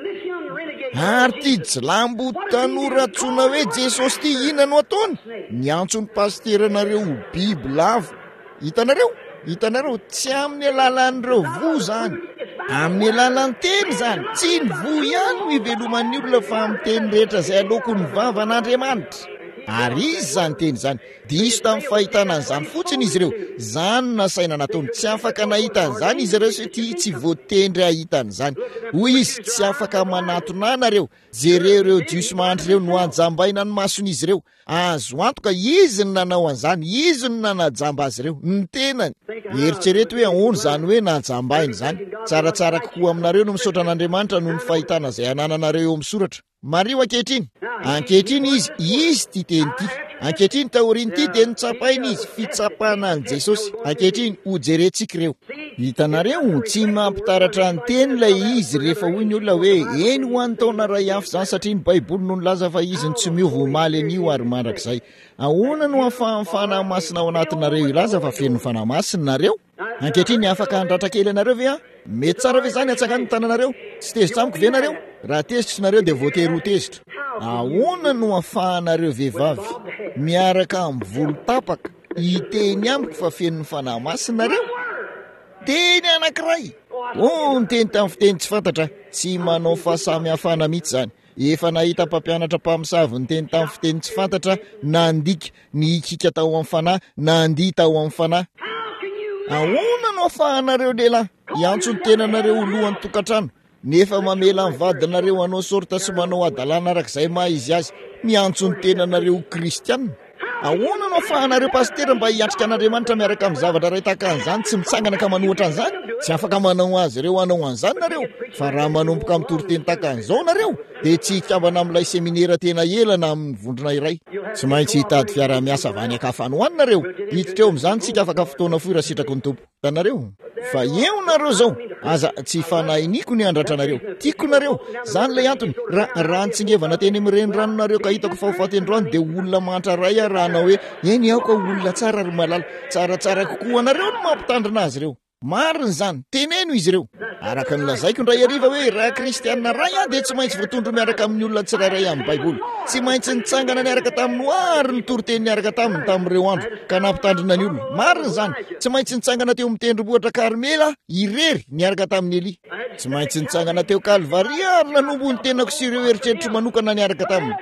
ary ty jilambo tanora tsona hoe Jesosy ty ina no ataony niantso ny pasteranareo biby lava hitanareo tsy amin'ny alalan'ireo vo zany amin'ny alalan'ny teny zany tsy ny vo ihany no iveloman'ny olona fa amin'ny teny rehetra zay aloko ny vavan'Andriamanitra ary izy zany teny zany diso tamin'ny fahitana an'izany fotsiny izy ireo zany nasaina nataony tsy afaka nahita an'izany izy ireo satria tsy voatendry ahita an'izany hoy izy tsy afaka manatona anareo jereo ireo jiosy mahandry ireo no anjambaina ny mason'izy ireo azo antoka izy ny nanao an'izany izy ny nanajamba azy ireo ny tenany eritrereto hoe ahoana zany hoe najambainy zany tsaratsara kokoa aminareo no misaotra an'Andriamanitra noho ny fahitana zay anananareo eo amin'ny soratra mario ankehitriny izy ty teny ty ankehitriny taoriny ty de nitsapainy izy fitsapana an' Jesosy ankehitriny ho jerentsika ireo hitanareo tsy mampitaratra ny teny ilay izy rehefa hoy ny olona hoe eny ho an'ny taona ray hafa zany satria ny baiboly no nilaza fa izy ny tsy miova omaly an'io ary mandrakizay ahoana no ahafahan'ny fanamasina ao anatinareo ilaza fa feno fanamasina nareo ankehitriny afaka handratra kely anareo ve mety tsara ve zany atsakany ny tananareo tsy tezitra amiko ve nareo raha tezitra nareo de voatery ho tezitra ahoana no ahafahanareo vehivavy miaraka amin'ny volo tapaka hiteny amiko fa feno fanamasina nareo teny anankiray ny teny tamin'ny fiteny tsy fantatra tsy manao fahasamihafana mihitsy zany efa nahita mpampianatra mpamosavy ny teny tamin'ny fiteny tsy fantatra nandika nikika tao amin'ny fanahy nandia tao amin'ny fanahy ahoana no ahafahanareo lehilahy iantso ny tenanareo olohan'ny tokantrano nefa mamela ny vadinareo anao sorta sy manao adalana arak'izay maha izy azy miantso ny tenanareo kristianina ahoana no ahafahanareo pastera mba hiatrika an'Andriamanitra miaraka amin'ny zavatra ray tahaka an'izany tsy mitsangana ka manohatra an'izany tsy afaka manao azy ireo anao an'izany nareo fa raha manomboka mitoroteny tahaka an'izao nareo de tsy hikambana amin'ilay seminera tena elana amin'ny vondrona iray tsy maintsy hitady fiara-miasa avy any akafany ho anareo hiditra eo amin'izany tsika afaka fotoana foy raha sitrako ny tompo tanareo fa eo nareo zao aza tsy fanahiniko ny andratra nareo tiako nareo zany lay antony raha nitsingevana teny mireny ranonareo ka hitako fahofatendroany de olona mantraray arahana hoe eny aoka olona tsara ary malala tsaratsara kokoa anareo no mampitandrina azy ireo mariny zany teneno izy ireo araka nylazaiko ndray ariva hoe raha kristianina ray de tsy maintsy voatondro miaraka amin'ny olona tsirairay amin'ny baiboly tsy maintsy nitsangana niaraka tamin'ny oary ny toroteny niaraka taminy tamin'ireo andro ka nampitandrina ny olona mariny zany tsy maintsy nitsangana teo amin'ny tendrombohitra Karmela irery niaraka tamin'ny Eli tsy maintsy nitsangana teo Kalvaria ary nanombo ny tenako sy ireo eritreritry manokana niaraka taminy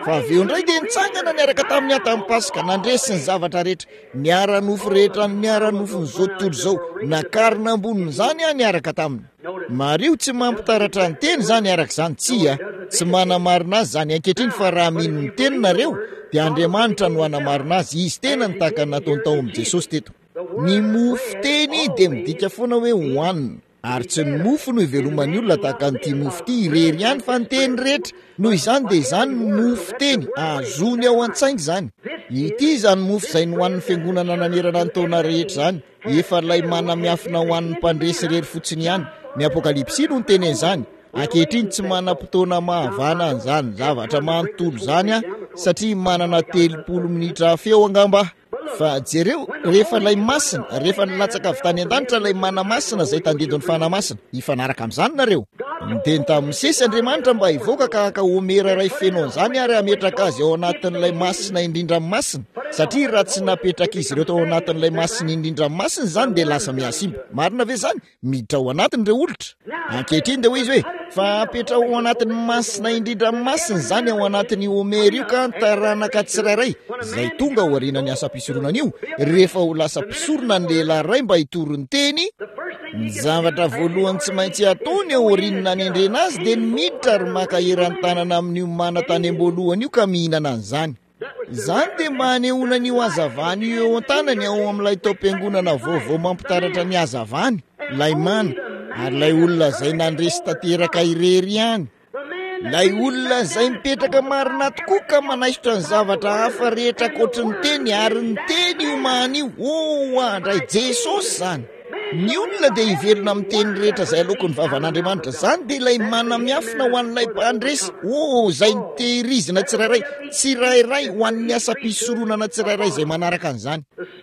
fa aveo indray dia nitsangana niaraka tamin'ny ahy tamin'ny pasika nandresy ny zavatra rehetra niara-nofo rehetra niara-nofonyzao tontolo izao nakarina amboniny zany aho niaraka taminy mario tsy mampitaratra ny teny zany araka izany tsy manamarina azy zany ankehitriny fa raha mino ny teninareo dia Andriamanitra no anamarina azy izy tena nitahaka ny nataony tao amin'i Jesosy teto ny mofo teny dia midika foana hoe hohanina ary tsy ny mofo no ivelomany olona tahaka nyity mofo ity irery ihany fa ny teny rehetra noho izany dia izany mofo teny azony ao an-tsaingy zany ity zany mofo izay nohoan'ny fiangonana nanerana ny taona rehetra zany efa ilay manamiafina ho an'ny mpandresy rery fotsiny ihany ny apokalipsy no ny teny izany ankehitriny tsy manam-potoana mahavana an'izany zavatra manontolo zany satria manana 30 minitra feo angamba fa jereo rehefa ilay masina rehefa nilatsaka avy tany an-danitra ilay manamasina izay tandidon'ny fanamasina hifanaraka amin'izany nareo niteny tamin'ny sesy Andriamanitra mba hivoaka ka homera ray fenoan'izany ary hametraka azy ao anatin'ilay masina indrindra masina satria raha tsy napetraka izy ireo tao anatin'ilay masina indrindra masina zany dia lasa miasimba marina ve zany miditra ao anatiny ireo olitra ankehitriny dia hoy izy hoe fa apetra ao anatin'ny masina indrindra masina zany ao anatin'ny homera io ka ntaranaka tsirairay izay tonga ho arinany asa mpisoronana io rehefa ho lasa mpisorona ny lehilahy ray mba hitorony teny ny zavatra voalohany tsy maintsy ataony ao orinina ny endrena azy dia miditra ary maka eran'ny tanana amin'io manatany am-boalohany io ka mihinana an'izany zany dia manehoana n'io hazavany io eo an-tanany ao amin'ilay tao-piangonana vaovao mampitaratra ny hazavany lay mana ary lay olona izay nandresy tanteraka irery ihany lay olona izay mipetraka marina tokoa ka manaisotra ny zavatra hafa rehetra akoatra ny teny ary ny teny io mahany io andray Jesosy zany ny olona dia hivelona amin'ny teny rehetra izay alokon'ny vavan'Andriamanitra zany dia ilay manamiafina ho an'ilay mpandresy izay nitehirizina tsirairay ho an'ny asa mpisoronana tsirairay izay manaraka an'izany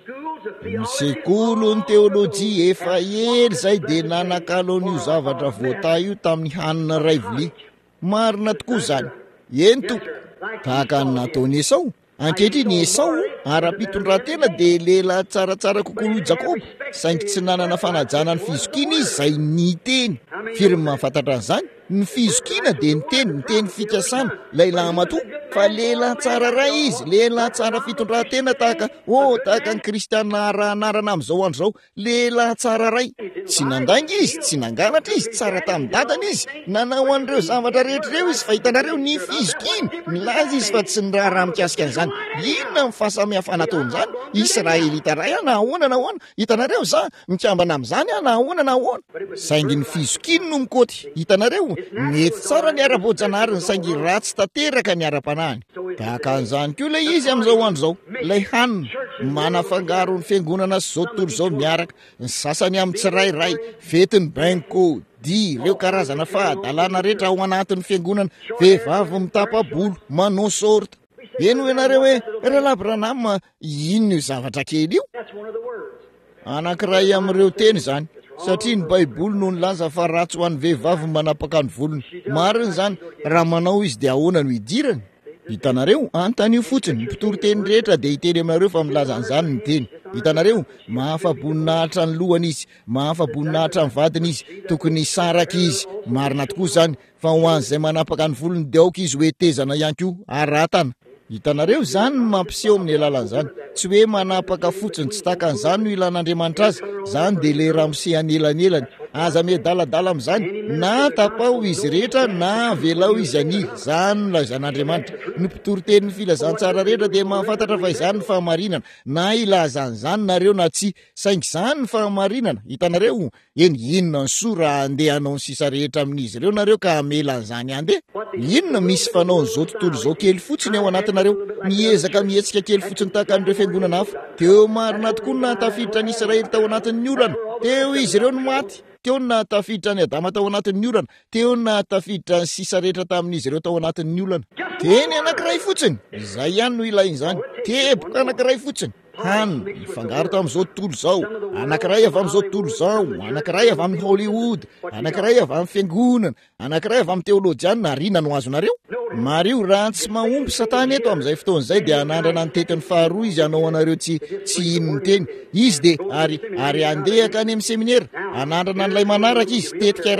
ny sekolo ny teolojia efa ely izay dia nanakalo an'io zavatra voata io tamin'ny hanina ray vilia marina tokoa zany eny tompo tahaka ny nataony Esau ankehitriny Esau ara-pitondratena dia lehilahy tsaratsara kokoa noho Jakoba saingy tsy nanana fanajana ny fizokiana izy izay niteny firy mahafantatra an'izany ny fizokiana dia ny teny fikasana lehilahy matoa fa lehilahy tsara ray izy lehilahy tsara fitondratena tahaka ny kristiana rahanarana amin'izao andro zao lehilahy tsara ray tsy nandainga izy tsy nangalatra izy tsara tamin'ny dadana izy nanao an'ireo zavatra rehetrareo izy fa hitanareo ny fizokiana milaza izy fa tsy ny raha mikasika an'izany inona ny fahasamihafana nataon'izany Israelita ray nahoana hitanareo za mikambana amin'izany nahoana saingy ny fizokiana no mikoty hitanareo mety tsara ny ara-boajanahary ny saingy ratsy tanteraka ny ara-panahiny tahaka an'izany koa ilay izy amin'izao andro zao ilay hanina manafangaro ny fiangonana sy zao tontolo izao miaraka ny sasany amin'ny tsirairay fetiny banko ireo karazana fahadalana rehetra ao anatin'ny fiangonana vehivavy mitapa-bolo manao sorta eno ianareo hoe Relabranama inona io zavatra kely io anankiray amin'ireo teny zany satria ny baiboly no nilaza fa ratsy ho an'ny vehivavy manapaka ny volony mariny zany raha manao izy dia ahoana no hidirany hitanareo antan'io fotsiny ny mpitory-teny rehetra dia hiteny aminareo fa milaza an'izany ny teny hitanareo mahafaboninahitra ny lohany izy mahafaboninahitra ny vadiny izy tokony hisaraka izy marina tokoa zany fa ho an'izay manapaka ny volony dia aoka izy hoe tezana ihany koa aratana hitanareo zany mampiseho amin'ny alalan'izany tsy hoe manapaka fotsiny tsy taka an'izany no ilan'Andriamanitra azy zany dia le ramosehany elanelany aza miadaladala amin'izany na tapao izy rehetra na velao izy aniry zany no laizan'Andriamanitra ny mpitory-teny ny filazantsara rehetra dia mahafantatra fa izany ny fahamarinana na ilazan'izany nareo na tsy saingy izany ny fahamarinana hitanareo inona ny soa raha andeha hanao ny sisa rehetra amin'izy ireo nareo ka amelan'izany andeha inona misy fanaon'izao tontolo izao kely fotsiny ao anatinareo miezaka mihetsika kely fotsiny tahaka an'ireo fiangonana hafa teo marina tokoa na tafiditra ny Israely tao anatin'ny olana teo izy ireo no maty teo na tafiditra ny Adama tao anatin'ny olana teo na tafiditra ny sisa rehetra tamin'izy ireo tao anatin'ny olana teny anankiray fotsiny izay ihany no ilain'izany teboka anankiray fotsiny hanina mifangaro tamin'izao tontolo izao anankiray avy amin'izao tontolo izao anankiray avy amin'ny Hollywood anankiray avy amin'ny fiangonana anankiray avy amin'ny teolojiana narina no azonareo mario raha tsy mahomby satana eto amin'izay fotoan'izay dia anandrana ny tetiny faharoa izy anao anareo tsy inony teny izy dia ary andehaka any amin'ny seminera anandrana n'ilay manaraka izy tetika iray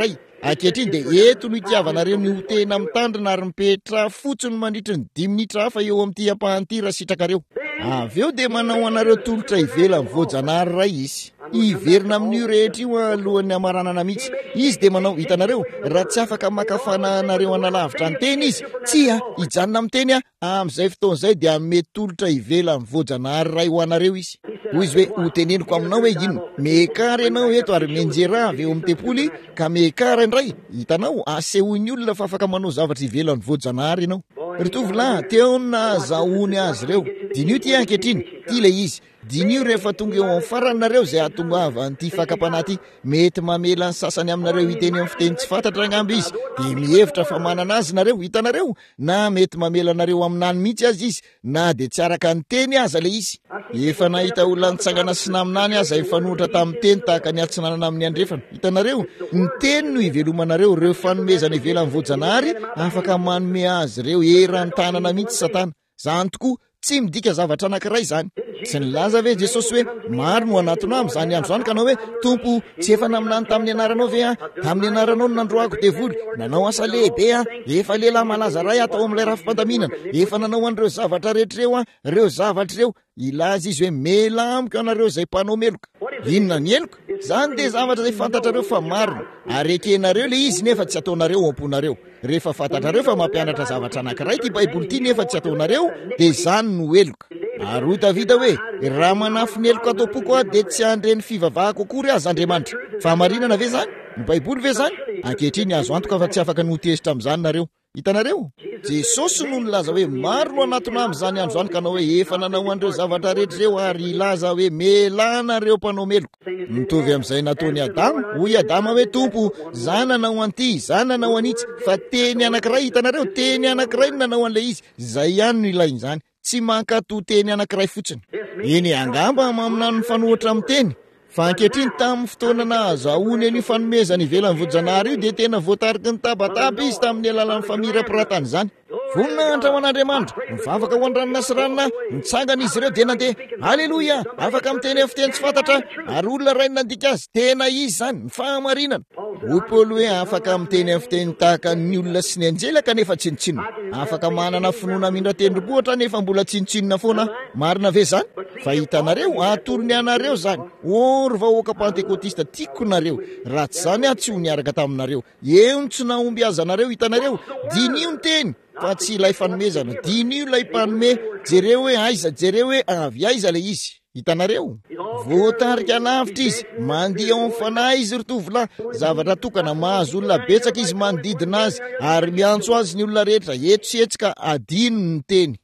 ankehitriny dia eto no itiavanareo ny hotena mitandrina ary mipetra fotsiny mandritry ny 10 minitra hafa eo amin'ity ampahan'ity raha sitrakareo. Avy eo dia manao anareo tolotra ivelany voajanahary ray izy, iverina amin'io rehetra io alohan'ny amaranana mihitsy. Izy dia manao, hitanareo, raha tsy afaka makafana anareo analavitra ny teny izy, tsy hijanona amin'ny teny amin'izay fotoan'izay dia mety tolotra ivelany voajanahary ray ho anareo izy. Hoy izy hoe, ho teneniko aminao hoe ino, mekara ianao eto ary menjera avy eo amin'ny tempoly ka mekara indray. Hitanao, asehoiny olona fa afaka manao zavatra ivelany voajanahary ianao. Tovolahy, teo na zahoany azy ireo. Dinio ty ankehitriny, ty le izy. Dinio rehefa tonga eo amin'ny farany nareo izay ahatongavan'ity fakapanaty, mety mamela ny sasany aminareo hiteny amin'ny fiteny tsy fantatra angamba izy, dia mihevitra fa manana azy nareo, hitanareo, na mety mamela nareo aminany mihitsy azy izy, na dia tsy araka ny teny aza le izy. Efa nahita olona nitsangana sy naminany aza ifanohitra tamin'ny teny tahaka ny atsinanana amin'ny andrefana. Hitanareo, ny teny no ivelomanareo reo fanomezana ivelany voajanahary, afaka manome azy ireo eran'ny tanana mihitsy Satana. Zany tokoa tsy midika zavatra anankiray zany. Tsy nilaza ve Jesosy hoe maro no anatinao amin'izany andro zany, kanao hoe Tompo, tsy efa naminany tamin'ny anaranao ve tamin'ny anaranao no nandroako devoly, nanao asa lehibe efa lehilahy malaza ray atao amin'ilay rafi-pandaminana, efa nanao an'ireo zavatra rehetrareo reo zavatra ireo. Ilaza izy hoe mela amiko anareo izay mpanao meloka. Inona ny eloka? Zany dia zavatra izay fantatrareo fa marina, ary ekenareo le izy nefa tsy ataonareo amponareo. Rehefa fantatrareo fa mampianatra zavatra anankiray ty Baiboly ty nefa tsy ataonareo, dia zany no eloka. Ary Davida hoe, raha manafy ny eloko atao poko dia tsy handreny fivavahako akory azy Andriamanitra. Fa marinana ve zany? Ny Baiboly ve zany? Ankehitriny azo antoka fa tsy afaka notezitra amin'izany nareo. Hitanareo, Jesosy no nilaza hoe maro no anatona amin'izany andro zany, kanao hoe efa nanao an'ireo zavatra rehetrareo ary ilaza hoe melanareo mpanao meloka. Mitovy amin'izay nataony Adamo, hoy Adamo hoe Tompo, zany nanao an'ity, zany nanao an'itsy, fa teny anankiray, hitanareo, teny anankiray no nanao an'ilay izy, zay ihany no ilain'izany. Tsy mankato teny anankiray fotsiny. Eny angamba aminany mifanohitra amin'ny teny, fa ankehitriny tamin'ny fotoana nahazoany ny fanomezana ivelany voajanahary io dia tena voatariky ny tabataba izy tamin'ny alalan'ny famirapiratany zany. Voninahitra ho an'Andriamanitra, mivavaka ho an-dranona sy ranona, mitsangana izy ireo dia nandeha, aleloia, afaka miteny amin'ny fiteny tsy fantatra, ary olona ray nandika azy, tena izy zany, ny fahamarinana. Hoy Paoly hoe afaka miteny amin'ny fiteny tahaka ny olona sy ny anjelaka nefa tsinotsinona, afaka manana finoana mindra tendrombohitra nefa mbola tsinotsinona foana. Marina ve zany? Fa hitanareo, atorony anareo zany, ry vahoaka pentekotista tiako nareo, raha tsy zany tsy ho niaraka taminareo, eo ny tsy nahomby azy anareo. Hitanareo, dinio ny teny fa tsy ilay fanomezana, dinio ilay mpanome, jereo hoe aiza, jereo hoe avy aiza le izy. Hitanareo, voatarika lavitra izy, mandiha ao amin'ny fanahy izy tovolahy, zavatra tokana mahazo olona betsaka izy manodidina azy, ary miantso azy ny olona rehetra, eto sy etsika adino ny teny.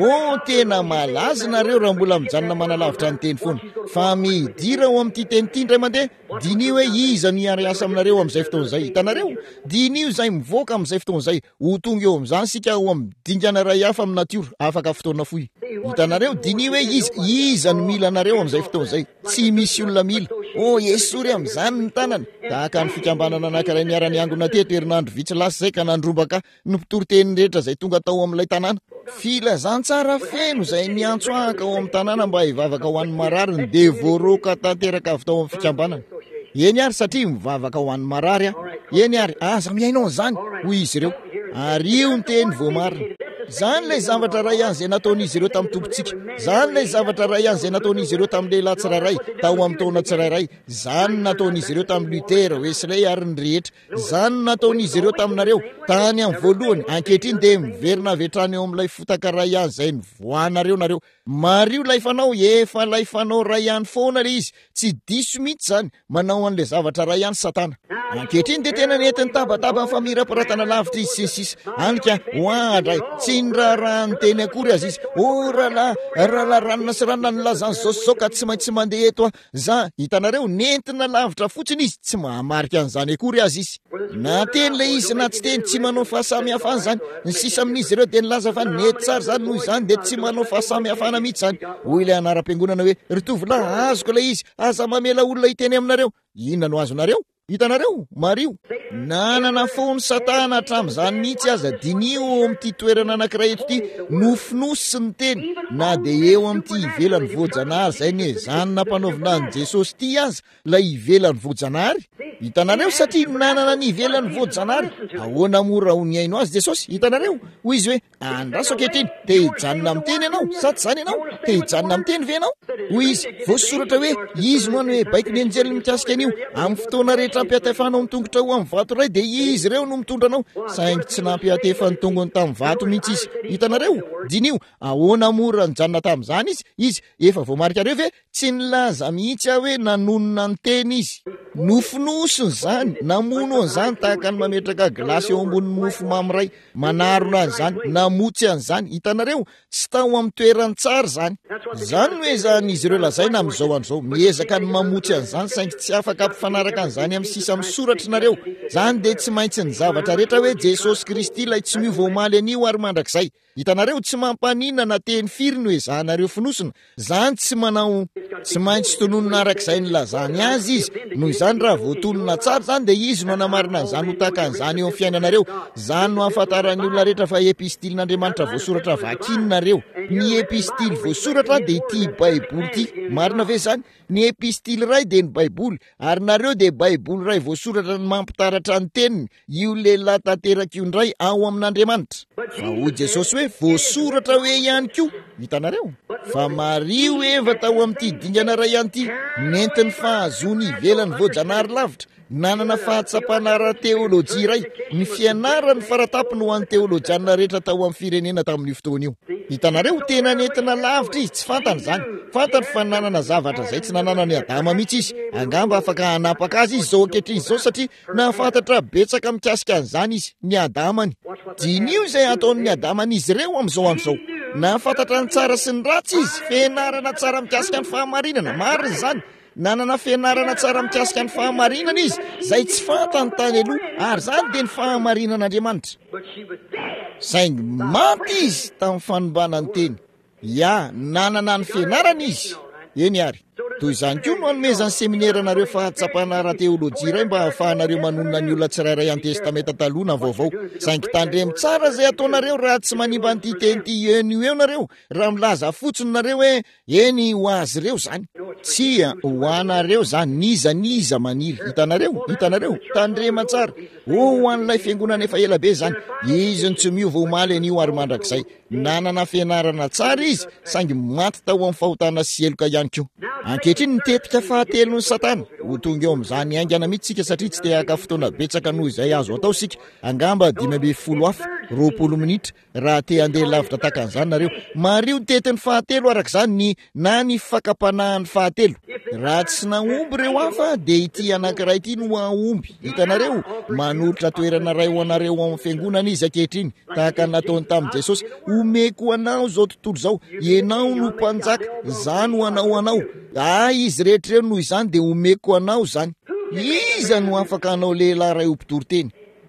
Tena malaza nareo raha mbola mijanona manalavitra ny teny foana, fa midira ao amin'ity teny ity indray mandeha, dinio hoe iza no hiary asa aminareo amin'izay fotoan'izay. Hitanareo, dinio izay mivoaka amin'izay fotoan'izay, ho tonga eo amin'izany sika ho amin'ny dingana ray hafa amin'ny natiora, afaka fotoana fohy. Hitanareo, dinio hoe iza no mila anareo amin'izay fotoan'izay, tsy misy olona mila. Esory amin'izany ny tanana, tahaka ny fikambanana anankiray niara-ny angona teto herinandro vitsy lasa izay ka nandrombaka ny mpitory-teny rehetra izay tonga tao amin'ilay tanàna. Filazantsara feno izay niantso ahaka ao amin'ny tanàna mba hivavaka ho an'ny marary ny devoroka tanteraka avy tao amin'ny fikambanana. Eny ary satria mivavaka ho an'ny marary eny ary aza miainao an'izany hoy izy ireo, ary io ny teny voamarina. Zany lay zavatra ray ihany izay nataon'izy ireo tamin'ny tompontsika, zany lay zavatra ray ihany izay nataon'izy ireo tamin'ny lehilahy tsirairay tao amin'ny taona tsirairay, zany nataon'izy ireo tamin'ny Lutera, Wesley ary ny rehetra, zany nataon'izy ireo taminareo tany amin'ny voalohany. Ankehitriny dia miverina avetrany eo amin'ilay fotaka ray ihany izay nivoanareo nareo. Mario lay fanao, efa lay fanao ray ihany foana le izy, tsy diso mihitsy zany, manao an'ilay zavatra ray ihany Satana. Ankehitriny dia tena nentin'ny tabataba amin'ny famirapiratana lavitra izy sy ny sisa. Anika hoadray, tsy niraharaha ny teny akory azy izy. Rahalahy ranona sy ranona nilazany zao ka tsy maintsy mandeha eto za. Hitanareo, nentina lavitra fotsiny izy, tsy mahamarika an'izany akory azy izy. Na teny le izy na tsy teny, tsy manao fahasamihafana zany. Ny sisa amin'izy ireo dia nilaza fa nety tsara zany noho izany dia tsy manao fahasamihafana mihitsy zany. Hoy ilay anaram-piangonana hoe ry tovolahy, azoko le izy, aza mamela olona hiteny aminareo. Inona no azonareo? hitanareo mario nanana foany satana hatramin'izany mihitsy aza dinio eo amin'ity toerana anankiray eto ity nofinosy sy ny teny na dia eo amin'ity ivelany voajanahary zay ny zany nampanaovina an' Jesosy ity aza lay ivelany voajanahary hitanareo satria nanana ny ivelany voajanahary ahoana mora ho niaino azy Jesosy hitanareo hoy izy hoe andraso ankehitriny te hijanona amin'ny teny ianao sa tsy zany ianao te hijanona amin'ny teny ve ianao hoy izy voasoratra hoe izy no any hoe baiko ny anjely mikasika an'io amin'ny fotoana rehetra ampiatefanao mitongotra ho amin'ny vato ray dia izy ireo no mitondra anao saingy tsy nampiatefa ny tongony tamin'ny vato mihitsy izy hitanareo dinio ahoana mora nijanona tamin'izany izy efa voamarika reo ve tsy nilaza mihitsy aho hoe nanonona ny teny izy nofinosiny zany namono an'izany tahaka ny mametraka glasy eo ambonin'ny mofo mamyray manarona an'izany namotsy an'izany hitanareo tsy tao amin'ny toerany tsara zany hoe zan'izy ireo lazaina amin'izao an'izao miezaka ny mamotsy an'izany saingy tsy afaka ampifanaraka an'izany amin'ny sisa amin'ny soratra nareo zany dia tsy maintsy ny zavatra rehetra hoe Jesosy Kristy lay tsy miovomaly an'io ary mandrakizay hitanareo tsy mampanina na teny firy hoe zanareo finosina zany tsy maintsy tononona arak'izay ny lazany azy izy noho izany raha voatonona tsara zany dia izy no anamarina an'izany ho tahaka an'izany eo amin'ny fiainanareo zany no ahafantaran'ny olona rehetra fa epistilin'Andriamanitra voasoratra vakininareo ny epistily voasoratra dia ity baiboly ity marina ve zany ny epistily ray dia ny baiboly ary nareo dia baiboly ray voasoratra ny mampitaratra ny teniny io lehilahy tanteraka io ndray ao amin'Andriamanitra fa hoy Jesosy hoe voasoratra hoe ihany koa hitanareo fa mario eva tao amin'ity dingana ray ihany ity nentiny fahazony ivelany voajanahary lavitra nanana fahatsapana ara-teolojia ray ny fianarany faratapony ho an'ny teolojiana rehetra tao amin'ny firenena tamin'io fotoana io hitanareo tena nentina lavitra izy tsy fantany zany fantany fa nanana zavatra zay tsy nanana ny Adama mihitsy izy angamba afaka hanapaka azy izy zao ankehitriny izao satria nahafantatra betsaka mikasika an'izany izy ny Adamany dinio izay ataon'ny Adamany izy ireo amin'izao andro zao nahafantatra ny tsara sy ny ratsy izy fianarana tsara mikasika ny fahamarinana marina zany nanana fianarana tsara mikasika ny fahamarinana izy zay tsy fantany tany aloha ary zany dia ny fahamarinan'Andriamanitra saingy maty izy tamin'ny fanombanany teny nanana ny fianarana izy eny ary toy izany koa no anomezany seminaranareo fahatsapana ara-teolojia ray mba hahafahanareo manonona ny olona tsirairay an-testamenta taloha na vaovao saingy tandremo tsara zay ataonareo raha tsy manimba n'ity teny ity eny eo nareo raha milaza fotsiny nareo hoe eny ho azy ireo zany tsy ho anareo zany niza maniry hitanareo tandrema tsara ho an'ilay fiangonana efa ela be zany izy ny tsy miova omaly an'io ary mandrakizay nanana fianarana tsara izy saingy maty tao amin'ny fahotana sy eloka ihany koa ankehitriny nitetika fahatelo ny satana ho tonga eo amin'izany aingana mihitsy sika satria tsy te haka fotoana betsaka noho izay azo atao sika angamba 12 hafa 20 minitra raha te handeha lavitra tahaka an'izany nareo mario tetiny fahatelo arak'izany ny fakapanahan'ny fahatelo raha tsy naomby ireo hafa dia ity anankiray ity no ahomby hitanareo manolotra toerana ray ho anareo amin'ny fiangonana izy ankehitriny tahaka nataony tamin'i Jesosy omeko anao zao tontolo zao ianao no mpanjaka zany ho anao izy rehetrareo noho izany dia omeko anao zany iza no afaka anao lehilahy ray ompitory teny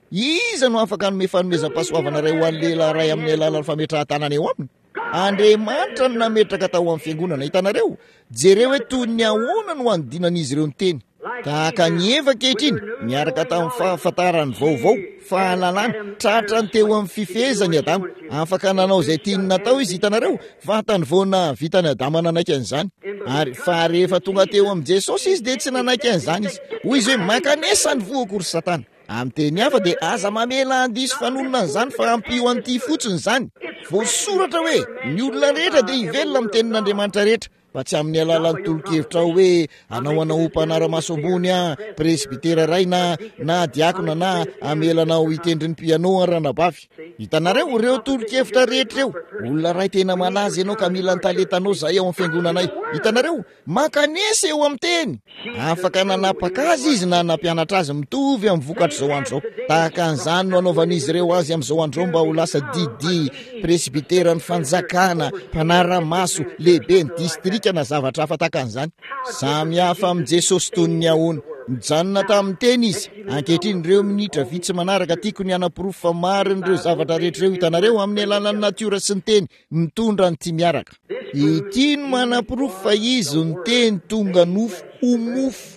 iza no afaka hanome fanomezam-pahasoavana ray ho an'ny lehilahy ray amin'ny alalan'ny fametrahan-tanana eo aminy Andriamanitra no nametraka tao amin'ny fiangonana hitanareo jereo hoe toy ny ahoana no andinan'izy ireo ny teny tahaka ny Eva ankehitriny miaraka tamin'ny fahafantarany vaovao fahalalana tratra ny teo amin'ny fifehezany Adama afaka nanao izay tiany natao izy hitanareo fatany voana vitany Adama nanaiky an'izany ary fa rehefa tonga teo amin'ny Jesosy izy dia tsy nanaiky an'izany izy hoy izy hoe makanesa ny voako ry Satana amin'ny teny hafa dia aza mamela andiso fanonona an'izany fa ampio an'ity fotsiny zany voasoratra hoe ny olona rehetra dia hivelona amin'ny tenin'Andriamanitra rehetra fa tsy amin'ny alalan'ny tolo-kevitra hoe anao mpanara-maso ambony presbitera ray na diakona na amelanao hitendry ny piano ranabavy hitanareo ireo tolo-kevitra rehetra reo olona ray tena malaza ianao ka mila nytalentanao zay ao amin'ny fiangonanay hitanareo makanesa eo amin'ny teny afaka nanapaka azy izy na nampianatra azy mitovy amin'ny vokatra zao andro zao tahaka an'izany no anaovan'izy ireo azy amin'izao andro mba ho lasa didi presbitera ny fanjakana mpanara-maso lehibe ny distrika na zavatra hafa tahaka an'izany samy hafa amin'ny Jesosy toy ny ahoana mijanona tamin'ny teny izy ankehitriny ireo minitra vitsy manaraka tiako ny anapirofo fa marin'ireo zavatra rehetrareo hitanareo amin'ny alalan'ny natiora sy ny teny mitondra ny ty miaraka ity no manapirofo fa izy ny teny tonga nofo ho mofo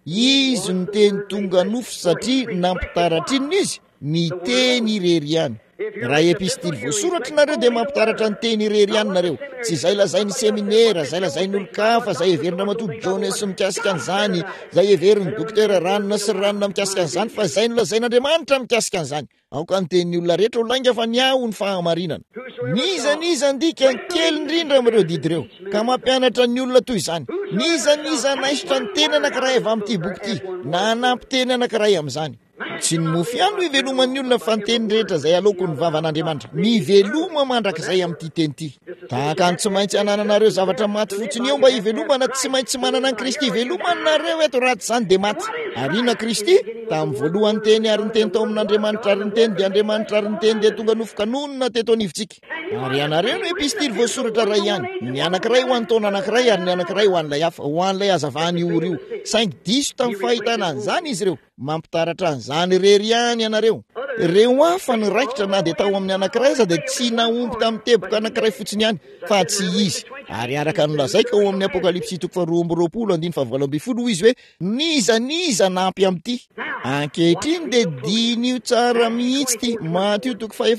izy ny teny tonga nofo satria nampitaratra inona izy ny teny irery ihany. Raha epistily voasoratra nareo dia mampitaratra ny teny irery ihany nareo, tsy izay lazainy seminera, zay lazainy olo-kafa, zay heverina matory Jones mikasika an'izany, zay heveriny dokotera ranona sy ranona mikasika an'izany, fa zay no lazain'Andriamanitra mikasika an'izany. Aoka ny tenin'ny olona rehetra ho lainga fa niaho ny fahamarinana. Niza ndika kely indrindra amin'ireo didy ireo ka mampianatra ny olona toy izany. Niza naisitra ny teny anankiray avy amin'ity boky ity, na hanampy teny anankiray amin'izany. Tsy ny mofy ihany no iveloman'ny olona fa ny teny rehetra izay aloako ny vavan'Andriamanitra. Miveloma mandrakizay amin'ity teny ity. Tahaka ny tsy maintsy hanananareo zavatra maty fotsiny eo mba hivelomana, tsy maintsy manana an Kristy ivelomanareo eto raha tsy izany dia maty. Ariana Kristy tamin'ny voalohany teny ary ny teny tao amin'Andriamanitra ary ny teny dia Andriamanitra ary ny teny dia tonga nofoka nonona teto anivontsika. Ary ianareo no epistily voasoratra ray ihany. Ny anankiray ho an'ny taona anankiray ary ny anankiray ho an'ilay hafa, ho an'ilay hazavany oro io. Saingy diso tamin'ny fahitana an'izany izy ireo, mampitaratra an'izany rery ihany ianareo. Reo hafa ny raikitra na dia tao amin'ny anankiray aza dia tsy naompy tamin'ny teboka anankiray fotsiny ihany, fa tsy izy. Ary araka ny lazaika ao amin'ny Apokalipsy 2:20 izy hoe niza nampy amin'ity. Ankehitriny dia dinio tsara mihitsy ty Mateo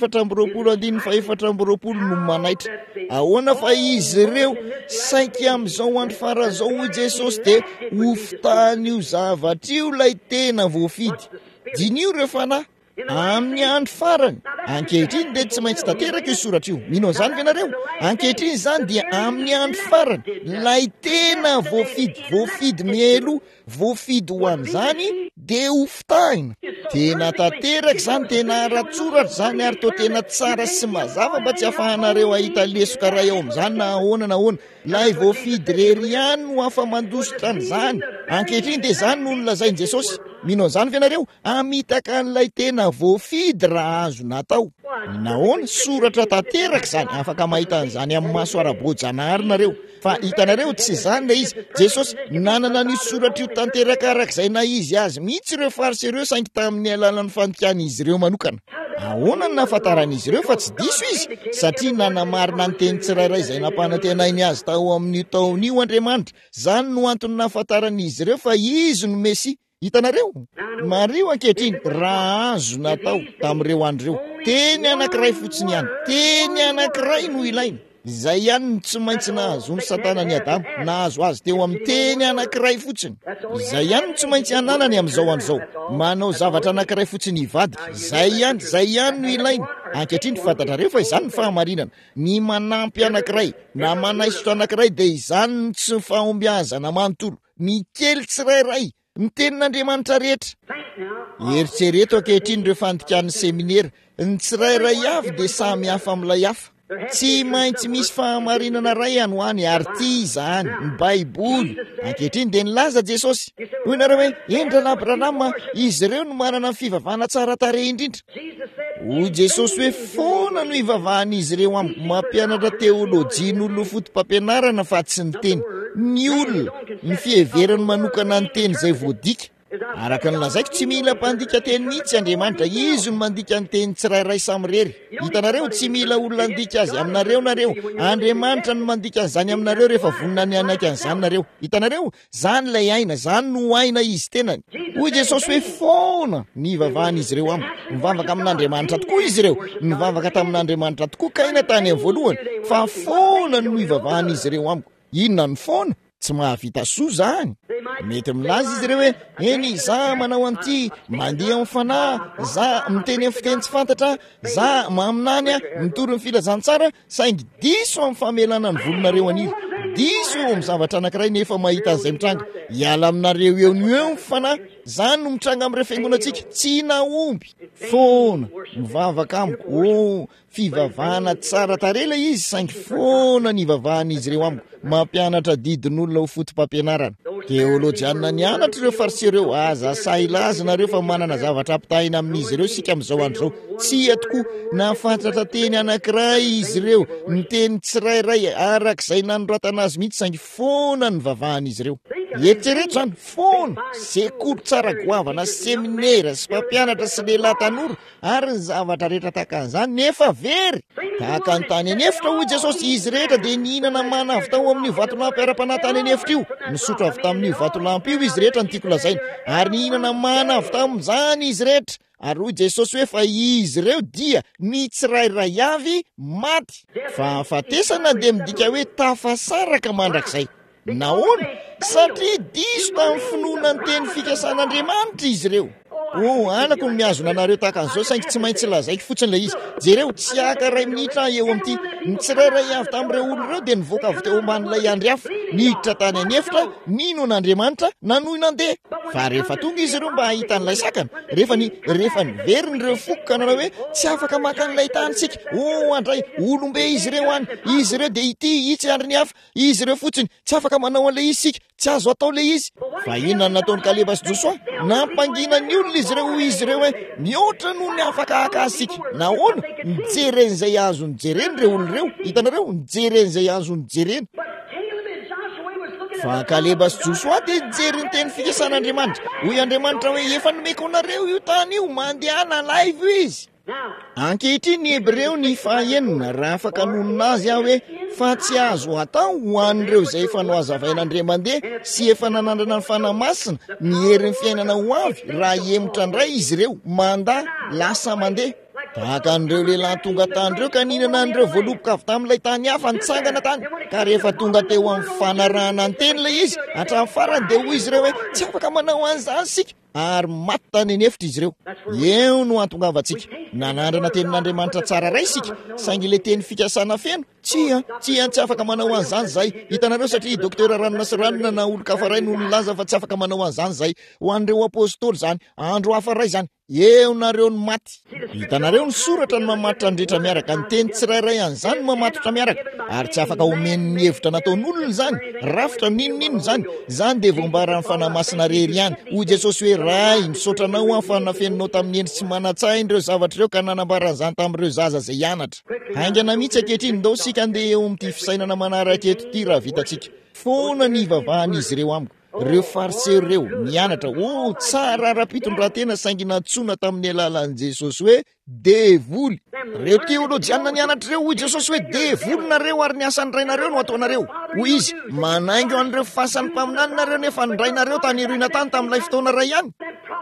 4:4 no manaitra. Ahoana fa izy ireo saika amin'izao andro farazao hoy Jesosy dia ho fitan'io zavatra io lay tena voafidy. Dinio reo fanahy amin'ny andro farany. Ankehitriny dia tsy maintsy tanteraka io soratra io. Mino an'izany ve nareo? Ankehitriny izany dia amin'ny andro farany lay tena voafidy mielo, voafidy ho an'izany dia ho fitahina. Tena tanteraka izany, tena ara-tsoratra izany ary toa tena tsara sy mazava mba tsy hafahanareo ahita lesoka ray ao amin'izany na ahoana. Lay voafidy rery ihany no afa-mandositra an'izany. Ankehitriny dia izany no nolazainy Jesosy. Mino an'izany ve nareo? Amitaka an'ilay tena voafidy raha azo natao. Nahoana? Soratra tanteraka izany, afaka mahita an'izany amin'ny maso ara-boajanahary nareo. Fa hitanareo tsy izany ilay izy. Jesosy nanana ny soratra io tanteraka arak'izay na izy azy mihitsy ireo farisy ireo saingy tamin'ny alalan'ny fanokiany izy ireo manokana. Ahoana ny nahafantaran'izy ireo fa tsy diso izy, satria nanamarina ny teny tsirairay izay nampanantenainy azy tao amin'ny taon'io Andriamanitra. Zany no antony nahafantaran'izy ireo fa izy no Mesia. Hitanareo? Mario ankehitriny raha azo natao tamin'ireo andro ireo. Teny anankiray fotsiny ihany, teny anankiray no ilaina. Izay ihany no tsy maintsy nahazo ny Satanany Adamo, nahazo azy teo amin'ny teny anankiray fotsiny. Izay ihany no tsy maintsy hananany amin'izao andro izao, manao zavatra anankiray fotsiny hivadika. Izay ihany no ilaina. Ankehitriny fantatrareo fa izany ny fahamarinana. Ny manampy anankiray na manaisotra anankiray dia izany no tsy fahombiazana manontolo. Ny kely tsirairay ny tenin'Andriamanitra rehetra. Eritrereto ankehitriny ireo fandikan'ny seminera, ny tsirairay avy dia samy hafa amin'ilay hafa. Tsy maintsy misy fahamarinana ray ihany ho any ary ity izany ny Baiboly. Ankehitriny dia nilaza Jesosy. Hoy nareo hoe Endra Abrahama, izy ireo no manana ny fivavahana tsara tarehy indrindra. Hoy Jesosy hoe foana no ivavahan'izy ireo amiko, mampianatra teolojia n'olona fotom-pampianarana fa tsy ny teny. Ny olona ny fiheverany manokana ny teny izay voadika. Araka ny lazaiko tsy mila mpandika teny mihitsy Andriamanitra, izy no mandika ny teny tsirairay samirery. Hitanareo tsy mila olona andika azy aminareo nareo. Andriamanitra no mandika an'izany aminareo rehefa vonina ny anaiky an'izany nareo. Hitanareo? Zany lay aina, zany no aina izy tenany. Hoy Jesosy hoe foana ny ivavahan'izy ireo amiko. Mivavaka amin'Andriamanitra tokoa izy ireo. Mivavaka tamin'Andriamanitra tokoa kaina tany amin'ny voalohany, fa foana no ivavahan'izy ireo amiko. Inona ny foana? Tsy mahavita soa zany. Mety milaza izy ireo hoe eny za manao an'ity, mandeha amin'ny fanahy, za miteny amin'ny fiteny tsy fantatra, za maminany mitory ny filazantsara, saingy diso amin'ny famelana ny volonareo aniry. Diso eo amin'ny zavatra anankiray nefa mahita an'izay mitranga. Hiala aminareo eo ny fanahy, zany no mitranga amin'ireo fiangonantsika, tsy naomby. Foana mivavaka amiko, fivavahana tsara tarela izy, saingy foana ny ivavahan'izy ireo amiko. Mampianatra didin'olona ho fotom-pampianarana. Teolojianina nianatra ireo fariseo ireo, aza sahilaza nareo fa manana zavatra ampitahina amin'izy ireo sika amin'izao andro izao. Tsy tokoa nafantatra teny anankiray izy ireo, ny teny tsirairay arak'izay nanoratana azy mihitsy, saingy foana ny vavahan'izy ireo. Eritrereto zany foana sekoly tsara goavana seminera sy mpampianatra sy lehilahy tanora ary ny zavatra rehetra tahaka an'izany nefa very tahaka ny tany anefitra hoy Jesosy. Izy rehetra dia nihinana mana avy tao amin'io vatolampy ara-panahy tany anefitra io, nisotro avy tamin'io vatolampy io izy rehetra, ny tiako lazaina, ary nihinana mana avy tamin'izany izy rehetra. Ary hoy Jesosy hoe fa izy ireo dia ny tsirairay avy maty. Fa afatesana dia midika hoe tafasaraka mandrakizay. Nahoana? Satria diso tamin'ny finoana ny teny fikasan'Andriamanitra izy ireo. Anako ny miazona anareo tahaka an'izao saingy tsy maintsy lazaiko fotsiny ilay izy. Jereo tsy aka ray minitra eo amin'ity. Ny tsirairay avy tamin'ireo olona ireo dia nivoaka avy teo ambanin'ilay andry hafa, niditra tany anefitra, nino an'Andriamanitra nanohy nandeha. Fa rehefa tonga izy ireo mba hahita an'ilay sakana, rehefa niveriny ireo fokoka nanao hoe tsy afaka maka an'ilay tany sika. Andray olombe izy ireo any, izy ireo dia ity itsy andry ny hafa, izy ireo fotsiny tsy afaka manao an'ilay izy sika, tsy azo atao ilay izy. Fa inona nataony Kaleba sy Josoa? Nampangina ny olona izy ireo hoe mihoatra noho ny afaka haka asika. Nahoana? Nijeren'izay azony jereny ireo olona ireo. Hitanareo, nijeren'izay azony jereny. Fa Kaleba sy Josoa dia nijery ny teny fikasan'Andriamanitra. Hoy Andriamanitra hoe efa nomeko anareo io tany io, mandehana live io izy. Ankehitriny ny Hebreo ny fahaenina raha afaka nonona azy aho hoe fa tsy azo atao ho an'ireo izay efa nohazavain'Andria mandeha sy efa nanandrana ny fanahy masina ny herin'ny fiainana ho avy raha hemotra indray izy ireo manda lasa mandeha. Tahaka an'ireo lehilahy tonga tany ireo ka nihinana an'ireo voaloboka avy tamin'ilay tany hafa nitsangana tany, ka rehefa tonga teo amin'ny fanarahana ny teny ilay izy hatramin'ny farany dia hoy izy ireo hoe tsy afaka manao an'izany sika, ary maty tany anefitra izy ireo. Eo no antongavantsika. Nanandrana tenin'Andriamanitra tsara ray isika, saingy ilay teny fikasana feno tsy afaka manao an'izany zay. Hitanareo satria Dokotera Ranona sy Ranona na olo-kafa ray no nilaza fa tsy afaka manao an'izany zay ho an'ireo apôstôly zany, andro hafa ray zany. Eo nareo ny maty. Hitanareo ny soratra ny mamatotra andretra miaraka, ny teny tsirairay an'izany no mamatotra miaraka, ary tsy afaka omeny ny hevitra nataon'olona zany, rafitra ninonino zany. Zany dia voambaran'ny fanahy masina rery ihany. Hoy Jesosy hoe ray misaotra anao aho fa nafeninao tamin'ny endry tsy manan-tsainy ireo zavatra ireo ka nanambaran'izany tamin'ireo zaza izay hianatra. Haingana mihitsy ankehitriny ndao sika andeha eo amin'ity fisainana manaraka eto ity raha vitantsika. Foana ny ivavahan'izy ireo amiko. Ireo fariseo ireo mianatra, tsara ara-pitondrantena saingy natsoina tamin'ny alalan'i Jesosy hoe devoly. Ireo teolojiana nianatra ireo hoy Jesosy hoe devoly nareo ary ny asan'ny rainareo no ataonareo. Hoy izy manaingo an'ireo fasan'ny mpaminany nareo nefa ny rainareo tany iroina tany tamin'ilay fotoana ray ihany.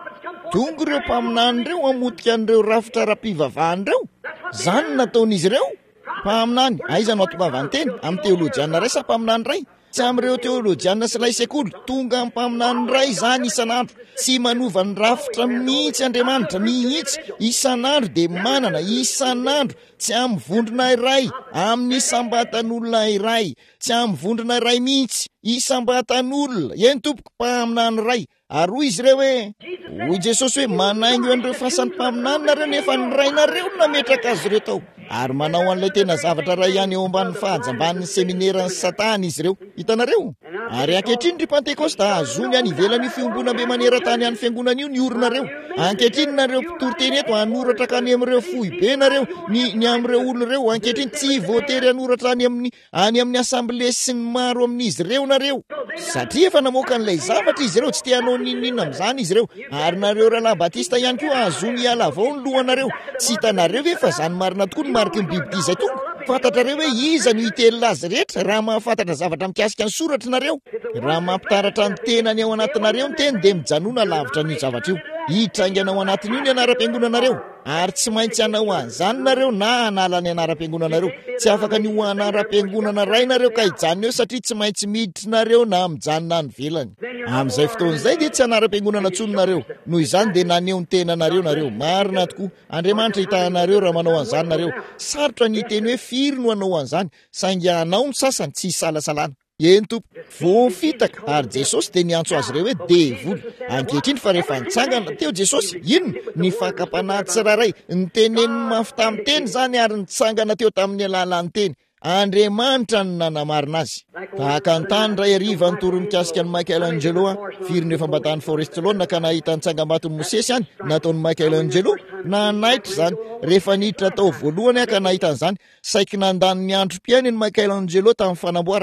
Tonga ireo mpaminany ireo hamotika an'ireo rafitra ara-pivavahany ireo. Zany nataon'izy ireo. Mpaminany, aiza no atongavany teny amin'ny teolojiana ray sa mpaminany ray? Tsy amin'ireo teolojiana sy lay sekoly, tonga amin'ny mpaminany ray zany isan'andro. Tsy manova ny rafitra mihitsy Andriamanitra mihitsy isan'andro dia manana isan'andro, tsy amin'ny vondrona iray, amin'ny isambatan'olona iray, tsy amin'ny vondrona iray mihitsy isambatan'olona, eny tompoko mpaminany ray. Ary hoy izy ireo hoy Jesosy hoe manaingo an'ireo fasan'ny mpaminany nareo nefa ny rainareo no nametraka azy ireo tao. Ary manao an'ilay tena zavatra ray ihany eo ambanin'ny fahajamban'ny seminaran'ny Satana izy ireo. Hitanareo? Ary ankehitriny ry Pentekosta azony any ivelany fiombona be maneran-tany any fiangonana io ny oronareo. Ankehitriny nareo mpitoroteny eto hanoratra ka any amin'ireo foibe nareo ny amin'ireo olona ireo. Ankehitriny tsy voatery hanoratra any amin'ny asamble sy ny maro amin'izy ireo nareo. Satria efa namoaka an'ilay zavatra izy ireo, tsy te hanao ninina amin'izany izy ireo. Ary nareo rahalahy batista ihany koa azony hiala avao ny lohanareo. Tsy hitanareo ve fa zany marina tokoa ny mariky ny biby izay tonga? Fantatrareo hoe iza no hiteny azy rehetra raha mahafantatra zavatra mikasika ny soratra nareo. Raha mampitaratra ny tenany ao anatinareo ny teny dia mijanona lavitra ny zavatra io. Hitraingana ao anatin'io ny anara-piangonanareo. Ary tsy maintsy hanao an'izany nareo na hanala ny anara-piangonanareo. Tsy afaka ny ho anara-piangonana ray nareo ka hijanona eo satria tsy maintsy miditra nareo na mijanona ny velany. Amin'izay fotoan'izay dia tsy anara-piangonana tsony nareo. Noho izany dia naneho ny tena nareo. Marina tokoa. Andriamanitra hitahanareo raha manao an'izany nareo. Sarotra ny teny hoe firy no hanao an'izany, saingy hanao ny sasany tsy salasalana. Eny tompo, voafitaka. Ary Jesosy dia niantso azy ireo hoe devoly. Ankehitriny fa rehefa nitsangana teo Jesosy, inona ny fakapanahy tsirairay, ny teneny mafy tamin'ny teny zany ary nitsangana teo tamin'ny alalan'ny teny. Andriamanitra no nanamarina azy. Tahaka ny tany ray hariva nitoron-mikasika ny Michelangelo firiny efa mbatany Forestolona ka nahita ny tsangambaton'ny Mosesy any nataon'ny Michelangelo nanaitra zany. Rehefa niditra tao voalohany ka nahita an'izany, saika nandany ny androm-piainy ny Michelangelo tamin'ny fanamboarana.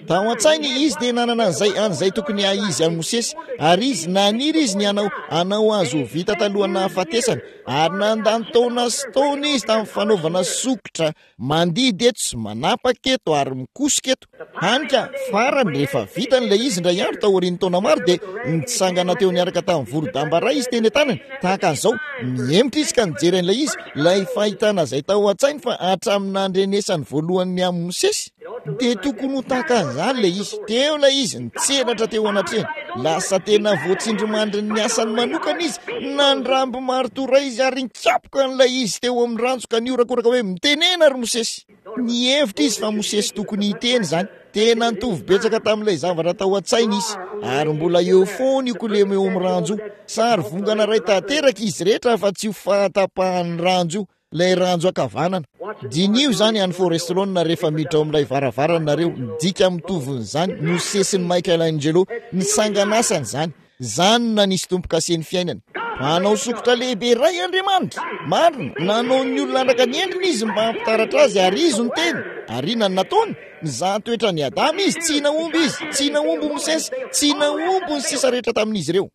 tao an-tsainy izy dia nanana an'izay tokony izy any Mosesy, ary izy naniry izy ny anao azo vita talohana hafatesana, ary nandany taona sy taona izy tamin'ny fanaovana sokotra mandidy eto sy manapaka eto ary mikosika eto. Hanika farany rehefa vita n'ilay izy indray andro taorian'ny taona maro dia nitsangana teo niaraka tamin'ny vorodamba ray izy teny an-tanany. Tahaka an'izao miemotra izy ka nijery an'ilay izy, lay fahitana izay tao an-tsainy fa hatramin'ny andrenesany voalohany amin'ny Mosesy dia tokony ho tahaka an'izany ilay izy. Teo ilay izy nitsenatra teo anatrehany, lasa tena voatsindromandry ny asany manokana izy, nandramby maro toray izy ary nikapoka n'ilay izy teo amin'ny ranjo ka niorakoraka hoe mitenena ry Mosesy. Nihevitra izy fa Mosesy tokony hiteny izany. Tena nitovy betsaka tamin'ilay zavatra tao an-tsainy izy, ary mbola eo foana io kolema eo amin'ny ranjo io. Sary vongana ray tanteraka izy rehetra fa tsy ho fahatapahan'ny ranjo io, ilay ranjo akavanana. Dinio izany any Forestlona rehefa miditra ao amin'ilay varavarana nareo, midika mitovin'izany. Mosesy ny Michelangelo nisanganasany izany. Izany na nisy tompo-kasen'ny fiainany. Manao sokotra lehibe ray Andriamanitra, marina, nanao ny olona andraka ny endriny izy mba hampitaratra azy, ary izy ny teny. Ary inona ny nataony? Nizaha toetra ny Adama izy, tsy naomby izy, tsy naomby Mosesy, tsy naomby ny sisa rehetra tamin'izy ireo.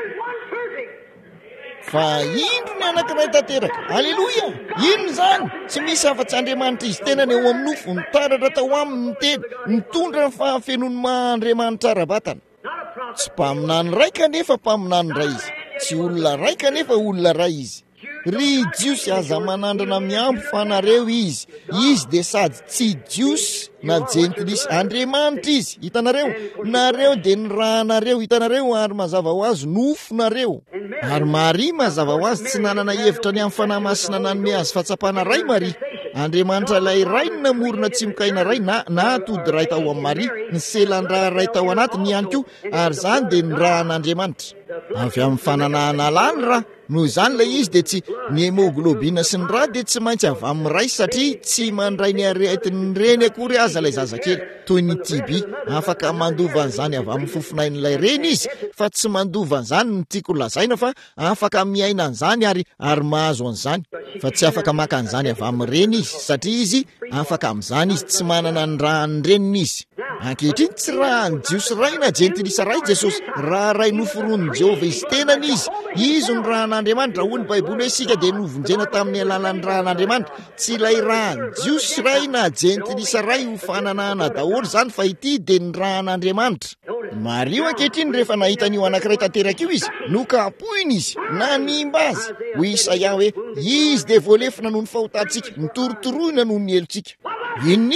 Fa indro ny anankiray tanteraka. Aleloia! Ino izany? Tsy misy afa-tsy Andriamanitra izy tena ny eo amin'ny nofo, nitaratra tao aminy ny teny, nitondra ny fahafenony maha-Andriamanitra ara-batana. Tsy mpaminany ray kanefa mpaminany ray izy. Tsy olona ray kanefa olona ray izy. Ry Jiosy aza manandrana miambo fa nareo izy. Izy dia sady tsy Jiosy na Jentilisy, Andriamanitra izy. Hitanareo, nareo dia ny rahanareo, hitanareo, ary mazava ho azy nofo nareo. Ary Maria mazava ho azy tsy nanana hevitra ny amin'ny fanahy masina nanome azy fahatsapana ray Maria. Andriamanitra ilay ray ny namorona tsy mikaina ray na atody ray tao amin'ny Maria, ny selan-draha ray tao anatiny ihany koa, ary izany dia ny rahan'Andriamanitra. Avy amin'ny fananahana lany raha, noho izany ilay izy dia tsy ny hemoglobina sy ny raha dia tsy maintsy avy amin'ny ray, satria tsy mandray ny aretin'ny reny akory aza ilay zazakely. Toy ny TB, afaka mandova an'izany avy amin'ny fofonain'ilay reny izy, fa tsy mandova an'izany ny tiako lazaina, fa afaka miaina an'izany ary mahazo an'izany. Fa tsy afaka maka an'izany avy amin'ny reny izy, satria izy afaka amin'izany izy tsy manana ny rahany reniny izy. Ankehitriny tsy rahany Jiosy ray na Jentilisa ray Jesosy, raha ray noforon'ny Jehovah izy tenany izy. Izy ny rahan'Andriamanitra, hoy ny Baiboly hoe sika dia novonjena tamin'ny alalan'ny rahan'Andriamanitra. Tsy ilay rahany Jiosy ray na Jentilisa ray ho fananahana daholo izany, fa ity dia ny rahan'Andriamanitra. Mario ankehitriny rehefa nahita an'io anankiray tanteraka io izy, nokapohiny izy, nanimba azy. Hoy Isaia hoe izy dia voalefina noho ny fahotantsika, nitorotoroina noho ny helontsika. Inona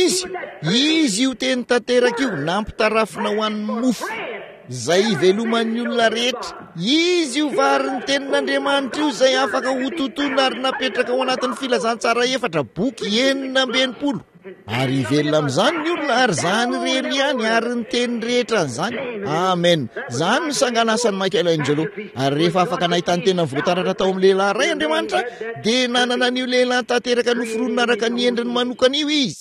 izy io teny tanteraka io, nampitarafina ho an'ny mofo izay iveloman'ny olona rehetra. Izy io vary ny tenin'Andriamanitra io izay afaka ho tontona ary napetraka ao anatin'ny filazantsara 4 boky 900. Ary ivelona amin'izany ny olona, ary zany rery ihany, ary ny teny rehetra an'izany. Amen. Zany ny sanganasan'ny Michelangelo. Ary rehefa afaka nahitany tena voataratra tao amin'ny lehilahy ray Andriamanitra, dia nanana an'io lehilahy tanteraka noforonina araka ny endriny manokana io izy.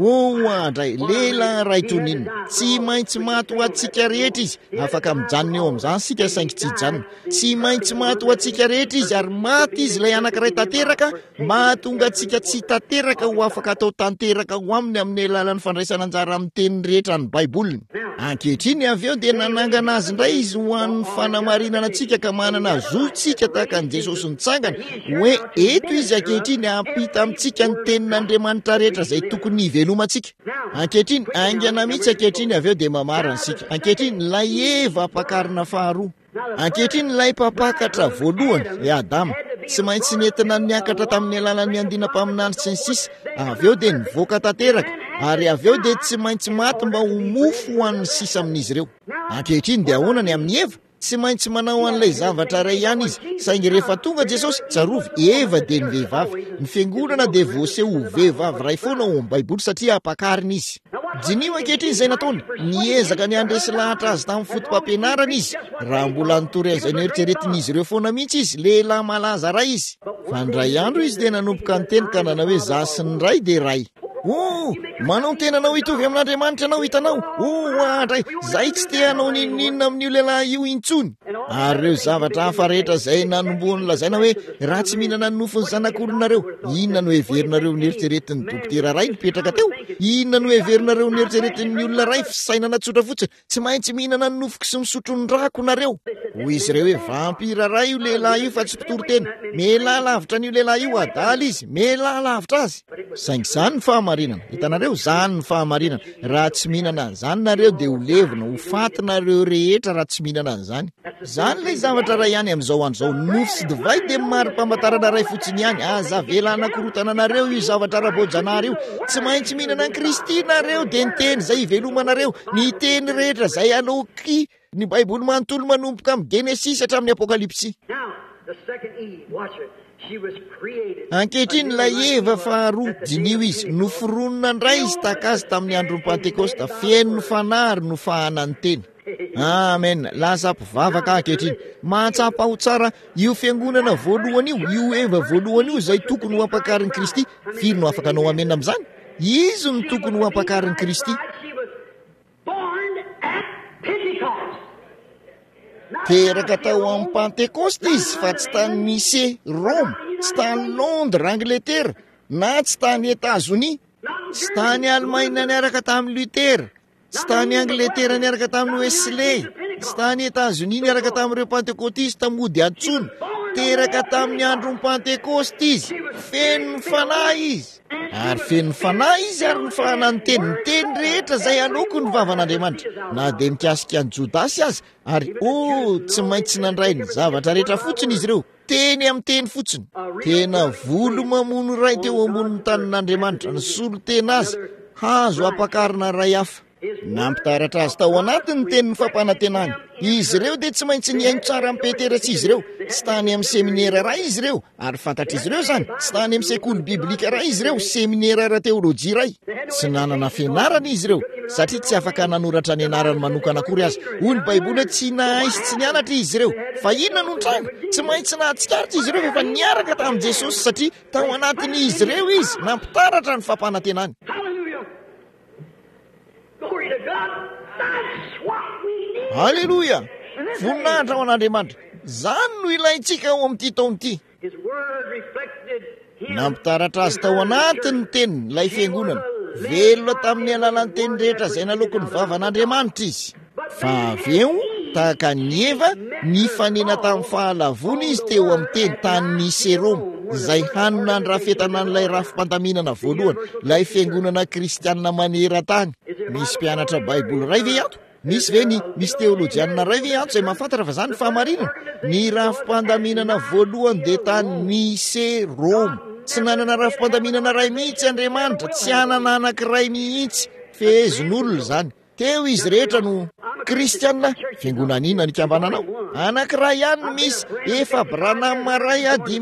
Andray, lehilahy ray toninina, tsy maintsy maty ho antsika rehetra izy. Afaka mijanona eo amin'izany sika saingy tsy hijanona. Tsy maintsy maty ho antsika rehetra izy, ary maty izy ilay anankiray tanteraka, mahatonga antsika tsy tanteraka ho afaka atao tanteraka ho aminy amin'ny alalan'ny fandraisana anjara amin'ny teny rehetra ny Baiboliny. Ankehitriny avy eo dia nanangana azy indray izy ho an'ny fanamarinana antsika ka manana zontsika tahaka ny Jesosy nitsangana, hoe eto izy ankehitriny hampita amintsika ny tenin'Andriamanitra rehetra izay tokony ivelomantsika. Ankehitriny aingana mihitsy, ankehitriny avy eo dia mamarana isika. Ankehitriny ilay Eva ampakarina faharoa, ankehitriny ilay mpapakatra voalohany Adama, tsy maintsy nentina niakatra tamin'ny alalan'ny andina-paminany sy ny sisa. Avy eo dia nivoaka tanteraka, ary avy eo dia tsy maintsy maty mba ho mofo ho an'ny sisa amin'izy ireo. Ankehitriny dia ahoanany amin'ny Eva? Tsy maintsy manao an'ilay zavatra ray ihany izy, saingy rehefa tonga Jesosy tsarovy, Eva dia ny vehivavy, ny fiangonana dia voaseho ho vehivavy ray foana ao amin'ny Baiboly satria ampakarina izy. Jinio ankehitriny izay nataony, niezaka ny andresy lahatra azy tamin'ny fotom-pampianarana izy, raha mbola nitory izay nieritreretin'izy ireo foana mihitsy izy, lehilahy malaza ray izy. Fa ndray andro izy dia nanomboka ny teny ka nanao hoe zasy ny ray dia ray. Manao ny tenanao hitovy amin'Andriamanitra anao, hitanao. Andray, zay tsy te hanao ninonina amin'io lehilahy io intsony. ary ireo zavatra hafa rehetra zay nanomboany lazaina hoe raha tsy mihinana ny nofony zanak'olonareo, inona no heverinareo nieritreretin'ny dokotera ray nipetraka teo? Inona no heverinareo nieritreretin'ny olona ray fisainana tsotra fotsiny? Tsy maintsy mihinana ny nofoko sy misotro ny rako nareo. Hoy izy ireo hoe vampira ray io lehilahy io fa tsy mpitory-tena, mehilahy lavitra n'io lehilahy io, adala izy, mehilahy lavitra azy. Saingy zany ny fahamarinana, hitanareo, zany ny fahamarinana. Raha tsy mihinana an'izany nareo dia ho levina, ho fatinareo rehetra raha tsy mihinana an'izany. Zany ilay zavatra ray ihany amin'izao andro zao, nofo sy divay dia mari-pamantarana ray fotsiny ihany. Aza velana korotana nareo io zavatra ara-boajanahary io. Tsy maintsy mihinana ny Kristy nareo dia ny teny zay ivelomanareo, ny teny rehetra zay aloky ny Baiboly manontolo manomboka amin'ny Genesis hatramin'ny Apokalipsy. Ankehitriny ilay Eva faharoa dinio izy, noforonina indray izy takazy tamin'ny andron'ny Pentekosta, feno ny fanahy no fahanany teny. Amen. Lasa mpivavaka ankehitriny. Mahatsapa ho tsara io fiangonana voalohany io Eva voalohany io zay tokony ho ampakarin'ny Kristy. Firy no afaka anao amena amin'izany? Izy no tokony ho ampakarin'ny Kristy. Teraka tao amin'ny Pentekosta izy fa tsy tany Nice, Rome, tsy tany Londres, Angleterre, na tsy tany États-Unis, tsy tany Allemagne niaraka tamin'ny Luther, tsy tany Angleterre niaraka tamin'ny Wesley, tsy tany États-Unis niaraka tamin'ireo Pentekotista mody antsony. Teraka tamin'ny andron'ny Pentekosta izy, feno ny fanahy izy. Ary feno ny fanahy izy ary ny fahanany teny, ny teny rehetra zay aloko ny vavan'Andriamanitra. Na dia mikasika ny Jodasy azy, ary tsy maintsy nandray ny zavatra rehetra fotsiny izy ireo. Teny amin'ny teny fotsiny. Tena volo mamono ray teo ambonin'ny tanin'Andriamanitra, ny solo tena azy, hazo ampakarina ray hafa. Nampitaratra azy tao anatiny ny tenin'ny fampanantenany. Izy ireo dia tsy maintsy niaino tsara amin'ny Peteratsy izy ireo. Tsy tany amin'ny seminera ray izy ireo, ary fantatra izy ireo zany. Tsy tany amin'ny sekoly biblika ray izy ireo, seminera ara-teolojia ray. Tsy nanana fianarana izy ireo, satria tsy afaka nanoratra ny anarany manokana akory azy. Hoy ny Baiboly tsy nahay sy tsy nianatra izy ireo. Fa inona no nitranga? Tsy maintsy nahatsikaritra izy ireo efa niaraka tamin'i Jesosy, satria tao anatiny izy ireo izy nampitaratra ny fampanantenany. Halleluja! Voninahitra ao an'Andriamanitra. Zany no ilaintsika ao amin'ity taon'ity. Nampitaratra azy tao anatiny ny teniny, ilay fiangonana. Velona tamin'ny alalan'ny teny rehetra izay naloko ny vavan'Andriamanitra izy. Fa avy eo, tahaka ny Eva, nifanena tamin'ny fahalavony izy teo amin'ny teny tany Nice, Rome, izay hanina ny rafetana n'ilay rafim-pandaminana voalohany, ilay fiangonana kristianina maneran-tany. Misy mpianatra Baiboly ray ve ato? Misy ve misy teolojianina ray ve ato izay mahafantatra fa zany fahamarinana? Ny rafim-pandaminana voalohany dia tany Nice, Rome. Tsy nanana rafim-pandaminana ray mihitsy Andriamanitra, tsy hanana anankiray mihitsy, fehezon'olona zany. Teo izy rehetra no kristianina. Fiangonana inona nikambananao? Anankiray ihany no misy, efa Branham ray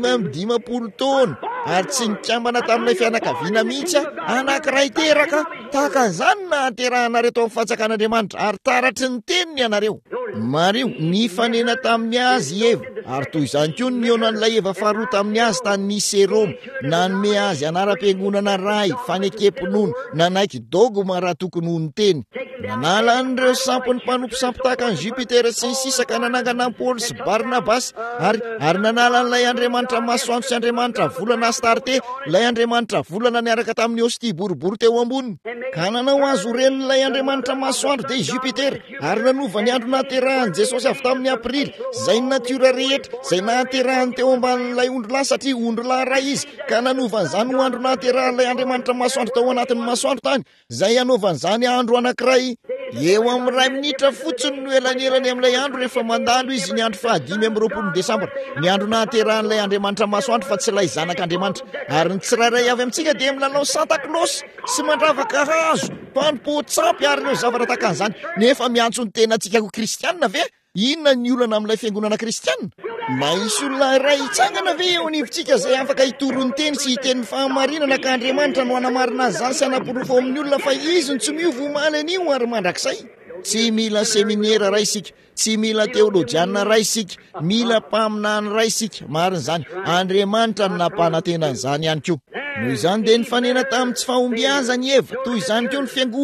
550 taona, ary tsy nikambana tamin'ilay fianakaviana mihitsy, anankiray teraka. Tahaka an'izany nahaterahana reto amin'ny fanjakan'Andriamanitra, ary taratry ny teniny ianareo. Mario nifanena tamin'ny azy Eva, ary toy izany koa ny niaonan'ilay Eva faharoa tamin'ny azy tany Nice, Rome, nanome azy anara-piangonana ray, fanekemponono, nanaiky dogma raha tokony ho ny teny. Nanala an'ireo sampony mpanompo sampy tahaka ny Jupiter sy ny sisa ka nanangana Paul sy Barnabas, ary nanala an'ilay Andriamanitra masoandro sy Andriamanitra volana Astarte, ilay Andriamanitra volana niaraka tamin'ny hostia boribory teo amboniny. Ka nanao azy oren'ilay Andriamanitra masoandro dia Jupiter, ary nanova ny andro nahaterahan'i Jesosy avy tamin'ny aprily, zay ny natiora rehetra zay nahaterahany teo ambanin'ilay ondro lahy, satria ondro lahy ray izy, ka nanovan'izany ho andro nahaterahan'ilay Andriamanitra masoandro tao anatin'ny masoandro tany, zay anovan'izany andro anankiray. Eo amin'ny 2 minitra fotsiny no elanelany amin'ilay andro rehefa mandalo izy ny andro 5 Desambra, ny andro nahaterahan'ilay Andriamanitra masoandro fa tsy ilay zanak'Andriamanitra. Ary ny tsirairay avy amintsika dia milalao Santa Claus sy mandravaka hazo, mpampotsapy ary ireo zavatra tahaka an'izany. Nefa miantso ny tenantsika ho kristianina ve? Inona ny olana amin'ilay fiangonana kristianina? Maisy olona iray hitsangana ve eo anivontsika zay afaka hitorony teny sy hiten'ny fahamarinana ka Andriamanitra no hanamarina azy zany sy hanapirofo amin'ny olona fa izy ny tsy miova omaly anio ary mandrakizay? Tsy mila seminera ray isika, tsy mila teolojianina ray isika, mila mpaminany ray isika. Marina zany, Andriamanitra no nampanantenany izany ihany koa. Noho izany dia nifanena tamin'ny tsy fahombiazany Eva, toy izany koa ny fiangonana.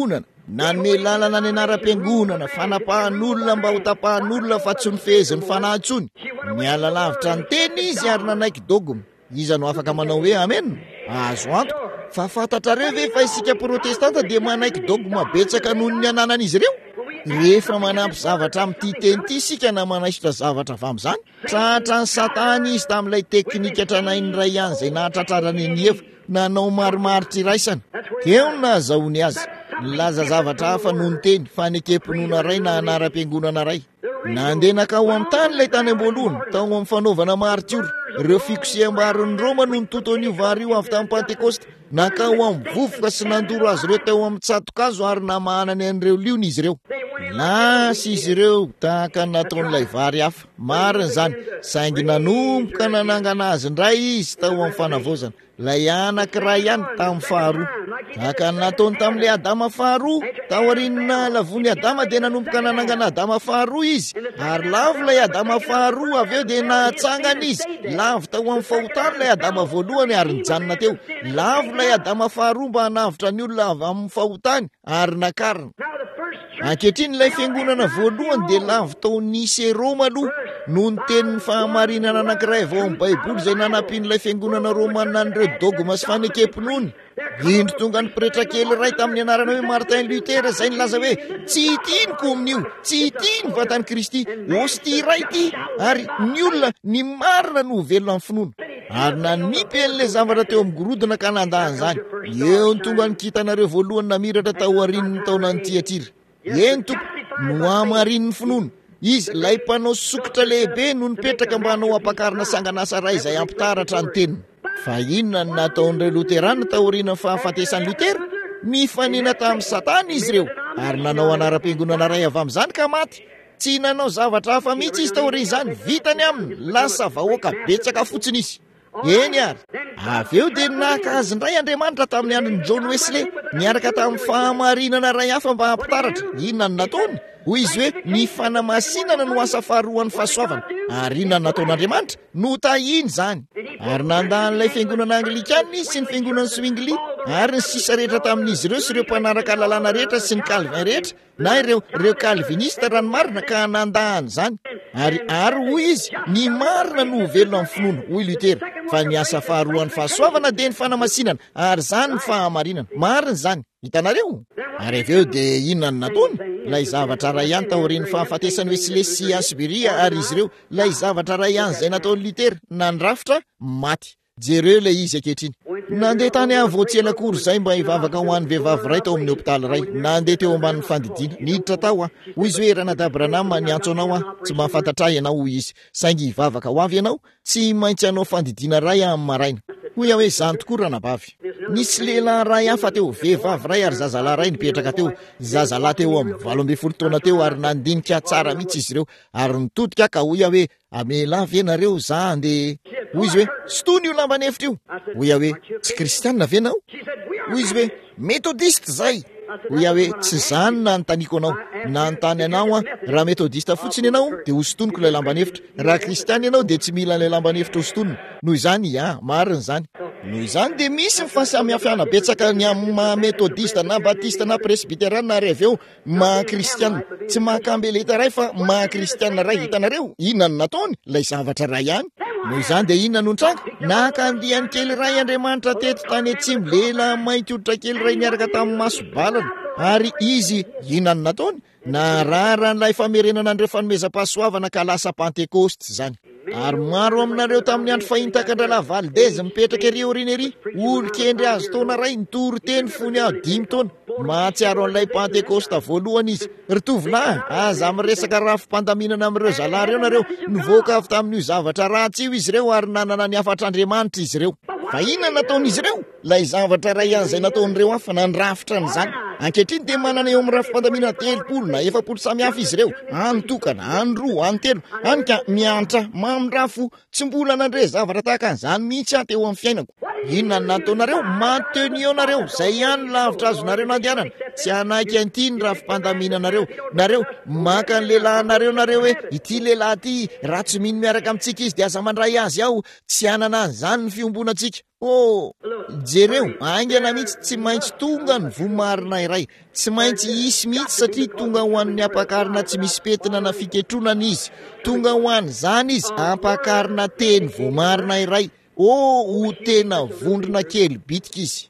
nanome lalana ny anaram-piangonana fanapahan'olona mba ho tapahan'olona fa tsy nifezin'ny fanahintsony. Miala lavitra ny teny izy ary nanaiky dogma. Iza no afaka manao hoe amen? Azo antoka. Fa fantatrareo ve fa isika protestanta dia manaiky dogma betsaka noho ny ananan'izy ireo? Rehefa manampy zavatra amin'ity teny ity isika na manaisotra zavatra avy amin'izany, tratra ny satana izy tamin'ilay teknika tranainy ray ihany izay nahatratrarany ny hefa nanao marimaritra iraisana. Teo no nahazahoany azy. Nilaza zavatra hafa noho ny teny, fanekem-pinoana ray na anaram-piangonana ray. Nandeha nakao amin'ny tany ilay tany am-boalohany, tao amin'ny fanaovana maritiora. Ireo fikoseham-barin'ny Roma no nitoto an'io vary io avy tamin'ny Pentekosta. Nakao amin'ny vovoka sy nandoro azy ireo teo amin'ny tsatokazo ary namahanany an'ireo liona izy ireo. Lasa izy ireo tahaka nataon'ilay vary hafa. Marina izany, saingy nanomboka nanangana azy indray izy tao amin'ny fanavozana. Lay anankiray ihany tamin'ny faharoa. Tahaka nataony tamin'ilay Adama faharoa, tao aoriana lavony Adama dia nanomboka nanangana Adama faharoa izy. Ary lavo lay Adama faharoa, avy eo dia nahatsangana izy. Lavo tao amin'ny fahotany lay Adama voalohany ary nijanona teo. Lavo lay Adama faharoa mba hanavitra ny olona avy amin'ny fahotany ary nakarina. Ankehitriny ilay fiangonana voalohany dia lavo tao Nisy Roma aloha noho ny tenin'ny fahamarinana anankiray avao amin'ny Baiboly izay nanampian'ilay fiangonana Romanina an'ireo dogma sy fanekem-pinoany. Indro tonga ny pretra kely ray tamin'ny anarana hoe Martin Luther izay nilaza hoe tsy tianiko amin'io, tsy tiany vatany Kristy, hosty iray ity ary ny olona ny marina no velona amin'ny finoana. Ary nanipy an'ilay zavatra teo amin'ny gorodona ka nandahany izany. Eo ny tonga ny kitanareo voalohany namiratra tao aorian'ny taona ny Tiatira. Eny tompo no hamarin'ny finoana. Izy lay mpanao sokotra lehibe no nipetraka mba hanao ampakarina sanganasa ray izay ampitaratra ny teniny. Fa inona no nataon'ireo Luterana tao aorian'ny fahafatesan'ny Lutera? Nifanena tamin'ny Satana izy ireo ary nanao anaram-piangonana ray avy amin'izany ka maty. Tsy nanao zavatra hafa mihitsy izy tao aorian'izany, vitany aminy, lasa vahoaka betsaka fotsiny izy. Eny ary, avy eo dia naka azy indray Andriamanitra tamin'ny andron'ny John Wesley, niaraka tamin'ny fahamarinana ray hafa mba hampitaratra. Inona no nataony? Hoy izy hoe ny fanamasinana no asa faharoan'ny fahasoavana. Ary inona no nataon'Andriamanitra? Notahiny izany. Ary nandahan'ilay fiangonana Anglikana izy sy ny fiangonana Swingli ary ny sisa rehetra tamin'izy ireo sy ireo mpanaraka lalàna rehetra sy ny Calvin rehetra na ireo Calvinista raha ny marina ka nandahany izany. Ary hoy izy ny marina no velona amin'ny finoana, hoy Lutera, fa ny asa faharoan'ny fahasoavana dia ny fanamasinana ary izany ny fahamarinana. Marina izany. Hitanareo? Ary avy eo dia inona no nataony? Lay zavatra ray ihany tao aorian'ny fahafatesany Wesley sy Asburia ary izy ireo lay zavatra ray ihany izay nataon'ny Lutera nandrafitra maty. Jereo ilay izy ankehitriny. Nandeha tany Voatsielakory izay mba hivavaka ho an'ny vehivavy ray tao amin'ny hopitaly ray. Nandeha teo ambanin'ny fandidiana. Niditra tao hoy izy hoe Ranadab Branham niantso anao tsy mahafantatra ianao hoy izy. Saingy hivavaka ho avy ianao, tsy maintsy anao fandidiana ray amin'ny maraina. Hoy hoe izany tokoa ranabavy. Nisy lehilahy ray hafa teo, vehivavy ray ary zazalahy ray nipetraka teo. Zazalahy teo amin'ny 12 taona teo ary nandinika tsara mihitsy izy ireo ary nitodika ka hoy hoe amelavy ianareo za andeha. Hoy izy hoe stony io lamba nefitra io. Hoy hoe tsy kristianina ve ianao? Hoy izy hoe metodiste zay. Hoy hoe tsy zany na notaniako anao. Nanontany anao raha metodista fotsiny ianao dia hostoniko ilay lamba nefitra. Raha kristiana ianao dia tsy mila ilay lamba nefitra hostonina. Noho izany marina izany. Noho izany dia misy mifasamihafiana betsaka ny amin'ny maha-metodista na batista na presbiterana ary avy eo maha-kristianina. Tsy maha-kambeleta ray fa maha-kristianina ray. Hitanareo? Inona no nataony? Lay zavatra ray ihany. Noho izany dia inona no nitranga? Nakandiany kely ray Andriamanitra teto tany Atsimo, lehilahy mainty hoditra kely ray niaraka tamin'ny masobalana. Ary izy inona no nataony? Narara n'ilay famerenana an'ireo fanomezam-pahasoavana ka lasa Pentekosta izany. Ary maro aminareo tamin'ny andro fahintakan-dralahy Valdez mipetraka ery aoriana ery, olo-kendry azo taona ray nitory teny fony 5 taona. Mahatsiaro an'ilay Pentekosta voalohany izy. Ry tovolahy, aza miresaka rafim-pandaminana amin'ireo zalahy ireo nareo, nivoaka avy tamin'io zavatra ratsy io izy ireo ary nanana ny afatr'Andriamanitra izy ireo. Fa inona nataon'izy ireo? Lay zavatra ray ihany izay nataon'ireo hafa nandrafitra n'izany. Ankehitriny dia manana eo amin'ny rafim-pandaminana 3 na 4 samihafa izy ireo. Any tokana, any 2, any 3, any ka miantra mamindrafo tsy mbola nandre zavatra tahaka an'izany mihitsy teo amin'ny fiainako. Inona no nataonareo? Mateo nareo, izay ihany lavitra azonareo nandehanana. tsy anaky antiny raha fimpandaminanareo. Nareo maka ny lehilahinareo nareo hoe ity lehilahy ity raha tsy mino miaraka amintsika izy dia aza mandray azy aho, tsy anana an'izany ny fiombonantsika. Jereo aingana mihitsy tsy maintsy tonga ny vomarina iray, tsy maintsy isy mihitsy satria tonga ho an'ny ampakarina tsy misy petina na fiketronana izy, tonga ho an'izany izy ampakarina teny vomarina iray. Ho tena vondrona kely bitika izy.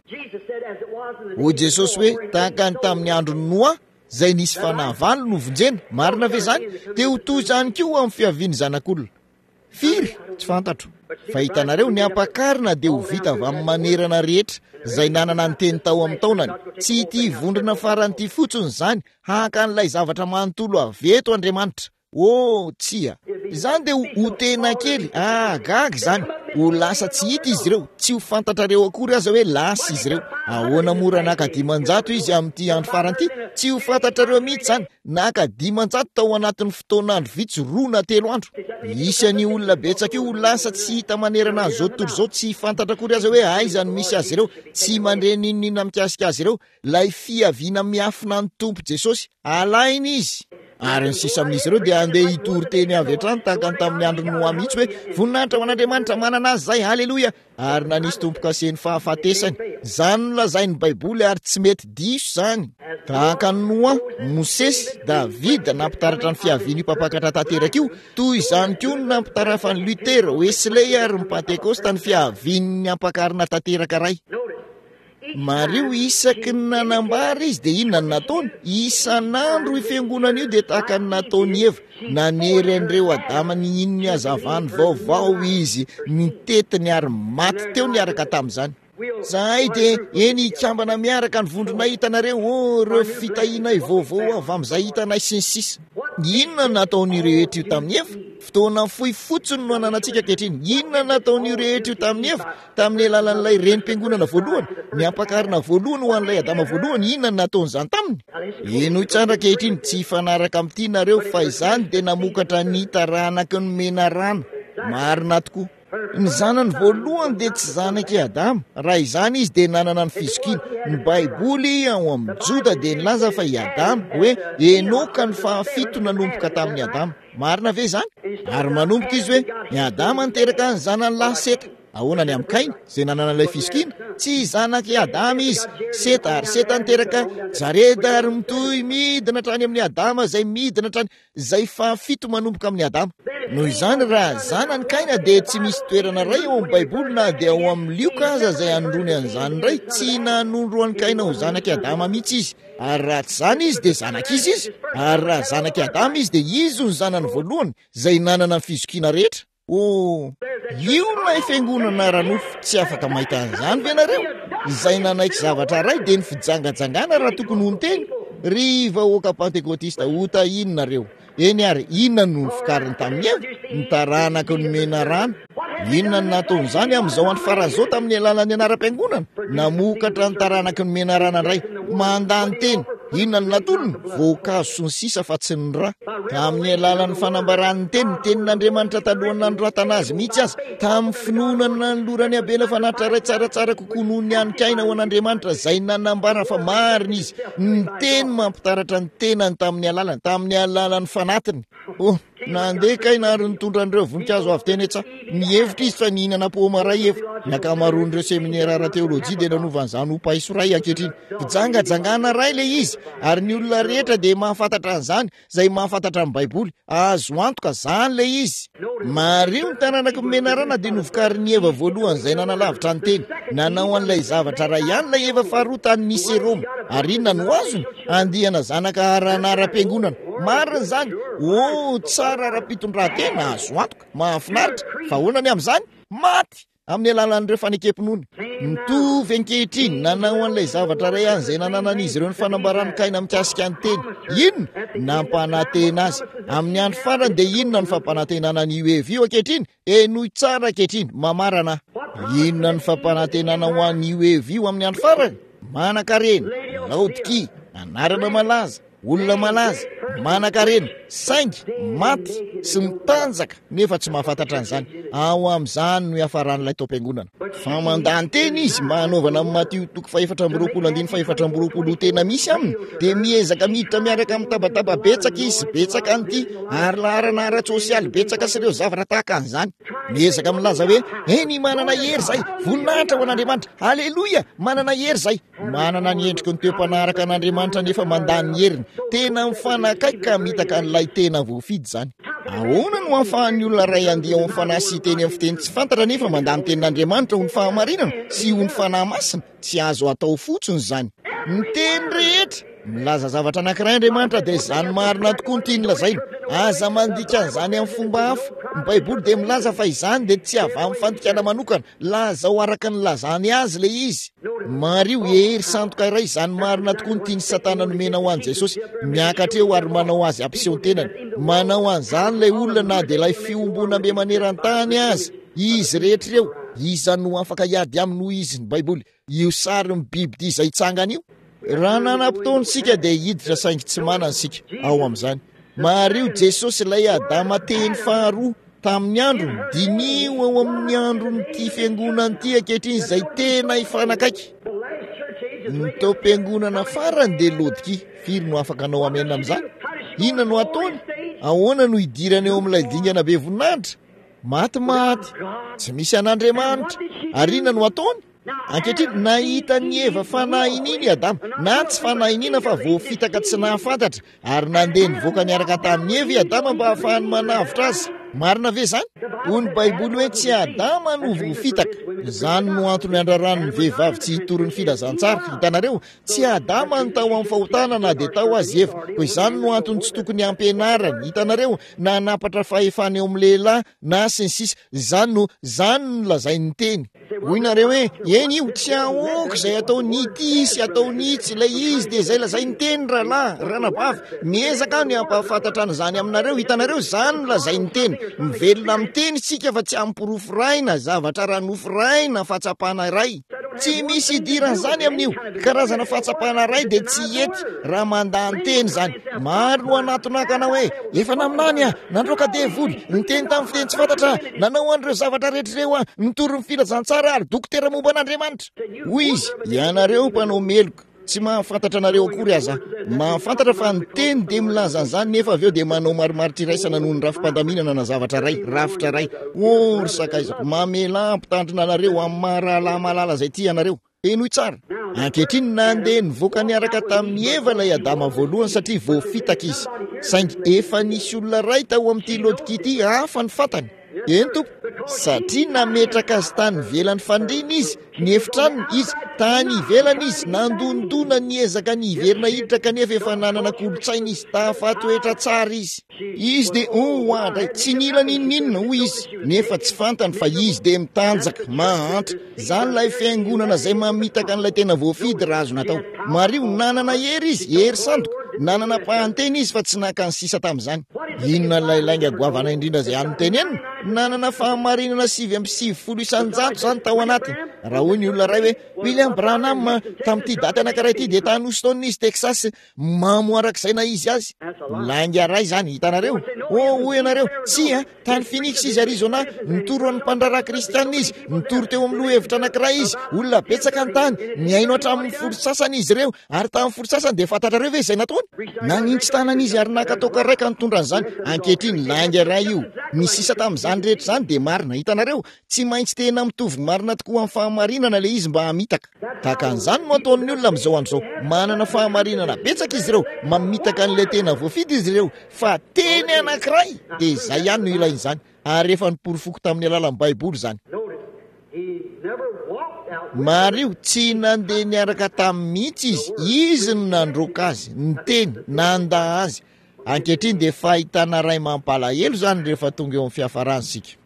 Jesosy hoe tahaka ny tamin'ny andro ny Noa zay nisy fanavalo novonjena, marina ve zany? Dia ho toy izany koa amin'ny fiaviany zanak'olona. Firy tsy fantatro, fa hitanareo ny ampakarina dia ho vita avy amin'ny manerana rehetra zay nanana ny teny tao amin'ny taonany. Tsy ity vondrona farany ity fotsiny zany haka an'ilay zavatra manontolo avy eto Andriamanitra. Tsia izany dia ho tena kely gaga zany, ho lasa tsy hita izy ireo, tsy ho fantatrareo akory aza hoe lasa izy ireo. Ahoana mora naka 500 izy amin'ity andro faran'ity, tsy ho fantatrareo mihitsy zany. Naka 500 tao anatin'ny fotoana andro vitsy 2 na 3 andro. Isan'ny olona betsaka io ho lasa tsy hita manerana an'izao tontolo izao, tsy fantatra akory aza hoe aizany misy azy ireo, tsy mandre ninona mikasika azy ireo. Lay fiaviana miafina ny Tompo Jesosy alainy izy. Ary ny sisa amin'izy ireo dia andeha hitory teny avy hatrany tahaka ny tamin'ny andro Noa mihitsy hoe voninahitra ho an'Andriamanitra manana azy zay, haleloia. Ary nanisy tompo-kaseny fahafatesany. Zany nolazainy Baiboly ary tsy mety diso zany. Tahaka ny Noa, Mosesy, Davida nampitaratra ny fiaviany mpampakatra tanteraka io, toy izany koa no nampitarafan'ny Lutera, Wesley ary ny Pentekosta ny fiaviany ampakarina tanteraka ray. Mario isaky ny nanambara izy dia inona ny nataony? Isan'andro ifiangonana io dia tahaka ny nataony Eva, nanery an'ireo Adama ny inony hazavany vaovao izy nitetiny ary maty teo niaraka tamin'izany. Zahay dia eny ikambana miaraka ny vondrona hitanareo, reo fitahiana vaovao avy amin'izay hitanay sy ny sisa. Inona ny nataony rehetra io tamin'ny Eva? Fotoana fohy fotsiny no anantsika kehitriny. Inona ny nataony rehetra io tamin'ny Eva? Tamin'ny alalan'ilay renim-piangonana voalohany, ny ampakarina voalohany ho an'ilay Adama voalohany, inona ny nataon'izany taminy? Eno tsara kehitriny, tsy fanaraka amin'ity nareo fa izany dia namokatra ny taranaky ny mena rana. Marina tokoa. Ny zanany voalohany dia tsy zanaky Adama, raha izany izy dia nanana ny fizokiana. Ny Baiboly ao amin'ny Joda dia nilaza fa i Adama hoe Enoka ny fahafito nanomboka tamin'ny Adama. Marina ve zany? Ary manomboka izy hoe i Adama niteraka ny zanany lahy Seta. Ahoana ny amin'ny Kaina zay nanana ilay fizokiana? Tsy zanaky Adama izy. Seta ary Seta niteraka Jareda ary mitohy midina hatrany amin'ny Adama zay midina hatrany, zay fahafito manomboka amin'ny Adama. Noho izany raha zanany Kaina dia tsy misy toerana ray ao amin'ny Baiboly na dia ao amin'ny lioka aza zay anondrony an'izany ray, tsy nanondro an'ny Kaina ho zanaky Adama mihitsy izy. Ary raha tsy zany izy dia zanaky izy. Ary raha zanaky Adama izy dia izy ny zanany voalohany zay nanana ny fizokiana rehetra. Io na fiangonana ranofo tsy afaka mahita an'izany ve nareo? Izay nanaiky zavatra ray dia ny fijangajangana raha tokony ho ny-teny. Ry vahoaka Pentekotista ota inonareo? Eny ary inona no fikariny tamin'ny Eva? Ny taranaky ny mena rana. Inona ny nataon'izany amin'izao andro faran'izao tamin'ny alalan'ny anaram-piangonana? Namokatra ny taranaky ny mena rana indray, mandany teny. Inona ny natolony? Voankazo sy ny sisa fa tsy ny ra. Tamin'ny alalan'ny fanambaran'ny teny, ny tenin'Andriamanitra talohan'ny nanoratana azy mihitsy aza. Tamin'ny finoanany nanolorany Abela fa natray tsaratsara kokoa noho ny any Kaina ho an'Andriamanitra zay nanambara fa marina izy. Ny teny mampitaratra ny tenany tamin'ny alalan'ny fanatiny. Nandeha Kaina ary nitondra an'ireo voninkazo avy teny etsa. Mihevitra izy fa nihinana poma ray efa. Nakamaroan'ireo seminera teolojia dia nanovan'izany ho paiso ray ankehitriny. Fijangajangana ray le izy, ary ny olona rehetra dia mahafantatra an'izany, zay mahafantatra amin'ny Baiboly. Azo antoka zany le izy. Mario ny taranaky mena rana dia novokarin'ny Eva voalohany zay nanalavitra ny teny. Nanao an'ilay zavatra ray ihany lay Eva faharoa tany nisy Roma. Ary inona no azony? Andihana zanaka ara-piangonana. Marina zany. Tsara ara-pitondran-tena, azo antoka, mahafinaritra. Fa honany amin'izany? Maty amin'ny alalan'ireo fanekepinony. Mitovy ankehitriny nanao an'ilay zavatra ray ihany zay nananan'izy ireo ny fanambarany Kaina mikasika ny teny. Inona? Nampanantena azy. Amin'ny andro farany dia inona ny fampanantenana ny Eva io ankehitriny? Nohy tsara ankehitriny, mamarana. Inona ny fampanantenana ho an'ny Eva io amin'ny andro farany? Manan-karena, Laodiki, anarana malaza, olona malaza manan-karena saingy maty sy mitanjaka nefa tsy mahafantatra an'izany ao amin'izany no iafaran'ilay taom-piangonana fa mandany teny izy manaovana amin'ny Matio 4:24 tena misy aminy dia miezaka miditra miaraka amin'ny tabataba betsaka izy betsaka an'ity ary laharana ara-tsosialy betsaka sy ireo zavatra tahaka an'izany miezaka milaza hoe eny manana hery zay voninahitra ho an'Andriamanitra aleloia manana hery zay manana ny endriky ny toem-panaraka an'Andriamanitra nefa mandany ny heriny tena mifanakaiky ka mitaka an'ilay tena voafidy zany ahoana no ahafahan'ny olona ray andeha ao amin'ny fanahy sy teny amin'ny fiteny tsy fantatra nefa mandany tenin'Andriamanitra ho ny fahamarinana sy ho ny fanahy masina tsy azo atao fotsiny zany ny teny rehetra milaza zavatra anankiray Andriamanitra dia izany marina tokoa ny tiany lazaina aza mandika an'izany amin'ny fomba hafa ny baiboly dia milaza fa izany dia tsy avy amin'ny fandikana manokana laza ho araka ny lazany azy le izy mario hery sandoka iray izany marina tokoa ny tiany Satana nomena ho an'i Jesosy miakatra eo ary manao azy ampiseho-tenany manao an'izany ilay olona na dia ilay fiombona be maneran-tany azy izy rehetra ireo iza no afaka hiady aminy hoy izy ny baiboly io sary ny biby dia izay itsangana io raha nanam-potoana sika dia hiditra saingy tsy manana sika ao amin'izany mario Jesosy ilay Adama teny faharoa tamin'ny andro dinio ao amin'ny andro nyty fiangonana ity ankehitriny izay tena hifanakaiky ny taom-piangonana farany dia Lodikia firy no afaka anao amena amin'izany inona no ataony ahoana no hidirana eo amin'ilay dingana be voninahitra maty tsy misy an'Andriamanitra ary inona no ataony ankehitriny nahita ny Eva fanahininy Adama na tsy fanahinina fa voafitaka tsy nahafantatra ary nandeha nivoaka niaraka tamin'ny Eva Adama mba ahafahany manavitra azy marina ve zany hoy ny baiboly hoe tsy Adama no voafitaka izany no antony andraran'ny vehivavy tsy hitory ny filazantsara hitanareo tsy Adama ny tao amin'ny fahotana na dia tao azy Eva ko izany no antony tsy tokony ampianarany hitanareo na napatra fahefana eo amin'ny lehilahy na sy ny sisa zany no lazainy teny hoy nareo hoe eny io tsy aoka izay atao nity sy atao nitsy ilay izy dia izay lazainy teny rahalahy ranabavy miezaka ny ampahafantatra an'izany aminareo hitanareo zany no lazainy teny mivelona amin'ny teny tsika fa tsy ampirofiraina zavatra raha nofiraina fahatsapana iray tsy misy idiran'izany amin'io karazana fahatsapana iray dia tsy ety raha mandany teny zany maro no anatonakana hoe efa naminany nandroaka devoly ny teny tamin'ny fiteny tsy fantatra nanao an'ireo zavatra rehetrareo nitory ny filazantsara ary dokotera momba an'Andriamanitra hoy izy ianareo mpanao meloka tsy mahafantatra anareo akory aza mahafantatra fa ny teny dia milaza an'izany nefa avy eo dia manao marimaritra iraisana noho ny rafi-pandaminana na zavatra ray rafitra ray ry sakaizako mamela ampitandrina anareo amin'ny mahalala izay ty ianareo enoy tsara ankehitriny nandeha nivoaka niaraka tamin'ny Eva ilay Adama voalohany satria voafitaka izy saingy efa nisy olona ray tao amin'ity Lodikia ity hafa ny fantany eny tompo satria nametraka azy tany ivelany fandrina izy ny efitranony izy tany ivelana izy nandondona niezaka ny iverina hiditra kanefa efa nanana kolotsaina izy tafatoetra tsara izy dia andray tsy nila ninonina hoy izy nefa tsy fantany fa izy dia mitanjaka mahantra zany ilay fiangonana izay mamitaka an'ilay tena voafidy raha azo natao mario nanana hery izy hery sandoka nanana pahanteny izy fa tsy naka ny sisa tamin'izany inona nylailainga goavana indrindra izay an'ny teny enina nanana fahamarinana 750 zany tao anatiny raha hoy ny olona ray hoe William Branham tamin'ity daty anankiray ity dia tany Houston izy Texas mamoarak'izay na izy azy lainga ray zany hitanareo hoy ianareo tsy tany Phoenix izy Arizona nitoro an'ny mpandrara kristianina izy nitoro teo amin'ny loha hevitra anankiray izy olona betsaka ny tany miaino hatramin'ny folo sasany izy ireo ary tamin'ny folo sasany dia fantatrareo ve izay nataony nanintsy tanana izy ary nakatoka raika nitondran'izany ankehitriny lainga ray io ny sisa tamin'izany rehetra zany dia marina hitanareo tsy maintsy tena mitovy marina tokoa amin'ny fahamarinana le izy mba hamitaka tahaka an'izany no ataon'ny olona amin'izao andro izao manana fahamarinana betsaka izy ireo mamitaka an'ilay tena voafidy izy ireo fa teny anankiray dia izay ihany no ilain'izany ary rehefa niporofoko tamin'ny alalan'ny baiboly zany mario tsy nandeha niaraka tamin'ny mihitsy izy no nandroka azy ny teny nanda azy ankehitriny dia fahitana ray mampalahelo zany rehefa tonga eo amin'ny fiafarany sika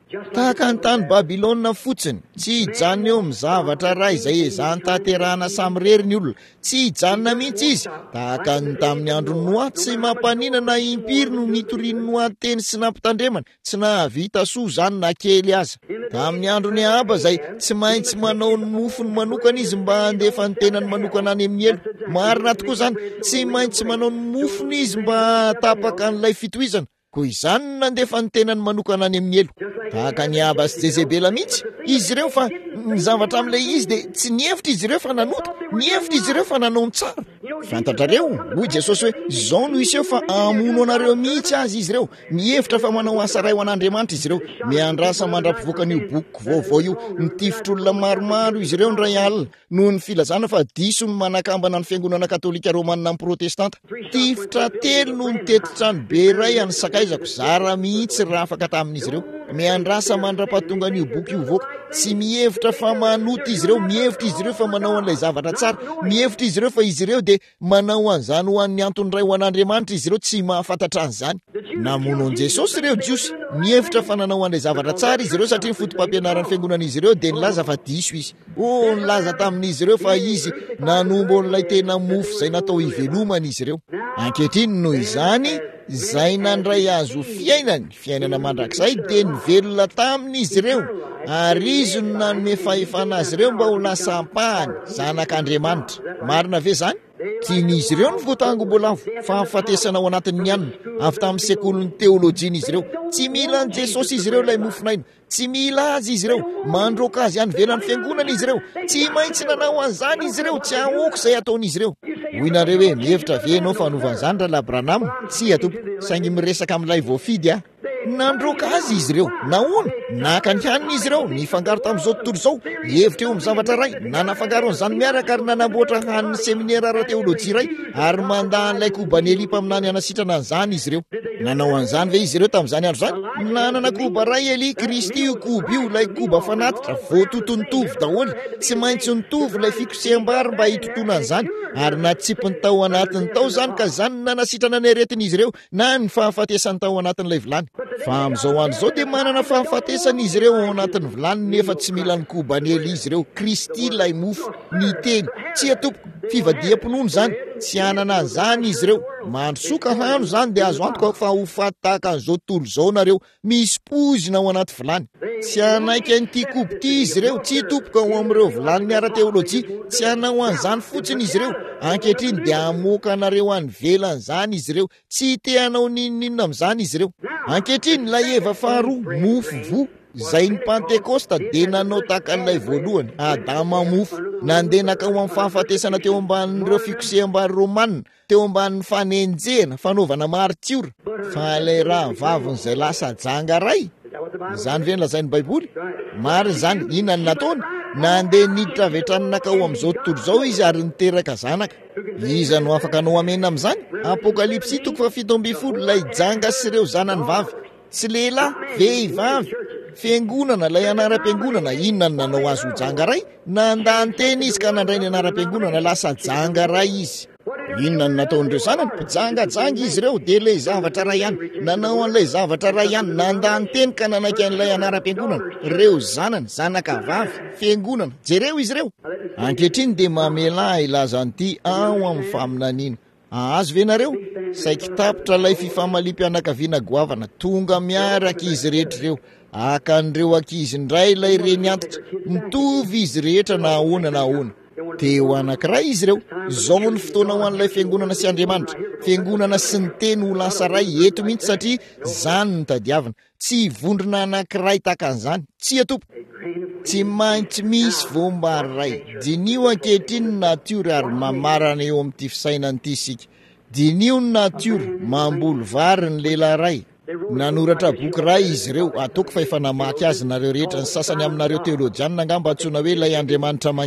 tahaka ny tany Babilôna fotsiny, tsy hijanona eo amin'ny zavatra ra izay ezahany tanterahana samy rery ny olona, tsy hijanona mihitsy izy. Tahaka ny tamin'ny andro Noa, tsy mampaninana impiry no nitoriany Noa teny sy nampitandremana, tsy nahavita soa zany na kely aza. Tamin'ny andro ny Ahaba zay, tsy maintsy manao ny mofony manokana izy mba handefa ny tenany manokana any amin'ny elo. Marina tokoa zany, tsy maintsy manao ny mofony izy mba tapaka an'ilay fitohizana, ko izany nandefa ny tenany manokana any amin'ny elo. Tahaka ny Ahaba sy Jezebela mihitsy, izy ireo fa ny zavatra amin'ilay izy de tsy nievitra izy ireo fa nanota, nievitra izy ireo fa nanao ny tsara. Fantatrareo, hoy Jesosy hoe zao no iseho fa amono anareo mihitsy azy izy ireo, mihevitra fa manao asa ray ho an'Andriamanitra izy ireo. Miandrasa mandra-pivoakan'io boky vaovao io, nitifitr'olona maromaro izy ireo ndray alina noho ny filazana fa diso ny manakambana ny fiangonana katolika romanina amin'ny protestanta. Tifitra telo no ny teti-trano be ray any sakaizako, zara mihitsy raha afaka tamin'izy ireo. Miandrasa mandra-pahatonga an'io boky io voaka, tsy mihevitra fa manota izy ireo, mihevitra izy ireo fa manao an'ilay zavatra tsara, mihevitra izy ireo fa izy ireo de manao an'izany ho an'ny antony ray ho an'Andriamanitra izy ireo, tsy mahafantatra an'izany. Namono an'i Jesosy ireo jiosy, mihevitra fa nanao an'ilay zavatra tsara izy ireo satria ny fotom-pampianaran'ny fiangonan'izy ireo de nilaza fa diso izy. Nilaza tamin'izy ireo fa izy nanombo an'ilay tena mofo zay natao hivelomana izy ireo. Ankehitriny noho izany, zay nandray azo fiainana mandrakizay de nivelona tamin'izy ireo, ary izy no nanome fahefana azy ireo mba ho lasa ampahany zanak'Andriamanitra. Marina ve zany? Tian'izy ireo ny voatango mbolavo, fahafatesana ao anatin'ny anina, avy tamin'ny sekolin'ny teolojia izy ireo. Tsy mila ny Jesosy izy ireo ilay mofonaino, tsy mila azy izy ireo, mandroka azy any velan'ny fiangonana izy ireo, tsy maintsy nanao an'izany izy ireo, tsy ahoko izay ataon'izy ireo. Hoy nareo hoe mihevitra ve ianao fanovan'izany Rahalahy Branham? Tsy atompo, saingy miresaka amin'ilay voafidy a. Nandroka azy izy ireo, nahoana? Naka ny haniny izy ireo, nifangaro tamin'izao tontolo izao, hevitra eo amin'ny zavatra ray, nanafangaro an'izany miaraka ary nanamboatra haniny seminaire ara-teolojia ray, ary mandahan'ilay koba ny Elipa aminany anasitrana an'izany izy ireo. Nanao an'izany ve izy ireo tamin'izany andro zany? Nanana koba ray Eli Kristy io koba io, ilay koba fanatitra, voatotontovy daholo, tsy maintsy nitovy ilay fikoseham-bary mba hitontona an'izany, ary natsipy ny tao anatiny tao zany ka zany nanasitrana ny aretin'izy ireo na ny fahafatesany tao anatin'ilay vilany. Fa amin'izao andro izao dia manana fahafatesana izy ireo ao anatin'ny vilany, nefa tsy mila ny koba ny Eli izy ireo. Kristy ilay mofo, ny teny, tsy atompo, fivadiam-pinono zany, tsy anana an'izany izy ireo. Mandrosoka hano zany dia azo antoka fa ho faty tahaka an'izao tontolo izao nareo, misy pozina ao anaty vilany. Tsy anaiky an'ity koba ity izy ireo, tsy topoka ao amin'ireo vilany ara-teolojia, tsy hanao an'izany fotsiny izy ireo. Ankehitriny dia amoaka anareo any velan'izany izy ireo, tsy te hanao ninonina amin'izany izy ireo. Ankehitriny ilay eva faharoa, mofo vo, zay ny Pentekosta de nanao tahaka an'ilay voalohany, Adama mofo, nandenaka ho amin'ny fahafatesana teo ambanin'ireo fikoseham-bary romanina, teo ambanin'ny fanenjehana, fanaovana martiora. Fa ilay raha vavony zay lasa janga ray, izany ve lazain'ny Baiboly? Mary zany, inona ny nataony? Nandeha niditra avy hatrany nakao amin'izao tontolo izao izy ary niteraka zanaka. Iza no afaka anao amena amin'izany? Apokalipsy 7:12, ilay janga sy ireo zanany vavy, tsy lehilahy, vehivavy, fiangonana, ilay anaram-piangonana, inona ny nanao azy ho janga ray? Nandany teny izy ka nandray ny anaram-piangonana lasa janga ray izy. Inona ny nataon'ireo zanany? Pijangajanga izy ireo, de ilay zavatra ray ihany, nanao an'ilay zavatra ray ihany, nandany teny ka nanaiky an'ilay anaram-piangonana. Ireo zanany, zanaka vavy, fiangonana, jereo izy ireo. Ankehitriny dia mamela ilaza an'ity ao amin'ny faminaniana. Azo ve nareo? Saiky tapitra ilay fifamalim-pianakaviana goavana, tonga miaraka izy rehetra ireo, aka an'ireo ankizy ndray ilay reny antitra, mitovy izy rehetra na ahoana na ahoana. Teo anankiray izy ireo, zao ny fotoana ho an'ilay fiangonana sy Andriamanitra, fiangonana sy ny teny ho lasa ray eto mihitsy satria zany ny tadiavina. Tsy vondrona anankiray tahaka an'izany, tsy atompo. Tsy maintsy misy voambary ray. Dinio ankehitriny ny natiora ary mamarana eo amin'ity fisainan'ity isika. Dinio ny natiora, mamboly vary ny lehilahy ray. Nanoratra boky ray izy ireo, ataoko fa efa namaky azy nareo rehetra, ny sasany aminareo teolojianina angamba antsoina hoe ilay Andriamanitra mangina.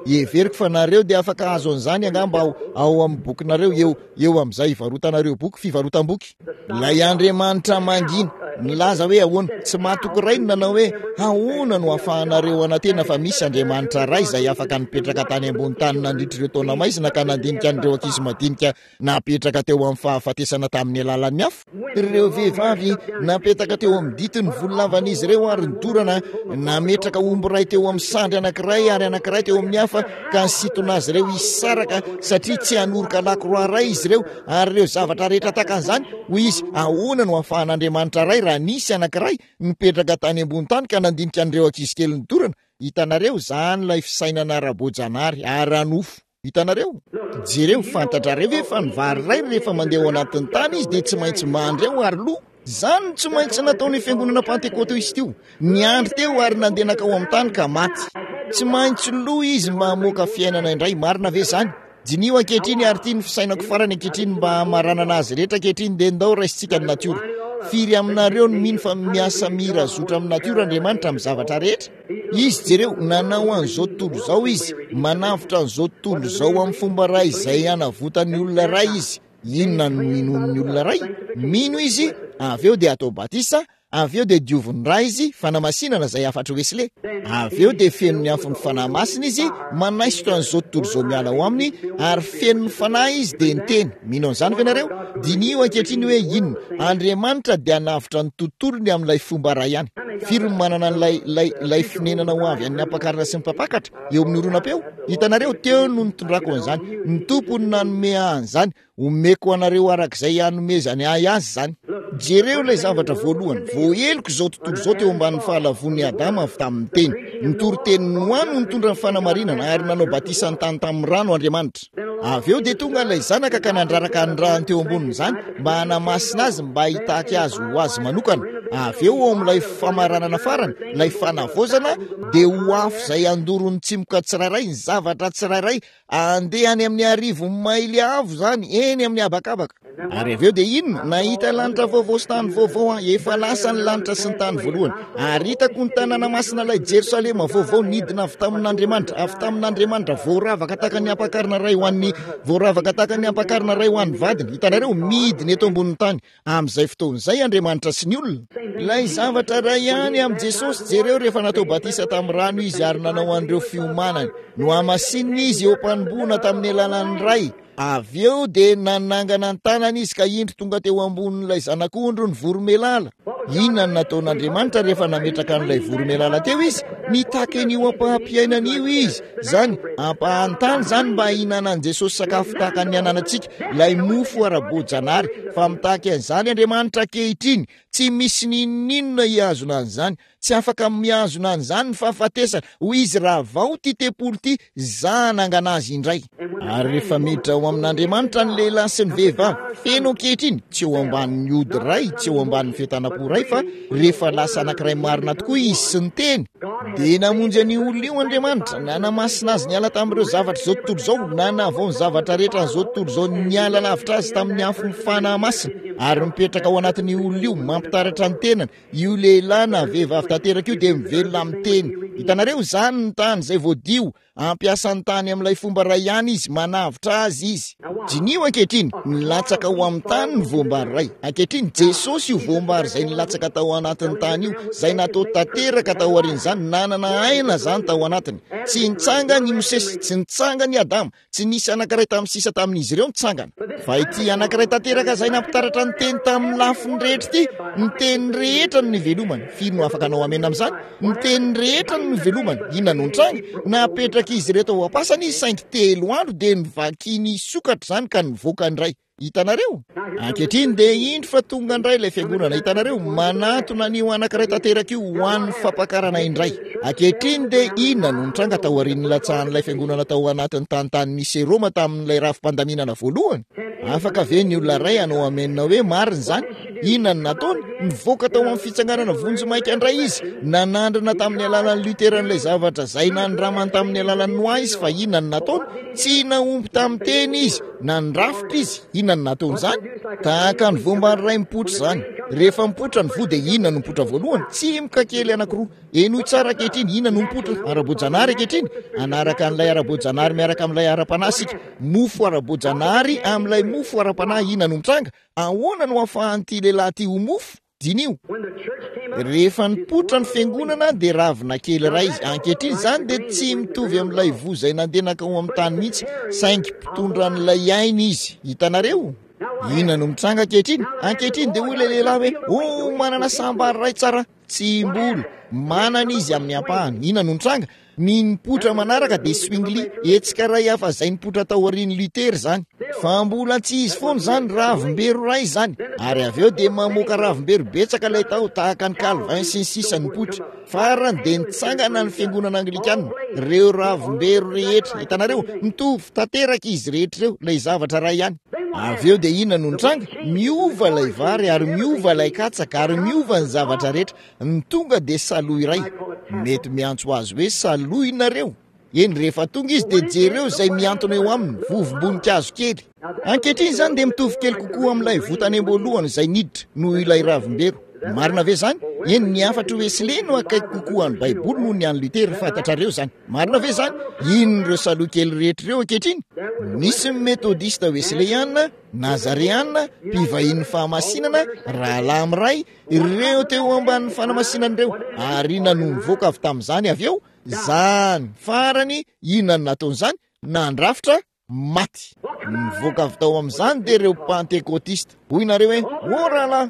everiko fa nareo dia afaka azo an'izany angamba ao amin'ny bokinareo eo amin'izay ivarotanareo boky fivarotam-boky. Ilay Andriamanitra mangina nilaza hoe ahoana tsy mahatokorainy nanao hoe ahoana no ahafahanareo anatena fa misy Andriamanitra ray izay afaka nipetraka tany ambony tany nandritra ireo taona maizina ka nandinika an'ireo ankizy madinika napetraka teo amin'ny fahafatesana tamin'ny alalan'ny afo. Ireo vehivavy napetraka teo amin'ny ditiny vololavan'izy ireo ary nidorana nametraka omby ray teo amin'ny sandry anankiray ary anankiray teo amin'ny hafa ka nisitona azy ireo isaraka satria tsy hanoroka lakoroa ray izy ireo ary ireo zavatra rehetra takan'izany hoy izy ahoana no ahafahan'Andriamanitra ray raha nisy anankiray mipetraka tany ambony tany ka nandinika an'ireo ankizy kely nidorana. Hitanareo zany lay fisainana ara-boajanahary ary anofo. Hitanareo jereo fantatrareo ve fa ny vary ray rehefa mandeha ao anatin'ny tany izy dia tsy maintsy mandry eo ary loha. Zany tsy maintsy nataony fiangonana Pentekote izy teo. Niandry teo ary nandeha nakao amin'ny tany ka maty. Tsy maintsy loha izy mba hamoaka fiainana indray. Marina ve zany? Dinio ankehitriny ary tia ny fisainako farany ankehitriny mba hamaranana azy rehetra ankehitriny dia ndao raisitsika ny natiora. Firy aminareo ny mino fa miasa mira zotra amin'ny natiora Andriamanitra amin'ny zavatra rehetra. Izy jereo nanao an'izao tontolo izao izy, manavitra an'izao tontolo izao amin'ny fomba ray izay anavotan'ny olona ray izy. Inona no minon'ny olona ray? Mino izy, avy eo dia atao batisa, avy eo dia dioviny ray izy, fanamasinana izay afatra Wesley. Avy eo dia feno ny afony fanamasina izy, manaisotra an'izao tontolo izao miala ao aminy, ary feno ny fanahy izy dia niteny. Mino an'izany venareo? Dinio ankehitriny hoe inona? Andriamanitra dia hanavitra ny tontolony amin'ilay fomba ray ihany. Firy manana lay finenana ho avy amin'ny ampakarina sy ny mpapakatra eo amin'ny oronam-peo. Hitanareo teo no nitondrako an'izany. Ny tompony nanome an'izany, omeko anareo arak'izay hanomezany azy zany. Jereo ilay zavatra voalohany, voaheloko izao tontolo izao teo ambanin'ny fahalavon'ny Adama avy tamin'ny teny. Nitory-teny Noa no nitondra ny fanamarinana ary nanao batisa ny tany tamin'ny rano Andriamanitra. Avy eo dia tonga ilay zanaka ka nandraraka ny rano teo ambonin'izany mba hanamasina azy mba hitaky azy ho azy manokana. Avy eo amin'ilay famaranana farany, ilay fanavozana dia ho afo izay andorony tsimoka tsirairay, ny zavatra tsirairay andeha any amin'ny arivo maily avo zany eny amin'ny habakabaka. Ary avy eo dia inona? Nahita lanitra vaovao sy tany vaovao efa lasa ny lanitra sy ny tany voalohany. Ary hitako ny tanàna masina ilay Jerosalema vaovao nidina avy tamin'Andriamanitra, voaravaka tahaka ny ampakarina ray ho an'ny vadiny. Hitanareo midiny eto ambonin'ny tany. Amin'izay fotoan'izay Andriamanitra sy ny olona. Ilay zavatra ray ihany amin'ny Jesosy jereo rehefa natao batisa tamin'ny rano izy ary nanao an'ireo fiomanany no hamasinina izy eo am-panomboana tamin'ny alalan'ny ray. Avy eo dia nanangana ny tanany izy ka indro tonga teo ambonin'ilay zanak'ondro ny voromelala. Inona no nataon'Andriamanitra rehefa nametraka an'ilay voromelala teo izy? Nitaky an'io ampaham-piainana io izy. Zany ampahantany zany mba hinana an' Jesosy sakafo tahaka ny ananantsika, ilay mofo ara-boajanahary. Fa mitaky an'izany Andriamanitra ankehitriny, tsy misy ninona hiazona an'izany. Tsy afaka miazona an'izany ny fahafatesana. Hoy izy raha vao ty tempolo ty, za nangana azy indray. Ary rehefa miditra ao amin'Andriamanitra ny lehilahy sy ny vehivavy, feno ankehitriny, tsy eo ambanin'ny ody ray, tsy eo ambanin'ny fiatanam-po ray, fa rehefa lasa anankiray marina tokoa izy sy ny teny, dia namonjy an'io olona io Andriamanitra, nanamasina azy niala tamin'ireo zavatra izao tontolo izao, nanavao ny zavatra rehetra an'izao tontolo izao niala lavitra azy tamin'ny afo ny fanahy masina, ary mipetraka ao anatin'io olona io, mampitaratra ny tenany. Io lehilahy na vehivavy tanteraka io dia mivelona amin'ny teny. Hitanareo zany ny tany izay voadio, ampiasany tany amin'ilay fomba ray ihany izy, manavitra azy izy. Dinio ankehitriny, nilatsaka ao amin'ny tany ny voambary ray. Ankehitriny Jesosy io voambary izay nilatsaka tao anatin'ny tany io, izay natao tanteraka tao aorian'izany, nanana aina zany tao anatiny. Tsy nitsanga ny Mosesy, tsy nitsanga ny Adama, tsy nisy anankiray tamin'ny sisa tamin'izy ireo nitsangana. Fa ity anankiray tanteraka izay nampitaratra ny teny tamin'ny lafiny rehetra ity, ny teny rehetra no nivelomany. Firy no afaka anao amena amin'izany? Ny teny rehetra no nivelomany. Inona no nitranga? Napetraka izy reto ao am-pasany izy saingy 3 andro dia nivakiny sokatra zany ka nivoaka indray. Hitanareo? Ankehitriny dia indro fa tonga indray ilay fiangonana. Hitanareo? Manatona an'io anankiray tanteraka io ho an'ny fampakarana indray. Ankehitriny dia inona no nitranga tao aorian'ny latsahan'ilay fiangonana tao anatin'ny tany nisy Roma tamin'ilay rafi-pandaminana voalohany? Afaka ve ny olona ray anao amenina hoe marina zany? Inona no nataony? Nivoaka tao amin'ny fitsanganana vonjy-maika indray izy. Nanandrana tamin'ny alalan'ny Luteran'ilay zavatra izay nandramany tamin'ny alalan'ny Noa izy, fa inona no nataony? Tsy naompy tamin'ny teny izy, nandrafitra izy. Inona no nataony zany? Tahaka ny voambary ray mipotra zany. rehefa mipotra ny voa dia inona no mipotra voalohany? Tsy mikakely anankiroa. Enoy tsara ankehitriny, inona no mipotra? Ara-boajanahary ankehitriny. Anaraka an'ilay ara-boajanahary miaraka amin'ilay ara-panahy sika. Mofo ara-boajanahary amin'ilay mofo ara-panahy, inona no mitranga? Ahoana no ahafahan'ity lehilahy ty ho mofo? Dinio. Rehefa nipotra ny fiangonana dia ravina kely iray izy. Ankehitriny zany dia tsy mitovy amin'ilay voa izay nandehanaka ao amin'ny tany mihitsy, saingy mpitondra an'ilay aina izy. Hitanareo? Inona no mitranga ankehitriny? Ankehitriny dia hoy ilay lehilahy hoe manana sambary ray tsara. Tsy mbola manana izy amin'ny ampahany. Inona no mitranga? Ny nipotra manaraka dia swingli, etsika ray hafa izay nipotra tao aorian'ny Lutera zany. Fa mbola tsy izy foana zany, ravimbero ray zany. Ary avy eo dia mamoaka ravimbero betsaka ilay tao, tahaka ny Calvin sy ny sisa nipotra. Farany dia nitsangana ny fiangonana Anglikana. Reo ravimbero rehetra, hitanareo, mitovy tanteraka izy rehetra reo, ilay zavatra ray ihany. Avy eo dia inona no nitranga? Miova ilay vary ary miova ilay katsaka ary miova ny zavatra rehetra. Ny tonga dia saloy iray. Mety miantso azy hoe saloy nareo. Eny rehefa tonga izy dia jereo izay miantona eo aminy, vovom-boninkazo kely. Ankehitriny zany dia mitovy kely kokoa amin'ilay votany am-boalohany izay niditra noho ilay ravimbero. Marina ve zany? Eny ny afatra Wesley no akaiky kokoa ny Baiboly noho ny an'ny Lutera, fantatrareo zany. Marina ve zany? Inon'ireo saloy kely rehetra reo ankehitriny? Nisy metodista Wesleyanina, Nazareanina, mpivahiny fahamasinana, rahalahy miray, ireo teo ambanin'ny fanamasinan'ireo. Ary inona no nivoaka avy tamin'izany avy eo? Zany farany inona no nataon'izany? Nandrafitra maty. Nivoaka avy tao amin'izany dia ireo pentekotista. Hoy nareo hoe rahalahy,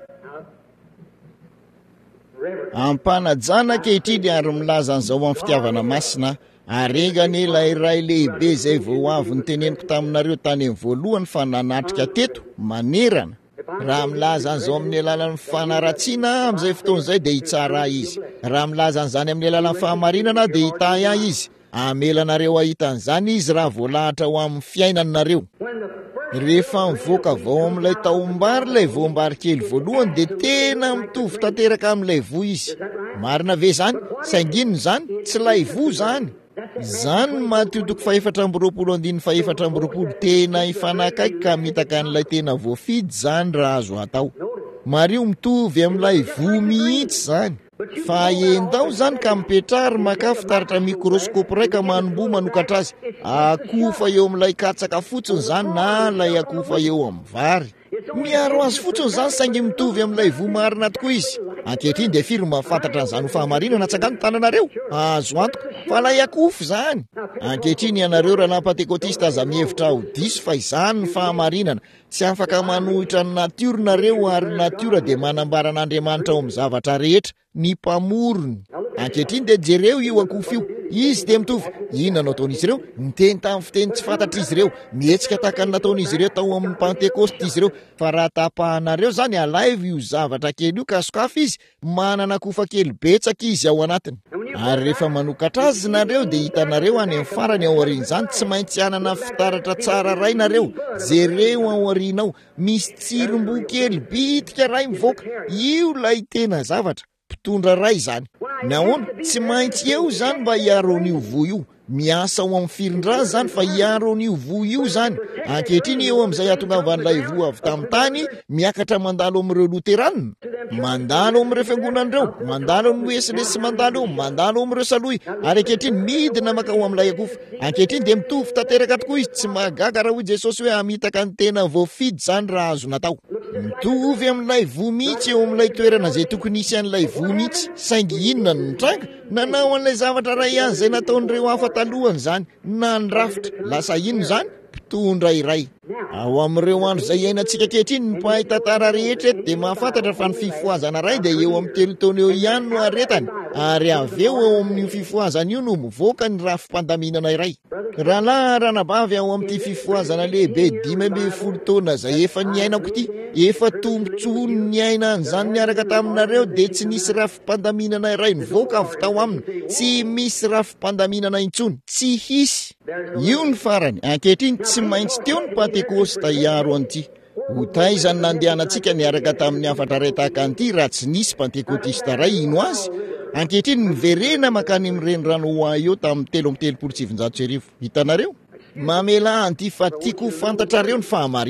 ampanajana ankehitriny ary milaza an'izao amin'ny fitiavana masina. Arengany ilay ray lehibe izay vao avy niteneniko taminareo tany amin'ny voalohany fa nanatrika teto manerana. Raha milaza an'izao amin'ny alalan'ny fanaratsiana amin'izay fotoan'izay dia hitsara izy. Raha milaza an'izany amin'ny alalan'ny fahamarinana dia hitahy ahy izy. Amelanareo ahitan'izany izy raha voalahatra ho amin'ny fiainanareo. Rehefa mivoaka vao amin'ilay taombary, ilay voambary kely voalohany dia tena mitovy tanteraka amin'ilay voa izy. Marina ve zany? Saingininy zany? Tsy lay voa zany. Zany Matteo 5:24 tena ifanakaiky ka mitaka an'ilay tena voafidy zany raha azo atao. Mario mitovy amin'ilay voa mihitsy zany. Fa endao zany ka mipetrary maka fitaratra mikroskopy raika manombo manokatra azy. Akofa eo amin'ilay katsaka fotsiny zany na ilay akofa eo amin'ny vary. Miaro azy fotsiny zany saingy mitovy amin'ilay voa marina tokoa izy. Ankehitriny dia firy mahafantatra an'izany ho fahamarinana tsangano tananareo? Azo antoka fa ilay akofo zany. Ankehitriny ianareo raha pentekotista aza mihevitra ho diso fa izany ny fahamarinana. Tsy afaka manohitra ny natiora nareo ary natiora dia manambara an'Andriamanitra ao amin'ny zavatra rehetra, ny mpamorony. Ankehitriny dia jereo io akofo io. Izy dia mitovy. Inona no ataon'izy ireo? Miteny tamin'ny fiteny tsy fantatra izy ireo. Mihetsika tahaka ny nataon'izy ireo tao amin'ny pentekosta izy ireo. Fa raha tapahanareo zany alaivo io zavatra kely io ka sokafy izy, manana kofa kely betsaka izy ao anatiny. Ary rehefa manokatra azy nareo dia hitanareo any amin'ny farany ao aorian'izany tsy maintsy anana fitaratra tsara ray nareo. Jereo ao aorianao misy tsirom-bo kely bitika ray mivoaka. Io lay tena zavatra. Mpitondra ray zany. Nahoana? Tsy maintsy eo zany mba hiaro an'io voa io. Miasa ao amin'ny firindrana zany fa hiaro an'io voa io zany. Ankehitriny eo amin'izay ahatongavan'ilay voa avy tamin'ny tany miakatra mandalo amin'ireo Luteranina, mandalo amin'ireo fiangonan'ireo, mandalo amin'ny Wesley sy mandalo amin'ireo saloy. Ary ankehitriny midina makao amin'ilay akofo. Ankehitriny dia mitovy tanteraka tokoa izy. Tsy mahagaga raha hoy Jesosy hoe hamitaka ny tena voafidy zany raha azo natao. Mitovy amin'ilay voa mihitsy eo amin'ilay toerana izay tokony hisy an'ilay voa mihitsy. Saingy inona no nitranga? Nanao an'ilay zavatra ray ihany izay nataon'ireo hafa talohany zany. Nandrafitra. Lasa inona zany? Mpitondra iray. Ao amin'ireo andro izay iainantsika ankehitriny ny mpahay tantara rehetra dia mahafantatra fa ny fifoazana ray dia eo amin'ny 3 taona eo ihany no aretany. Ary avy eo amin'ny fifoazana io no mivoaka ny rafim-pandaminana iray. Rahalahy ranabavy ao amin'ity fifoazana lehibe 15 taona izay efa niainako ity, efa tombontsoa ny aina an'izany niaraka taminareo dia tsy nisy rafim-pandaminana iray nivoaka avy tao aminy. Tsy misy rafim-pandaminana intsony, tsy hisy. Io ny farany. Ankehitriny tsy maintsy teo ny pentekosta hiaro an'ity. Ho taizany nandehanantsika niaraka tamin'ny afatra ray tahaka an'ity raha tsy nisy pentekotista ray ino azy. Ankehitriny niverena makany amin'ireny rano eo tamin'ny 3:700. Hitanareo? Mamela anty fa tiako fantatrareo ny fahamarinana.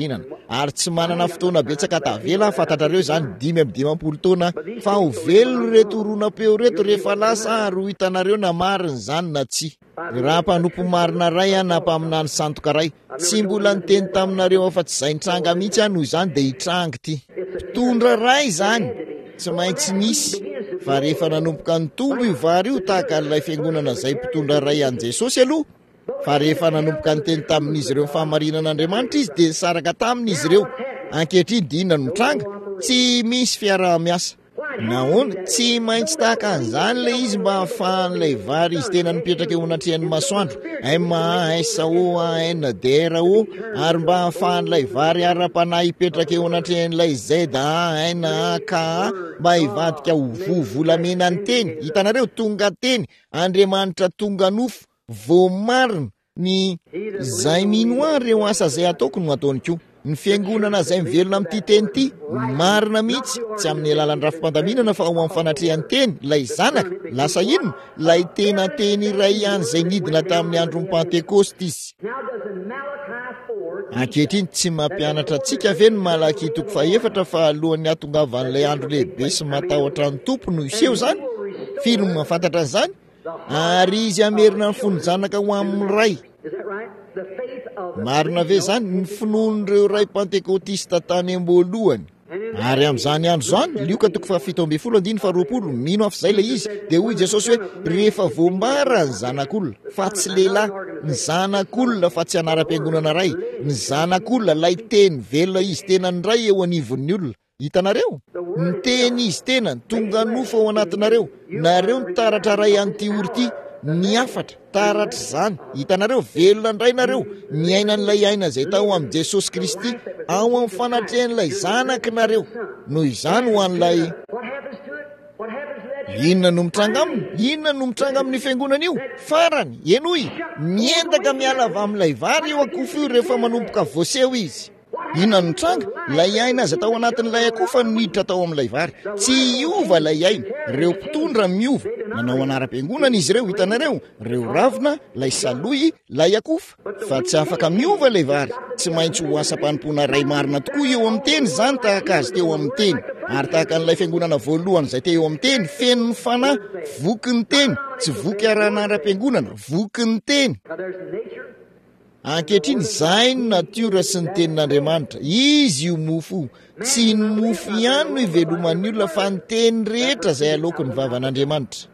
ary tsy manana fotoana betsaka tavela fantatrareo zany 5 taona fa ho velony reto ronapeo reto rehefa lasa ary ho hitanareo na mariny zany na tsy. Raha mpanompo marina ray na mpaminany santoka ray, tsy mbola niteny taminareo afa tsy zay nitranga mihitsy noho izany dia hitrangy ty. Mpitondra ray zany tsy maintsy nisy, fa rehefa nanomboka nitombo io vary io tahaka n'ilay fiangonana zay mpitondra ray an' Jesosy aloha, fa rehefa nanomboka niteny tamin'izy ireo fahamarinan'Andriamanitra izy dia nisaraka tamin'izy ireo. Ankehitriny dia inona no mitranga? Tsy misy fiaraha-miasa. Nahoana tsy maintsy tahaka an'izany ilay izy mba ahafahan'ilay vary izy tena nipetraka eo anatrehan'ny masoandro MASO ANDRO, ary mba ahafahan'ilay vary ara-panahy hipetraka eo anatrehan'ilay ZANK mba hivadika ho vovolamena ny teny. Hitanareo tonga teny, Andriamanitra tonga nofo, voamarina ny zay minoa ireo asa zay ataoko no ataony koa. Ny fiangonana zay mivelona amin'ity teny ity marina mihitsy, tsy amin'ny alalan'ny rafim-pandaminana fa ao amin'ny fanatrehan'ny teny. Lay zanaka lasa inona? Lay tena teny iray ihany zay nidina tamin'ny andron'ny Pentekosty izy. Ankehitriny tsy mampianatra antsika ve ny Malaki 4 fa alohan'ny hahatongavan'ilay andro lehibe sy matahotra ny tompo no iseho zany? Firy no mahafantatra an'izany? Ary izy amerina ny fonjanaka ho amin'ny ray. Marina ve zany ny finoan'ireo ray pentekotista tany am-boalohany? Ary amin'izany andro zany Lioka 7:20 mino afa izay ilay izy dia hoy Jesosy hoe rehefa voambara ny zanak'olona, fa tsy lehilahy, ny zanak'olona fa tsy anaram-piangonana ray, ny zanak'olona lay teny velona izy tena ny ray eo anivon'ny olona. Hitanareo? Ny teny izy tena tonga nofo ao anatinareo. Nareo ny taratra ray an'ity oro ity, ny afatra taratra zany. Hitanareo velona indray nareo miaina n'ilay aina zay tao amin'ny Jesosy Kristy ao amin'ny fanatrehan'ilay zanakinareo. Noho izany ho an'ilay inona no mitranga aminy? Inona no mitranga amin'ny fiangonana io? Farany enoy miendaka miala avy amin'ilay vary eo akofo io rehefa manomboka voaseho izy. Inona no mitranga? Lay aina azy atao anatin'ilay akofa no miditra tao amin'ilay vary. Tsy hiova lay aina. Reo mpitondra miova. Manao anaram-piangonana izy ireo, hitanareo, reo ravina, lay saloy, lay akofa. Fa tsy afaka miova lay vary. Tsy maintsy ho asa-panompona ray marina tokoa eo amin'ny teny zany tahaka azy teo amin'ny teny. Ary tahaka n'ilay fiangonana voalohany zay teo eo amin'ny teny, feno ny fanahy, voky ny teny, tsy voky ara-anaram-piangonana, voky ny teny. Ankehitriny zay ny natiora sy ny tenin'Andriamanitra. Izy io mofo, tsy ny mofo ihany no iveloman'ny olona fa ny teny rehetra zay aloky ny vavan'Andriamanitra.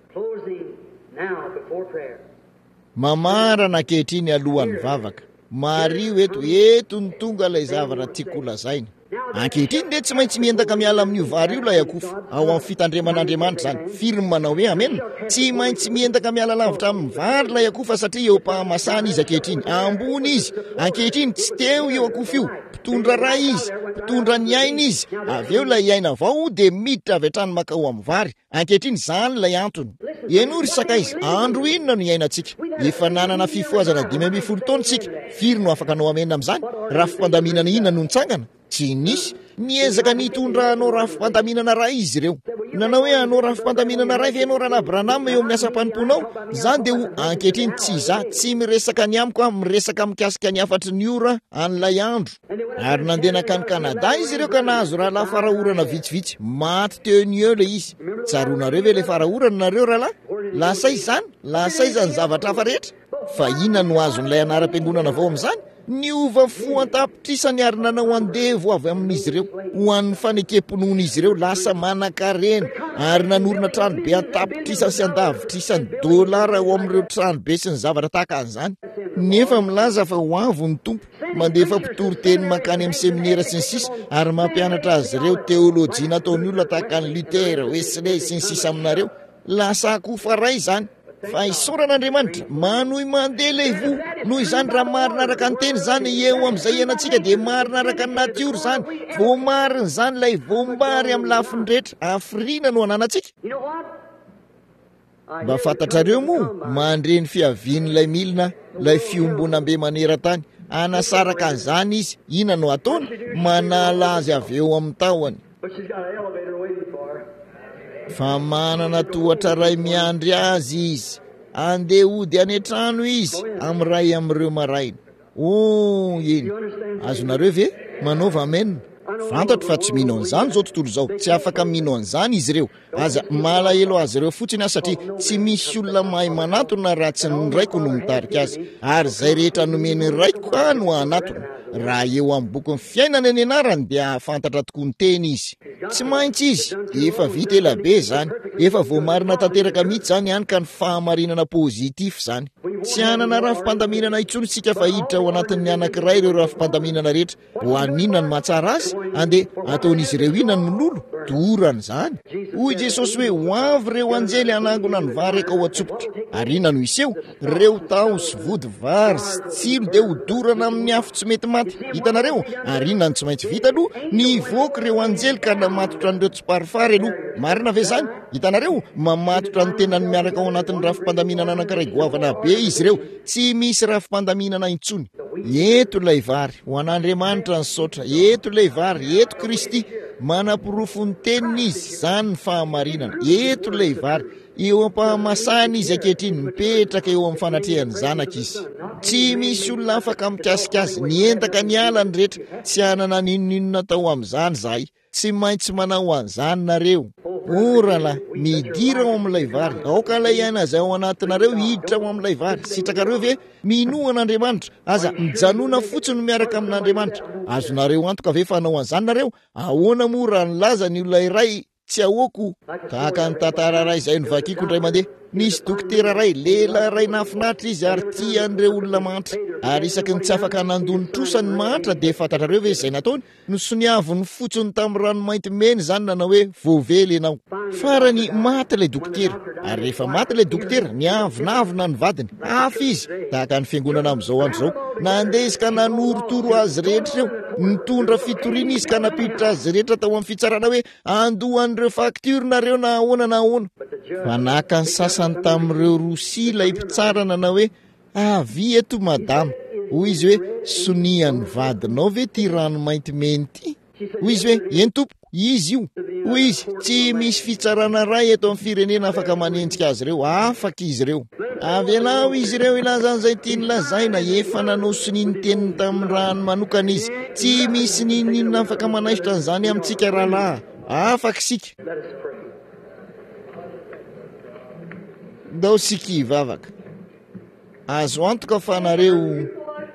Mamarana ankehitriny alohan'ny vavaka. Mario eto ny tonga ilay zavatra tiako lazaina. Ankehitriny dia tsy maintsy miendaka miala amin'io vary io lay akofa ao amin'ny fitandreman'Andriamanitra zany. Firy ny manao hoe amen? Tsy maintsy miendaka miala lavitra amin'ny vary lay akofa satria eo mpahamasana izy ankehitriny. Ambony izy. Ankehitriny tsy teo eo akofa io. Mpitondra ray izy, mpitondra ny aina izy. Avy eo lay aina avao dia miditra avy hatrany makao amin'ny vary. Ankehitriny zany lay antony. Enory sakaizy, andro inona no iainantsika? Efa nanana fifoazana 5 taona tsika. Firy no afaka anao amena amin'izany? Rafim-pandaminana inona no nitsangana? Tsy nisy. Miezaka nitondra anao rafim-pandaminana ray izy ireo. Nanao hoe anao rafim-pandaminana ray ve anao Rahana Branham eo amin'ny asa-panomponao? Zany dia ho ankehitriny tsy za, tsy miresaka ny amiko miresaka mikasika ny afatry ny ora an'ilay andro. Ary nandeha nakany Kanada izy ireo ka nahazo rahalahy farahorana vitsivitsy. Maty teo ny eo ilay izy. Tsaronareo ve ilay farahorana nareo rahalahy? Lasai zany? Lasai zany zavatra hafa rehetra? Fa inona no azon'ilay anaram-piangonana avao amin'izany? Ny ova fo an-tapitrisany ary nanao andevo avy amin'izy ireo ho an'ny fanekemponon'izy ireo lasa manan-karena ary nanorina tranobe an-tapitrisany sy an-davitrisany $, ao amin'ireo tranobe sy ny zavatra tahaka an'izany. Nefa milaza fa ho avo ny tompo, mandefa mpitory teny makany amin'ny seminera sy ny sisa ary mampianatra azy ireo teolojia nataony olona tahaka ny Luther, Wesley sy ny sisa aminareo. Lasa akofa ray zany. Fa isaoran'Andriamanitra manohy mandeha lehivo noho izany raha marina araka ny teny zany eo amin'izay ianantsika dia marina araka ny natiora zany. Voamarina zany lay voambary amin'ny lafiny rehetra. Afrina no ananantsika. Mba fantatrareo moa mandreny fiavian'ilay milina, lay fiombonam-be maneran-tany. Anasaraka an'izany izy, inona no ataony? Manala azy avy eo amin'ny tahony. Fa manana tohatra ray miandry azy izy. Andeha hody any an-trano izy amin'ny ray amin'ireo maraina. Eny. Azonareo ve? Manaova amen. Fantatro fa tsy mino an'izany zao tontolo zao, tsy afaka mino an'izany izy ireo. Aza malahelo azy ireo fotsiny satria tsy misy olona mahay manatona raha tsy ny raiko no mitarika azy, ary zay rehetra nomeny raiko no anatona. Raha eo amin'ny boky ny fiainana any anarany dia fantatra tokoa ny teny izy. Tsy maintsy izy efa vita ela be zany, efa voamarina tanteraka mihitsy zany ihany ka ny fahamarinana pozitif zany. Tsy hanana rafi-pandaminana intsony sika fa hiditra ao anatin'ny anankiray ireo rafi-pandaminana rehetra. Ho aninona ny mahatsara azy? Andeha ataon'izy ireo inona ny mololo? Dorana zany. Hoy Jesosy hoe ho avy reo anjely anangona ny vareka ho atsopotra. Ary inona no iseho? Reo tao sy vody vary sy tsilo dia ho dorana amin'ny afo tsy mety maty. Hitanareo? Ary inona ny tsy maintsy vita aloha? Ny voaka reo anjely ka namatotra an'ireo tsiparifary aloha. Marina ve zany? Hitanareo? Mamatotra ny tenany miaraka ao anatin'ny rafi-pandaminana anankiray goavana be izy ireo. Tsy misy rafi-pandaminana intsony. Eto lay vary, ho an'Andriamanitra ny saotra. Eto lay vary, eto Kristy. Manapirofo ny teniny izy, zany ny fahamarinana. Eto lay vary. Eo am-pahamasahana izy ankehitriny, mipetraka eo amin'ny fanatrehany zanaka izy. Tsy misy olona afaka mikasika azy, nientaka ny ala ny rehetra. Tsy hanana ninonina tao amin'izany zahay. Tsy maintsy manao an'izany nareo. Orala, midira ao amin'ilay vary. Aoka lay aina zay ao anatinareo hiditra ao amin'ilay vary. Sitrakareo ve minoan'Andriamanitra? Aza mijanona fotsiny miaraka amin'Andriamanitra. Azonareo antoka ve fanao an'izany nareo? Ahoana moa raha nilaza ny olona iray tsy ahoako? Tahaka ny tantara ray izay novakiko indray mandeha. Nisy dokotera ray, lehilahy ray nafinaritra izy ary tian'ireo olona mantra. Ary isaky ny tsy afaka nandony trosa ny mantra dia fantatrareo ve izay nataony? Nosoniaviny fotsiny tamin'ny rano mainty meny zany nanao hoe voavely ianao. Farany maty ilay dokotera. Ary rehefa maty ilay dokotera, niavinavina ny vadiny. Hafa izy, tahaka ny fiangonana amin'izao andro zao. Nandeha izy ka nanorotoro azy rehetra eo. Nitondra fitoriana izy ka napiditra azy rehetra tao amin'ny fitsarana hoe andohan'ireo faktiora nareo na ahoana na ahoana. Fa naka ny sasany tamin'ireo Rosia ilay mpitsarana na hoe avy eto madama. Hoy izy hoe sonian'ny vadinao ve ty rano mainty meny ty? Hoy izy hoe eny tompo, izy io. Hoy izy tsy misy fitsarana ray eto amin'ny firenena afaka manenjika azy ireo, afaka izy ireo. Avy anao izy ireo ilazan'izay tiany lazaina, efa nanao sininy teniny tamin'ny rano manokana izy. Tsy misy ninona afaka manaisotra an'izany amintsika rahalahy. Afaka sika. Ndao sika hivavaka. Azo antoka fa nareo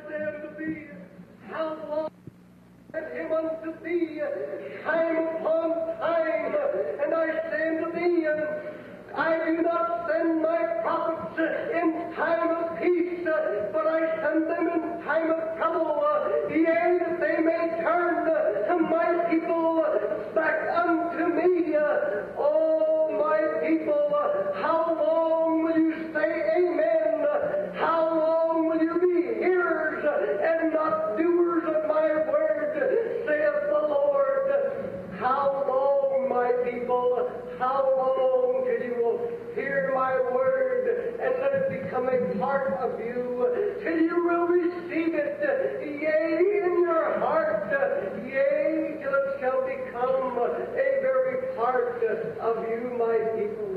I do not send my prophets in time of peace, but I send them in time of trouble, yea, that they may turn to my people back unto me. Oh, my people, how long will you say amen? How long will you be hearers and not doers of my word, saith the Lord? How long, my people, how long till you will hear my word and let it become a part of you, till you will receive it, yea, in your heart, yea, till it shall become a very part of you, my people.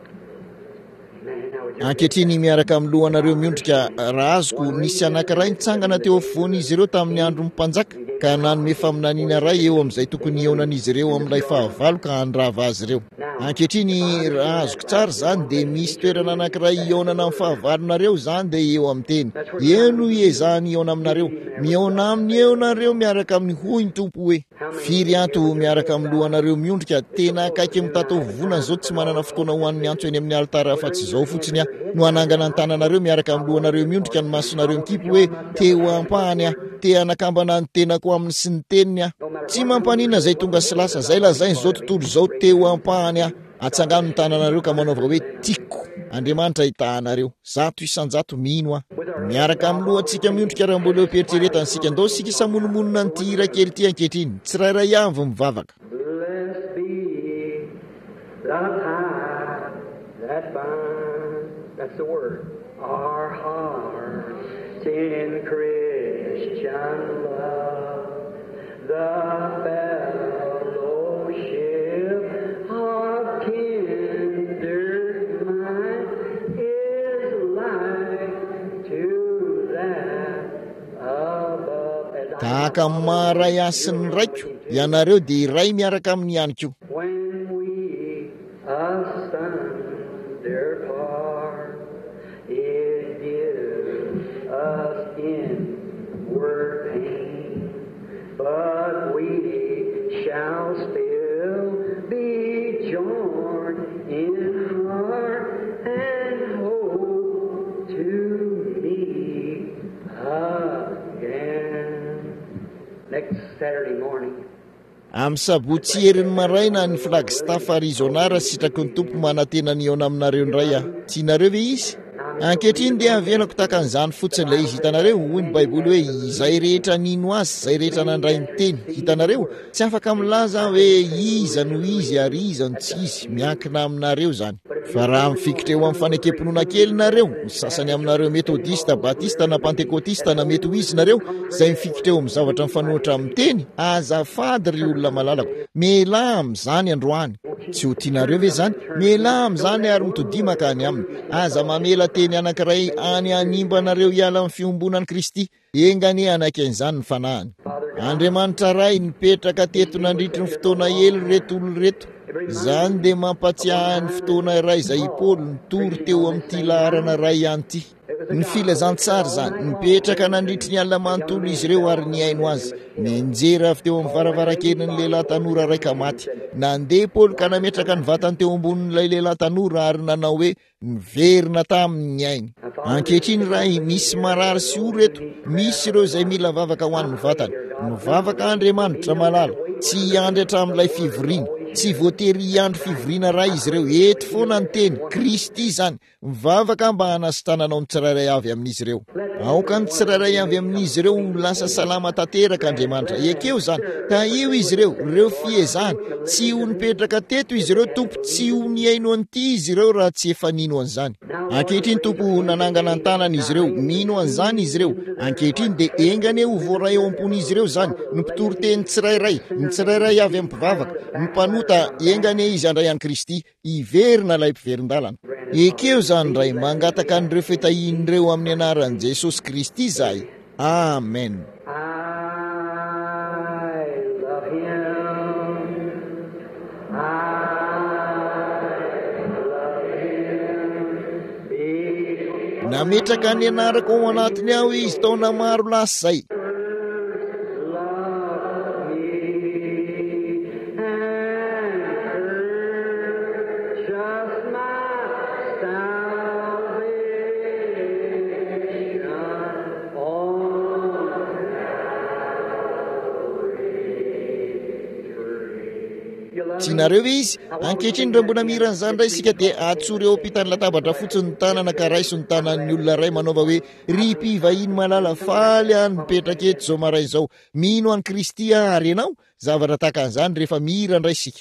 Ankehitriny miaraka amin'ny lohanareo miondrika raha azoko nisy anankiray nitsangana teo afovoany izy ireo tamin'ny andro mpanjaka ka nanome faminaniana ray eo amin'izay tokony eonan'izy ireo amin'ilay fahavalo ka handrava azy ireo. Ankehitriny raha azoko tsara zany dia misy toerana anankiray eonana amin'ny fahavalonareo zany dia eo amin'ny teny. Eno iezahany eona aminareo, miona amin'ny eonareo miaraka amin'ny hoy ny tompo hoe firy anto miaraka amin'ny lohanareo miondrika tena akaiky mitato vovonana zao tsy manana fotoana ho an'ny antso eny amin'ny altara fa tsy zao fotsiny a no anangana ny tananareo miaraka amin'ny lohanareo miondrika ny masonareo mikipy hoe teo ampahany a te anakambana ny tenako amin'ny sy ny teniny a tsy mampanina zay tonga sy lasa zay lazainy zao tontolo zao teo ampahany a atsangano ny tananareo ka manaova hoe tiko Andriamanitra hitahanareo zato isanjato mino a miaraka amin'ny lohantsika miondrika raha mbola peritreretany sika ndao sika samonomonona ny ty hira kely ty ankehitriny tsirairay avy mivavaka. Blessed be the tie that binds, that's the word, our hearts in Christian love, the fellowship of kindred mind is like to that above. As tahaka maray asiny raiko ianareo dia iray miaraka amin'ny ihany koa. When we asunder part, it gives us inward pain, but we shall still be joined in heart and hope to meet again. Next Saturday morning. Amin'ny sabotsy herin'ny maraina ny Flagstaff Arizona raha sitraky ny tompo manantena ny eo aminareo ndray tianareo ve izy? Ankehitriny dia avenako takan'izany fotsiny ilay izy hitanareo hoy ny Baiboly hoe izay rehetra nino azy izay rehetra nandray ny teny hitanareo tsy afaka milaza hoe iza no izy ary iza no tsy izy miankina aminareo zany fa raha mifikitra eo amin'ny fanekempinoana kely nareo ny sasany aminareo metodista batista na pentekotista na mety ho izy nareo izay mifikitra eo amin'ny zavatra mifanohitra amin'ny teny azafady ry olona malalako mela amin'izany androany tsy ho tianareo ve zany mela amin'izany ary mitodimaka any aminy aza mamela teny anankiray any animbanareo hiala amin'ny fiombonan'i Kristy engany anakin'izany ny fanahany. Andriamanitra ray nipetraka teto nandritry ny fotoana ely reto olo reto zany dia mampatsiahy ny fotoana iray izay Paoly nitory teo amin'ity laharana ray ihany ity ny filazantsara zany nipetraka nandritry ny alina manontolo izy ireo ary niaino azy nijery avy teo amin'ny varavarakelin'ny lehilahy tanora raika maty nandeha Paoly ka nametraka ny vatany teo ambonin'ilay lehilahy tanora ary nanao hoe niverina tamin'ny ainy. Ankehitriny raha misy marary sy o reto misy ireo izay mila vavaka ho an'ny vatany mivavaka Andriamanitra malala tsy hiandry hatramin'ilay fivoriana tsy voatery hiandry fivoriana raha izy ireo eto foana ny teny Kristy zany mivavaka mba hanasitananao ny tsirairay avy amin'izy ireo aoka ny tsirairay avy amin'izy ireo lasa salama tanteraka Andriamanitra ekeo zany ka io izy ireo fiezahany tsy ho nipetraka teto izy ireo tompo tsy ho niaino an'ity izy ireo raha tsy efa nino an'izany. Ankehitriny tompo nanangana ny tanana izy ireo mino an'izany izy ireo ankehitriny dia engany ho voaray eo ampon'izy ireo zany ny mpitory teny tsirairay ny tsirairay avy amin'ny mpivavaka ny mpanota engany izy andray an'i Kristy iverina ilay mpiverin-dalana ekeo zany ray mangataka an'ireo fitahin'ireo amin'ny anaran'i Jesosy Kristy izahay. Amen. Nametraka ny anarako ao anatiny aho izy taona maro lasa zay. Tianareo ve izy ankehitriny raha mbona miran'izany ray isika dia atsory eo ampitany latabatra fotsiny ny tanana ka raiso ny tanan'ny olona ray manaova hoe ry mpivahiny malala faly any mipetraka eto zao maray zao mino an'i Kristy ary ianao zavatra tahaka an'izany rehefa mirandray isika.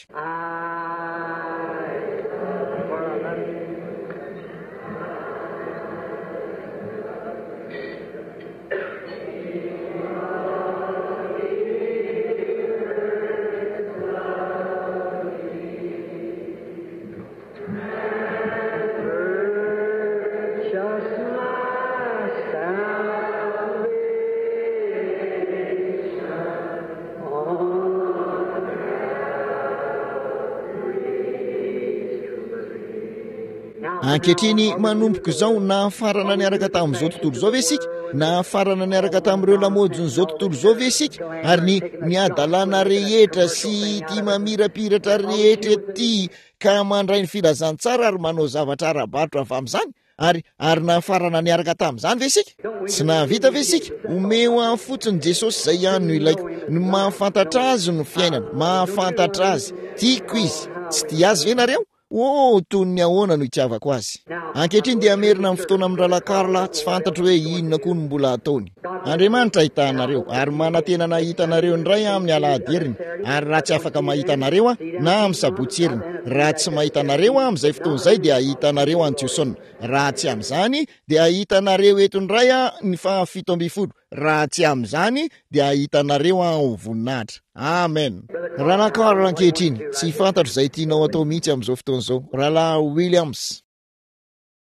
Ankehitriny manomboka izao na farana niaraka tamin'izao tontolo izao ve isika na farana niaraka tamin'ireo lamojin'izao tontolo izao ve isika ary ny adalana rehetra sy ty mamirapiratra rehetra ety ka mandray ny filazantsara ary manao zavatra ara-barotra avy amin'izany ary na farana niaraka tamin'izany ve isika tsy nahavita ve isika omeo amin'ny fotsiny Jesosy izay ihany no ilaiko ny mahafantatra azy no fiainana mahafantatra azy tiako izy tsy tia azy ve nareo toy ny ahoana no itiavako azy. Ankehitriny dia amerina amin'ny fotoana amin'ny ralakarla tsy fantatro hoe inona koa no mbola ataony. Andriamanitra hitanareo ary manantena nahita nareo indray amin'ny alahady ary raha tsy afaka mahita nareo na amin'ny sabotsy heriny raha tsy mahita nareo amin'izay fotoana izay dia ahita nareo Antioson raha tsy amin'izany dia ahita nareo eto indray ny 7 raha tsy amin'izany dia ahita nareo ao voninahitra. Amen. Raha nakaro ankehitriny tsy fantatro izay tianao atao mihitsy amin'izao fotoana izao. Rahalahy Williams.